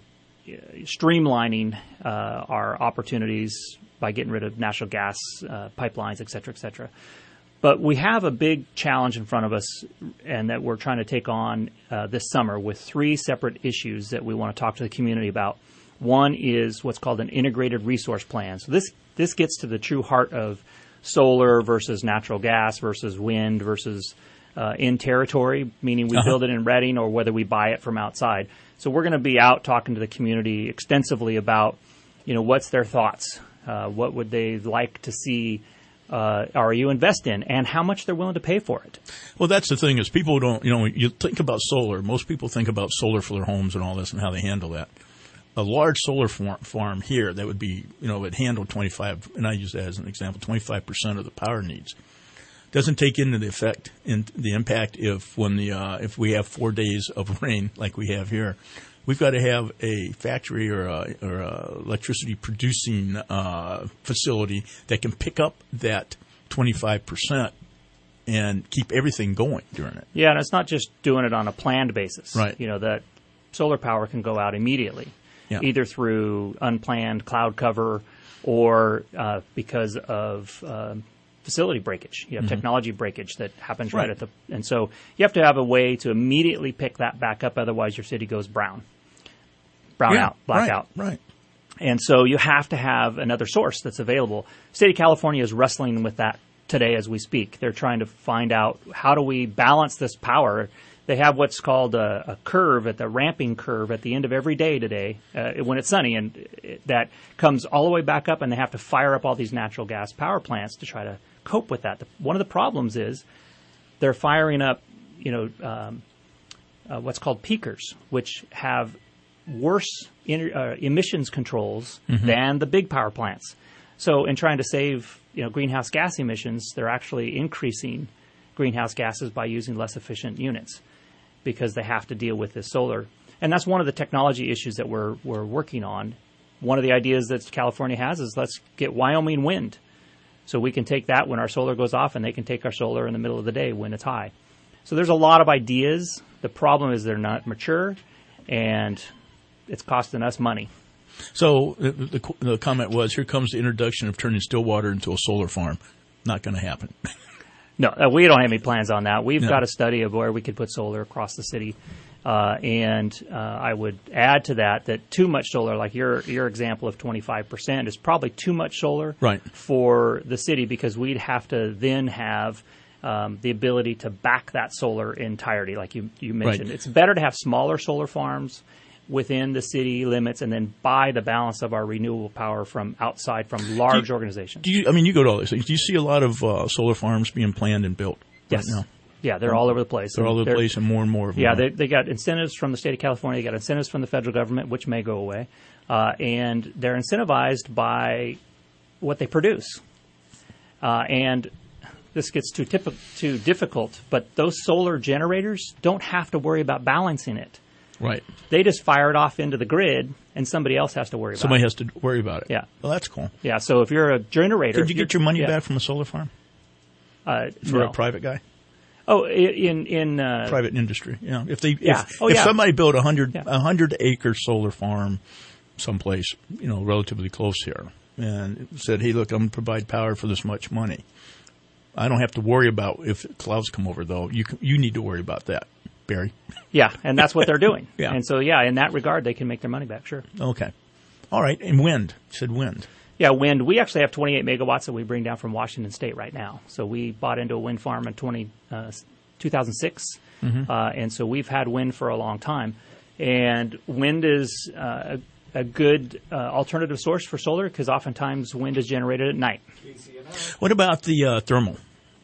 streamlining uh, our opportunities by getting rid of natural gas uh, pipelines, et cetera, et cetera. But we have a big challenge in front of us, and that we're trying to take on uh, this summer with three separate issues that we want to talk to the community about. One is what's called an integrated resource plan. So this this gets to the true heart of solar versus natural gas versus wind versus uh, in territory, meaning we uh-huh. build it in Redding or whether we buy it from outside. So we're going to be out talking to the community extensively about, you know, what's their thoughts, uh, what would they like to see uh, R E U invest in, and how much they're willing to pay for it. Well, that's the thing is people don't, you know, you think about solar. Most people think about solar for their homes and all this and how they handle that. A large solar farm here that would be, you know, would handle twenty-five, and I use that as an example, twenty-five percent of the power needs. Doesn't take into the effect in the impact if when the uh, if we have four days of rain like we have here, we've got to have a factory or a, or a electricity producing uh, facility that can pick up that twenty-five percent and keep everything going during it. Yeah, and it's not just doing it on a planned basis. Right. You know, that solar power can go out immediately. Yeah. Either through unplanned cloud cover or uh, because of uh, facility breakage. You have mm-hmm. technology breakage that happens right. right at the – and so you have to have a way to immediately pick that back up. Otherwise, your city goes brown. Brown yeah, out, black right, out. Right. And so you have to have another source that's available. The state of California is wrestling with that today as we speak. They're trying to find out how do we balance this power. They have what's called a, a curve, at the ramping curve at the end of every day today uh, when it's sunny, and it, that comes all the way back up, and they have to fire up all these natural gas power plants to try to cope with that. The, one of the problems is they're firing up, you know, um, uh, what's called peakers, which have worse in, uh, emissions controls mm-hmm. than the big power plants. So in trying to save, you know, greenhouse gas emissions, they're actually increasing greenhouse gases by using less efficient units, because they have to deal with this solar. And that's one of the technology issues that we're we're working on. One of the ideas that California has is let's get Wyoming wind. So we can take that when our solar goes off, and they can take our solar in the middle of the day when it's high. So there's a lot of ideas. The problem is they're not mature, and it's costing us money. So the, the, the comment was, here comes the introduction of turning Stillwater into a solar farm. Not going to happen. No, uh, we don't have any plans on that. We've No. got a study of where we could put solar across the city. Uh, and uh, I would add to that that too much solar, like your your example of twenty-five percent, is probably too much solar Right. for the city, because we'd have to then have um, the ability to back that solar entirety, like you, you mentioned. Right. It's better to have smaller solar farms within the city limits and then buy the balance of our renewable power from outside, from large Do you- organizations. Do you? I mean, you go to all these things. Do you see a lot of uh, solar farms being planned and built Yes. right now? Yeah, they're all over the place. They're all over the They're- place, and more and more of them. Yeah, are. they they got incentives from the state of California. They got incentives from the federal government, which may go away, uh, and they're incentivized by what they produce. Uh, and this gets too typ- too difficult, but those solar generators don't have to worry about balancing it. Right. They just fire it off into the grid, and somebody else has to worry about Somebody it. has to worry about it. Yeah. Well, that's cool. Yeah. So if you're a generator, Could you get your money yeah. back from a solar farm uh, for no. a private guy? Oh, i- in in uh, Private industry. Yeah. If they, Yeah. if, Oh, if yeah. somebody built a hundred a hundred acre solar farm someplace, you know, relatively close here, and said, "Hey, look, I'm going to provide power for this much money. I don't have to worry about if clouds come over, though. You can, you need to worry about that, Barry." Yeah, and that's what they're doing. Yeah. And so, yeah, in that regard, they can make their money back, sure. Okay. All right. And wind. You said wind. Yeah, wind. We actually have twenty-eight megawatts that we bring down from Washington State right now. So we bought into a wind farm in twenty, uh, two thousand six, Mhm. uh, and so we've had wind for a long time. And wind is uh, a, a good uh, alternative source for solar, because oftentimes wind is generated at night. What about the uh, thermal?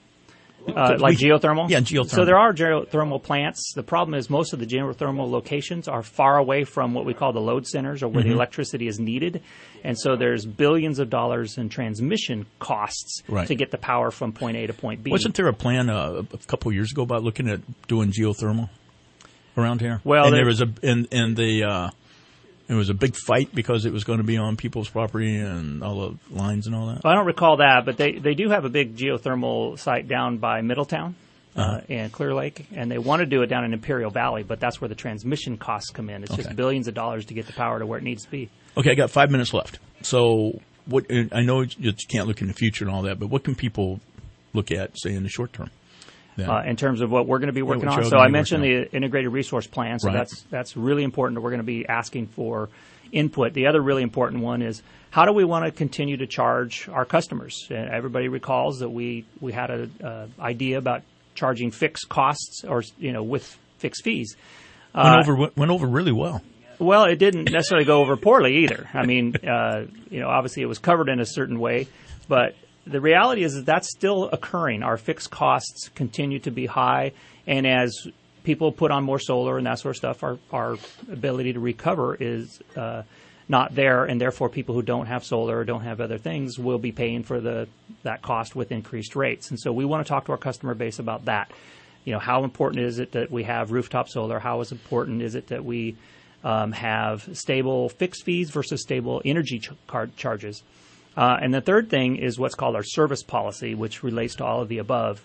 Uh, like We- geothermal? Yeah, geothermal. So there are geothermal plants. The problem is most of the geothermal locations are far away from what we call the load centers, or where Mhm. the electricity is needed. And so there's billions of dollars in transmission costs Right. to get the power from point A to point B. Wasn't there a plan uh, a couple of years ago about looking at doing geothermal around here? Well, and there- there was a and and the uh, it was a big fight because it was going to be on people's property and all the lines and all that. I don't recall that, but they, they do have a big geothermal site down by Middletown uh, Uh-huh. and Clear Lake, and they want to do it down in Imperial Valley, but that's where the transmission costs come in. It's Okay. just billions of dollars to get the power to where it needs to be. Okay, I got five minutes left. So, what I know you can't look in the future and all that, but what can people look at, say, in the short term? Yeah. Uh, in terms of what we're going to be Yeah, working what on. you're So gonna I be mentioned working the integrated resource plan, so Right. that's that's really important. We're going to be asking for input. The other really important one is, how do we want to continue to charge our customers? Uh, everybody recalls that we we had an uh, idea about charging fixed costs, or you know, with fixed fees. went Uh, over went over really well. Well, it didn't necessarily go over poorly either. I mean, uh, you know, obviously it was covered in a certain way, but the reality is that that's still occurring. Our fixed costs continue to be high, and as people put on more solar and that sort of stuff, our, our ability to recover is uh, not there, and therefore people who don't have solar or don't have other things will be paying for the that cost with increased rates. And so we want to talk to our customer base about that. You know, how important is it that we have rooftop solar? How is important is it that we um, have stable fixed fees versus stable energy ch- card charges? Uh, and the third thing is what's called our service policy, which relates to all of the above.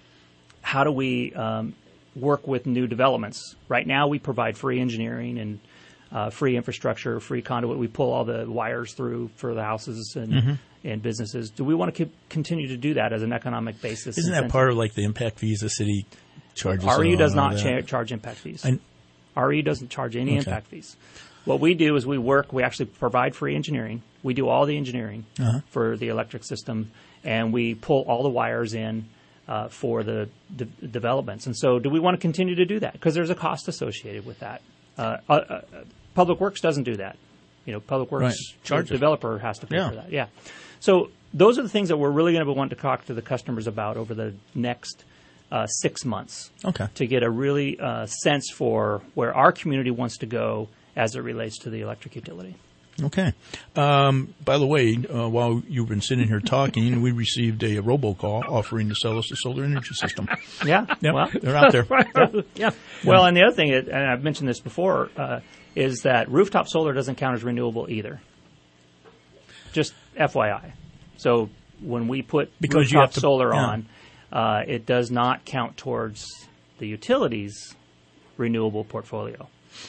How do we um, work with new developments? Right now we provide free engineering and uh, free infrastructure, free conduit. We pull all the wires through for the houses and, Mhm. and businesses. Do we want to keep, continue to do that as an economic basis? Isn't that incentive? part of like the impact fees the city charges? R E and does all not that? cha- charge impact fees. I- R E doesn't charge any Okay. impact fees. What we do is we work, we actually provide free engineering. We do all the engineering Uh-huh. for the electric system, and we pull all the wires in uh, for the de- developments. And so do we want to continue to do that? Because there's a cost associated with that. Uh, uh, uh, Public Works doesn't do that. You know, Public Works Right. Charges. developer has to pay Yeah. for that. Yeah. So those are the things that we're really going to want to talk to the customers about over the next uh, six months. Okay. To get a really uh, sense for where our community wants to go as it relates to the electric utility. Okay. Um, by the way, uh, while you've been sitting here talking, we received a robocall offering to sell us a solar energy system. Yeah, Yep, well, they're out there. Yep. yeah. Well, and the other thing, is, and I've mentioned this before, uh, is that rooftop solar doesn't count as renewable either. Just F Y I. So when we put Because you rooftop have to- solar yeah. on, uh, it does not count towards the utilities' renewable portfolio.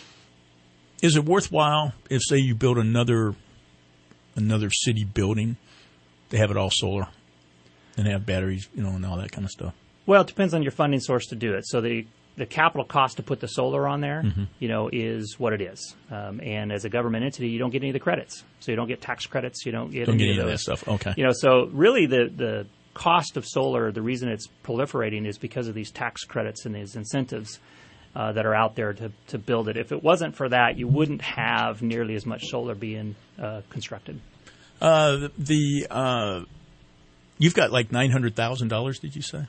Is it worthwhile if, say, you build another another city building to have it all solar and have batteries, you know, and all that kind of stuff? Well, it depends on your funding source to do it. So the the capital cost to put the solar on there, mm-hmm. you know, is what it is. Um, and as a government entity, you don't get any of the credits. So you don't get tax credits. You don't get don't any get any of of those. that stuff. Okay. You know, so really the the cost of solar, the reason it's proliferating is because of these tax credits and these incentives uh, that are out there to to build it. If it wasn't for that, you wouldn't have nearly as much solar being uh, constructed. Uh, the uh, you've got like nine hundred thousand dollars. Did you say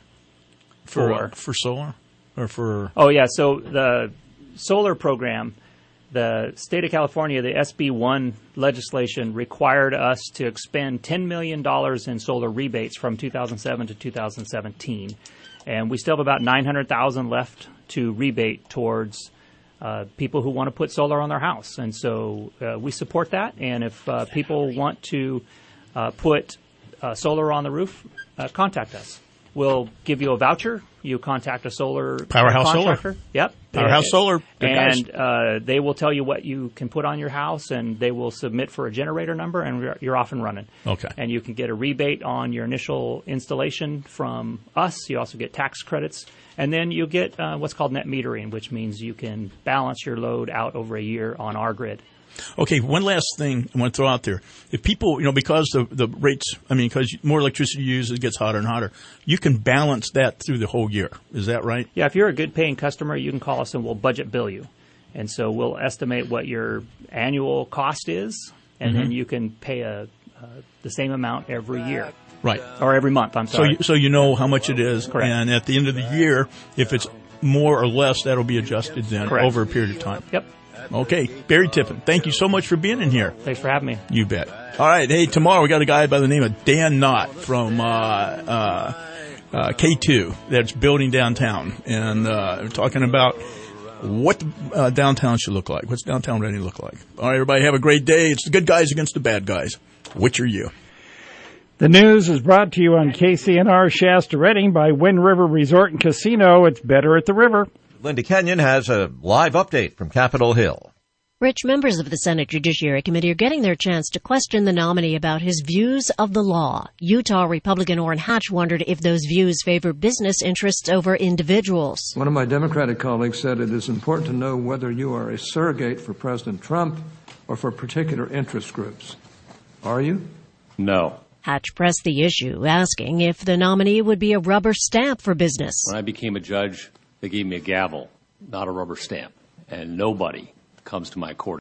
for For- uh, for solar or for? Oh, yeah. So the solar program, the state of California, the S B one legislation required us to expend ten million dollars in solar rebates from two thousand seven to two thousand seventeen. And we still have about nine hundred thousand dollars left to rebate towards uh, people who want to put solar on their house. And so uh, we support that. And if uh, people want to uh, put uh, solar on the roof, uh, contact us. We'll give you a voucher. You contact a solar Powerhouse contractor. Solar. Yep. Powerhouse And- Solar. Good guys. And uh, they will tell you what you can put on your house, and they will submit for a generator number, and you're- you're off and running. Okay. And you can get a rebate on your initial installation from us. You also get tax credits. And then you get uh, what's called net metering, which means you can balance your load out over a year on our grid. Okay, one last thing I want to throw out there. If people, you know, because the the rates, I mean, because more electricity you use, it gets hotter and hotter, you can balance that through the whole year. Is that right? Yeah, if you're a good paying customer, you can call us and we'll budget bill you. And so we'll estimate what your annual cost is, and Mhm. then you can pay a uh, the same amount every year. Right. Or every month, I'm So sorry. you, so you know how much it is, Correct. and at the end of the year, if it's more or less, that'll be adjusted then Correct. over a period of time. Yep. Okay, Barry Tippin, thank you so much for being in here. Thanks for having me. You bet. All right, hey, tomorrow we got a guy by the name of Dan Knott from uh, uh, uh, K two that's building downtown, and uh, we're talking about what uh, downtown should look like. What's downtown ready to look like? All right, everybody, have a great day. It's the good guys against the bad guys. Which are you? The news is brought to you on K C N R Shasta Redding by Wind River Resort and Casino. It's better at the river. Linda Kenyon has a live update from Capitol Hill. Rich, members of the Senate Judiciary Committee are getting their chance to question the nominee about his views of the law. Utah Republican Orrin Hatch wondered if those views favor business interests over individuals. One of my Democratic colleagues said it is important to know whether you are a surrogate for President Trump or for particular interest groups. Are you? No. Hatch pressed the issue, asking if the nominee would be a rubber stamp for business. When I became a judge, they gave me a gavel, not a rubber stamp. And nobody comes to my court